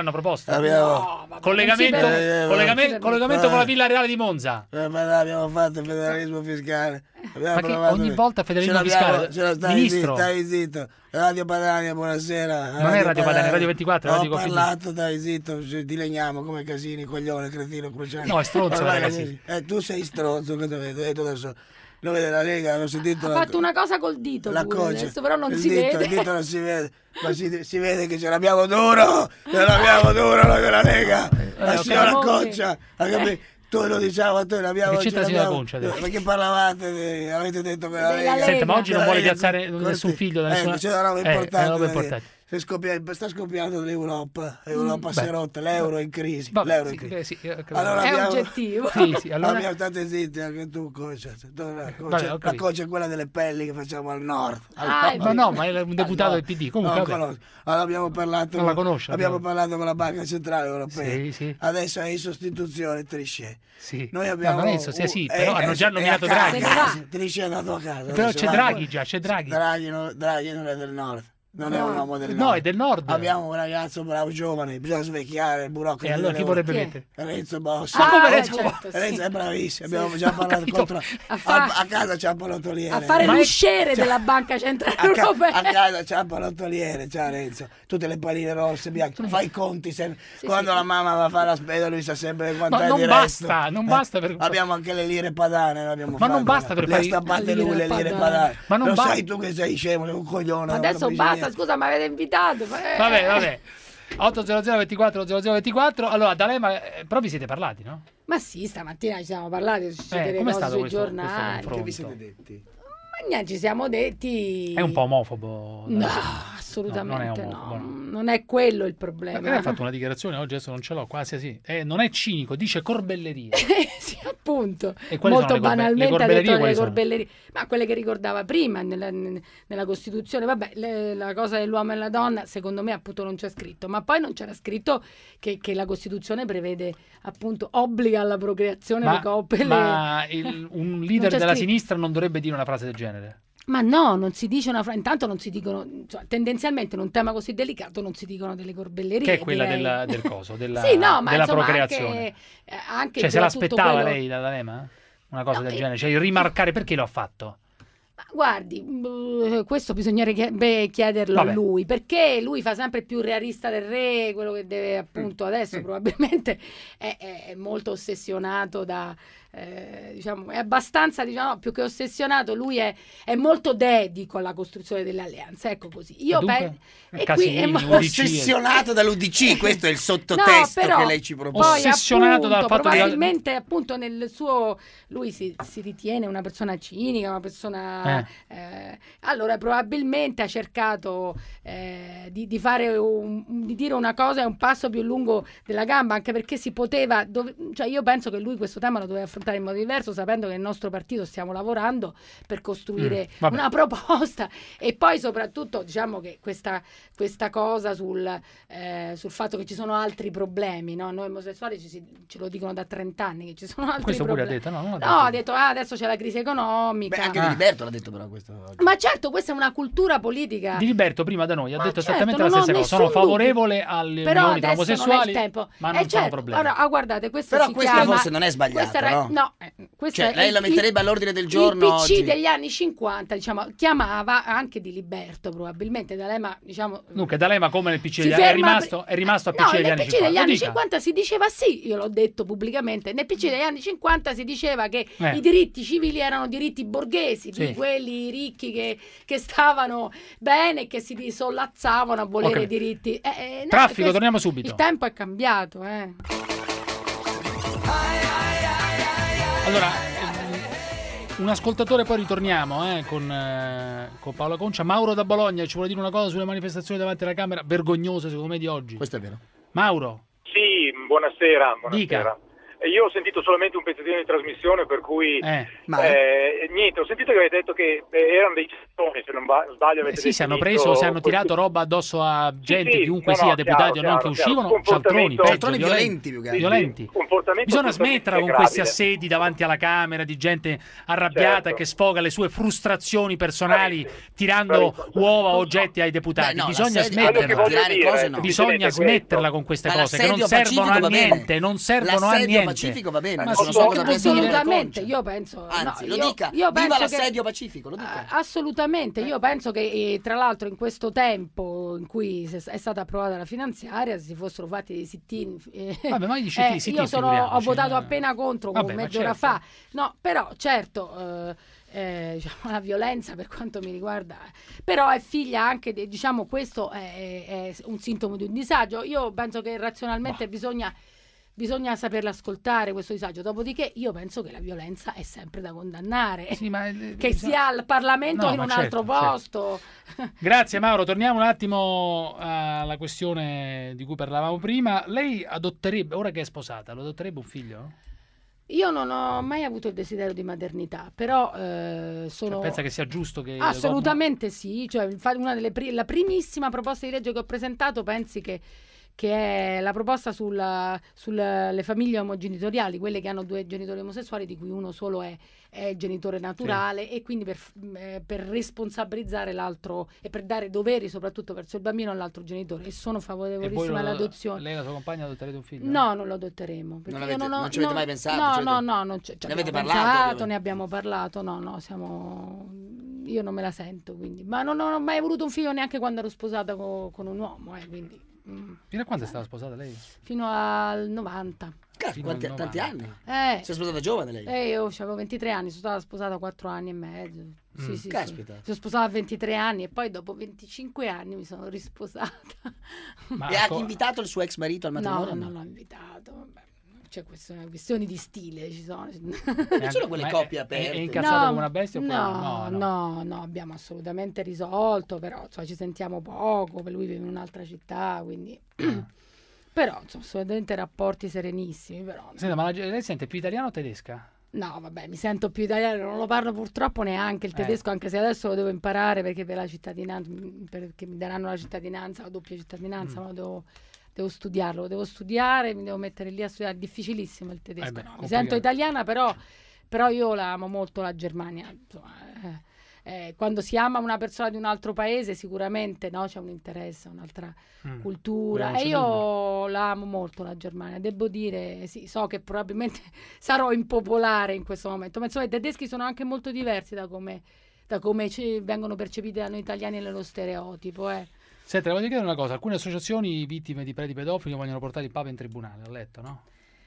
l'hanno proposto? Abbiamo... No, collegamento, Non si deve- collegamento, collegamento Eh. con la Villa Reale di Monza. Eh, ma no, abbiamo fatto il federalismo fiscale. Abbiamo Ma che provato- ogni volta federalismo Ce l'abbiamo- fiscale? ce la- stai Ministro. zitto, stai zitto. Radio Padania, buonasera. Non è Radio Padania, Radio ventiquattro, Ho Radio Confini. parlato, dai zitto, ci dileniamo come casini, coglione, cretino, cruciano. No, è stronzo, Ormai ragazzi. casini. Eh, tu sei stronzo, cosa vedo? E tu adesso nome della Lega, hanno sentito Ha la, fatto una cosa col dito, la pure, concia. adesso però non il si dito, vede. Il dito non si vede, ma si, si vede che ce l'abbiamo duro, ce l'abbiamo duro noi della Lega. La signora Concia, ha capito? Tu lo diciamo a te, l'abbiamo Che c'entra la signora Concia adesso? Perché parlavate, di- avete detto che la Lega. Senta, ma oggi non vuole Lega- piazzare nessun figlio da nessuna... Ecco, c'è una roba Eh, importante. è una roba da dire. importante. Si scoppia- sta scoppiando l'Europa, l'Europa Mm, si è beh. rotta, l'euro è in crisi. Vabbè, l'euro è sì, in crisi. beh, sì, io credo. Allora È abbiamo- oggettivo. Sì, sì, allora- Abbiamo state zitti anche tu, Concia. La Vabbè, ho Concia, la capito. Concia è quella delle pelli che facciamo al nord. Al Ah, nord. Ma no, ma è un deputato Al del P D. nord. Comunque, Non vabbè. conosco. Allora abbiamo parlato, Non la conosce, abbiamo allora. parlato con la Banca Centrale Europea. Sì, sì. Adesso è in sostituzione Trichet. Sì. Noi abbiamo No, non è so- sì, sì, uh, però eh, hanno già eh, nominato è a Draghi. casa. Trichet è andato a casa. Però adesso c'è va- Draghi già, c'è Draghi. Draghi non, Draghi non è del nord. Non è un uomo del nord. No, è del nord. Abbiamo un ragazzo bravo giovane, bisogna svecchiare il burocratico. E allora chi vorrebbe Chi è? mettere? Renzo Bossi. Ah, come Renzo Renzo Bossi? Renzo è bravissimo, Sì. abbiamo già Ho parlato capito. contro... A A, fa- a casa c'è un pallottoliere. A fare Ma è- l'usciere cioè, della Banca Centrale a, ca- Europea. a casa c'è un pallottoliere, ciao Renzo, tutte le palline rosse, bianche, fai i conti sempre. Sì, Quando sì. la mamma va a fare la spesa lui sa sempre quanto Ma è non di basta, resto. non Eh, basta per- Abbiamo anche le lire padane, noi abbiamo Ma non fatto, basta per le fare- ha stampate Le lui lire le lire padane. padane. Ma non Lo basta- sai tu che sei scemo, sei un coglione. Ma adesso guarda, basta, bisogna- scusa, mi avete invitato. eh. Vabbè, vabbè. otto zero zero ventiquattro zero zero ventiquattro. Allora, D'Alema, eh, però vi siete parlati, no? Ma sì, stamattina ci siamo parlati, ci sono Eh, delle com'è cose stato sui questo- questo giornali. confronto? Che vi siete detti? Ma niente, ci siamo detti... È un po' omofobo. No, D'Alema. assolutamente No, no, non è omofobo, non è quello il problema. Ma lei ha fatto una dichiarazione oggi, adesso non ce l'ho, quasi sì. Eh, non è cinico, dice corbelleria. Sì, appunto. E quali Molto sono le corbe- banalmente le ha corbellerie detto le quali sono? corbellerie, ma quelle che ricordava prima nella, nella Costituzione. Vabbè, le- la cosa dell'uomo e la donna, secondo me, appunto, non c'è scritto. Ma poi non c'era scritto che, che la Costituzione prevede, appunto, obbliga alla procreazione le Ma, coppie. ma le... il- un Non leader c'è della scritto. sinistra non dovrebbe dire una frase del genere. Ma no, non si dice una frase. Intanto non si dicono, cioè, tendenzialmente in un tema così delicato non si dicono delle corbellerie. Che è quella direi. della- del coso, della, sì, no, ma della insomma, procreazione. Anche, eh, anche Cioè, se tra tutto l'aspettava quello- lei da D'Alema? Una cosa No, del io- genere, cioè il rimarcare perché lo ha fatto. Ma guardi, mh, questo bisognerebbe chie- beh, chiederlo Vabbè. a lui, perché lui fa sempre più realista del re, quello che deve appunto adesso probabilmente è, è- è molto ossessionato da, eh, diciamo, è abbastanza, diciamo, più che ossessionato, lui è, è molto dedico alla costruzione delle alleanze, ecco così. Io E dunque? penso... E qui Casini, è mo- U D C. Ossessionato dall'U D C, questo è il No, sottotesto però che lei ci propone. poi, Ossessionato dal appunto, fatto di- probabilmente appunto nel suo lui si, si ritiene una persona cinica, una persona eh, allora probabilmente ha cercato eh, di, di fare un, di dire una cosa e un passo più lungo della gamba, anche perché si poteva dove- cioè io penso che lui questo tema lo doveva affrontare in modo diverso, sapendo che nel nostro partito stiamo lavorando per costruire Mm, vabbè. una proposta, e poi soprattutto diciamo che questa, questa cosa sul, eh, sul fatto che ci sono altri problemi, no? Noi omosessuali ci si- ce lo dicono da trent'anni che ci sono altri Questo pure ha problemi. detto, no? Non ha No, detto. ha detto ah, adesso c'è la crisi economica. Beh, anche Ah. Di Liberto l'ha detto però questo oggi. Ma certo, questa è una cultura politica. Di Liberto prima da noi ha Ma detto certo, esattamente non la ho stessa cosa. Sono nessun dubbio. favorevole alle Però unioni tra adesso non è omosessuali, il tempo. ma Eh, non sono certo, problemi. ora, ah, guardate, questo Però si questa chiama... forse non è sbagliata, questa era- no? no, eh, questo Cioè, è lei il- la metterebbe il- all'ordine del giorno Il P C oggi? degli anni cinquanta, diciamo, chiamava anche Di Liberto, probabilmente D'Alema, diciamo... Dunque, D'Alema come nel P C si degli- è ferma- rimasto, è rimasto a P C No, degli nel anni P C degli cinquanta. Lo anni dica. cinquanta si diceva sì, io l'ho detto pubblicamente, nel P C degli anni cinquanta si diceva che Eh. i diritti civili erano diritti borghesi, Sì. di quelli ricchi che, che stavano bene e che si sollazzavano a volere Ok. i diritti. Eh, eh, no, Traffico, questo- torniamo subito. Il tempo è cambiato, eh. Allora, ehm, un ascoltatore, poi ritorniamo eh, con, eh, con Paola Concia. Mauro da Bologna ci vuole dire una cosa sulle manifestazioni davanti alla Camera, vergognose secondo me di oggi. Questo è vero. Mauro, Sì, buonasera. buonasera. dica. E Io ho sentito solamente un pezzettino di trasmissione, per cui Eh. eh, niente, ho sentito che avete detto che eh, erano dei cestoni, se non ba- sbaglio Eh avete sì, si hanno definito preso, si hanno questi- tirato roba addosso a gente, sì, chiunque no, no, sia, deputati chiaro, o non, chiaro, che chiaro. uscivano, cialtroni, Comportamento- peggio, Cialtroni violenti, più che altro. violenti. Comportamento Bisogna assolutamente smetterla con questi gravide. assedi davanti alla Camera di gente arrabbiata Certo. che sfoga le sue frustrazioni personali tirando Bravissimo. uova o oggetti ai deputati. Beh, no, Bisogna l'assedio- quello che smetterla. voglio Tirare dire, cose no. Bisogna Presidente, smetterla questo. con queste Ma cose che non l'assedio servono pacifico a va bene. niente, non servono a L'assedio niente. pacifico va bene, Ma nessuno sì, sa cosa che pensa vuol dire? Assolutamente, io penso... Anzi, no, lo io- dica, io viva penso che- l'assedio pacifico, lo dica. Eh, Assolutamente, io penso che eh, tra l'altro in questo tempo in cui si- è stata approvata la finanziaria, se si fossero fatti dei sit-in, eh, Vabbè, ma gli eh, sit-in, sit-in, io sono, ho figuriamoci, votato eh. appena contro Vabbè, ma mezz'ora certo. fa, no, però certo eh, Eh, diciamo, la violenza per quanto mi riguarda, però è figlia anche di, diciamo, questo è, è un sintomo di un disagio. Io penso che razionalmente bisogna bisogna saperla ascoltare questo disagio, dopodiché io penso che la violenza è sempre da condannare, sì, ma, che sia al Parlamento o no, in un certo, altro posto. Certo. Grazie Mauro, torniamo un attimo alla questione di cui parlavamo prima. Lei adotterebbe, ora che è sposata, lo adotterebbe un figlio? Io non ho mai avuto il desiderio di maternità, però eh, sono... Cioè, pensa che sia giusto che... Assolutamente sì, cioè, una delle pri- la primissima proposta di legge che ho presentato, pensi che, che è la proposta sulla, sulle famiglie omogenitoriali, quelle che hanno due genitori omosessuali, di cui uno solo è, è genitore naturale, sì. E quindi per, eh, per responsabilizzare l'altro e per dare doveri soprattutto verso il bambino all'altro genitore, e sono favorevolissima all'adozione. Lei e la sua compagna adotterete un figlio? No, non lo adotteremo. Non, avete, io non, ho, non ci avete no, mai pensato? No, cioè, no, no, non ci ne avete pensato, parlato? Ne abbiamo parlato, no, no, siamo... Io non me la sento, quindi. Ma non, non ho mai avuto un figlio neanche quando ero sposata co, con un uomo, eh, quindi... Mm. Fino a quando è stata sposata lei? Fino al novanta. Cazzo, quanti, al tanti anni? Eh, si è sposata giovane lei? Eh, io avevo ventitré anni, sono stata sposata quattro anni e mezzo. Sì, mm. sì, Caspita. Sì. Sono sposata a ventitré anni e poi dopo venticinque anni mi sono risposata. Ma e ha invitato il suo ex marito al matrimonio? No, non l'ho invitato, vabbè. C'è queste questioni di stile, ci sono. Non sono quelle coppie aperte. È incazzato no, come una bestia? No, no, no, no, no, abbiamo assolutamente risolto, però insomma, ci sentiamo poco, lui vive in un'altra città, quindi... Però, insomma, assolutamente rapporti serenissimi, però... Senta, ma lei sente più italiano o tedesca? No, vabbè, mi sento più italiano, non lo parlo purtroppo neanche il tedesco, eh. anche se adesso lo devo imparare perché per la cittadinanza, perché mi daranno la cittadinanza, la doppia cittadinanza, mm. ma lo devo... Devo studiarlo, devo studiare, mi devo mettere lì a studiare, è difficilissimo il tedesco. Eh beh, no, mi sento italiana, però, però io la amo molto la Germania. Insomma, eh, eh, quando si ama una persona di un altro paese sicuramente no, c'è un interesse, un'altra mm. cultura. E io dubbio. la amo molto la Germania. Devo dire, sì, so che probabilmente sarò impopolare in questo momento, ma insomma i tedeschi sono anche molto diversi da come, da come ci vengono percepiti da noi italiani nello stereotipo. Eh. Senti, voglio chiedere una cosa, alcune associazioni vittime di preti pedofili vogliono portare il Papa in tribunale, ho letto, no?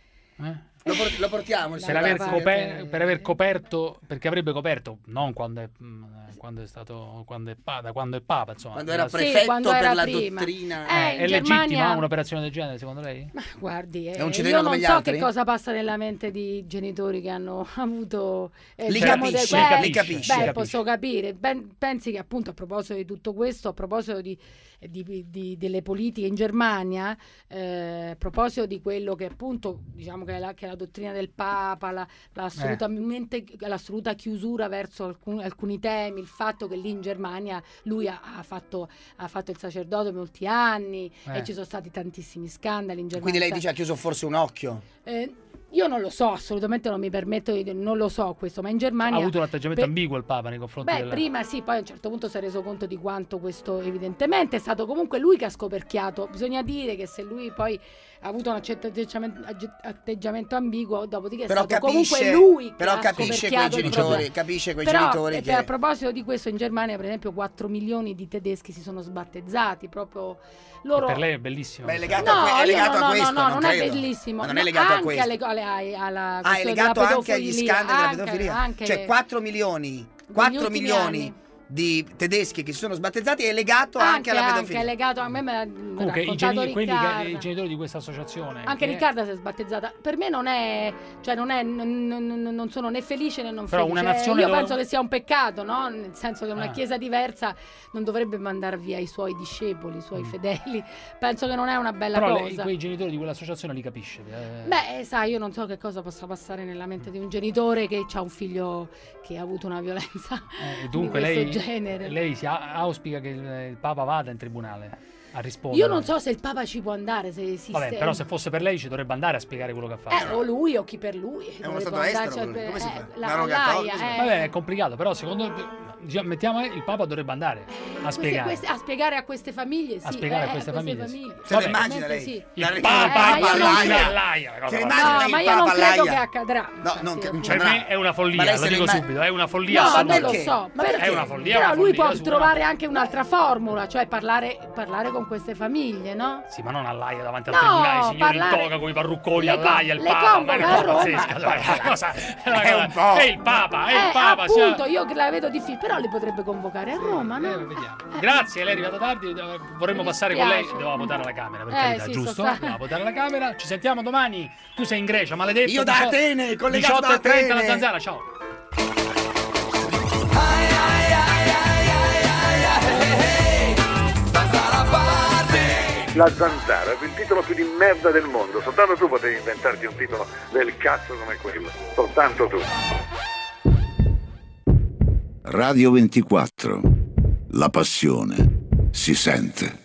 Eh? Lo, port- lo portiamo per aver, coper- per aver coperto, perché avrebbe coperto, non quando è, quando è stato, quando è pa- da quando è Papa, insomma. Quando era prefetto sì, quando per era la prima. dottrina. Eh, eh, è Germania... legittima un'operazione del genere, secondo lei? Ma guardi, eh, è un io non so altri? che cosa passa nella mente di genitori che hanno avuto... Eh, li, diciamo capisci, de- li capisci, Beh, li capisci. posso capire. Ben, pensi che appunto a proposito di tutto questo, a proposito di... Di, di, delle politiche in Germania, eh, a proposito di quello che appunto diciamo che è la, che è la dottrina del Papa, la, la assolutamente, eh. l'assoluta chiusura verso alcun, alcuni temi, il fatto che lì in Germania lui ha, ha, fatto, ha fatto il sacerdote per molti anni eh. e ci sono stati tantissimi scandali in Germania. Quindi lei dice ha chiuso forse un occhio? Eh, io non lo so, assolutamente non mi permetto di non lo so questo, ma in Germania... Ha avuto un atteggiamento per... ambiguo il Papa nei confronti Beh, della... prima sì, poi a un certo punto si è reso conto di quanto questo evidentemente è stato comunque lui che ha scoperchiato. Bisogna dire che se lui poi ha avuto un atteggiamento, atteggiamento ambiguo, dopodiché però è stato capisce, comunque lui che però ha capisce quei genitori, capisce quei però, genitori che... A proposito di questo, in Germania per esempio quattro milioni di tedeschi si sono sbattezzati proprio... Loro... Per lei è bellissimo. Beh, è legato, no, a, que- è legato no, a questo, no, no, non, non credo. è bellissimo. Ma non è no, legato anche a questo. Alle, alle, alla ah, è legato anche agli scandali della pedofilia. Anche, cioè quattro milioni, quattro milioni anni. di tedeschi che si sono sbattezzati è legato anche, anche alla pedofilia. Anche, è legato a me, me l'ha comunque i, geni- quelli che, i genitori di questa associazione anche che... Riccarda si è sbattezzata. Per me non è, cioè non è, n- n- non sono né felice né non però felice. Una nazione io dove... penso che sia un peccato, no? Nel senso che una ah. chiesa diversa non dovrebbe mandare via i suoi discepoli, i suoi mm. fedeli. Penso che non è una bella però cosa. Però quei genitori di quell'associazione li capisce. Eh. Beh, sai, io non so che cosa possa passare nella mente di un genitore che ha un figlio che ha avuto una violenza eh, dunque di questo lei, genere. Lei si auspica che il, il Papa vada in tribunale a rispondere. Io non so se il Papa ci può andare, se si Vabbè, però se fosse per lei ci dovrebbe andare a spiegare quello che ha fatto. Eh, o lui o chi per lui. È uno stato estero, per, come si eh, fa? La, la laia, eh. Vabbè, è complicato, però secondo diciamo, mettiamo il Papa dovrebbe andare a queste, spiegare. Queste, a spiegare a queste famiglie, sì. A spiegare eh, a queste, queste famiglie. famiglie. Se lo immagina lei? Sì. Il eh, Papa all'aia. No, ma io non credo che accadrà. No, non, non per me è una follia, lo dico immag- subito, è una follia. No, assoluta. non lo so. Ma è una follia. Però una lui follia, può trovare anche un'altra formula, cioè parlare, parlare con con queste famiglie, no? Sì, ma non all'Aia davanti al No, tribunale, signori parlare- in toga con i parrucconi, Le all'Aia, il com- le Papa, ma è convoca una a cosa Roma. pazzesca. Cioè, è una cosa- è una È cosa- un po'. è il Papa, è il Eh, Papa. cioè- appunto, io che la vedo difficile, però li potrebbe convocare a Roma, no? Eh, vediamo. Grazie, lei è arrivata tardi, eh, vorremmo Mi passare con lei, dispiace. doveva votare alla Camera, per Eh, carità, sì, giusto? so sta- Doveva votare alla Camera, ci sentiamo domani, tu sei in Grecia, maledetto. Io da diciotto Atene, collegato da diciotto e trenta la Atene. zanzara, ciao. La Zanzara è il titolo più di merda del mondo, soltanto tu potevi inventarti un titolo del cazzo come quello, soltanto tu. Radio ventiquattro, la passione si sente.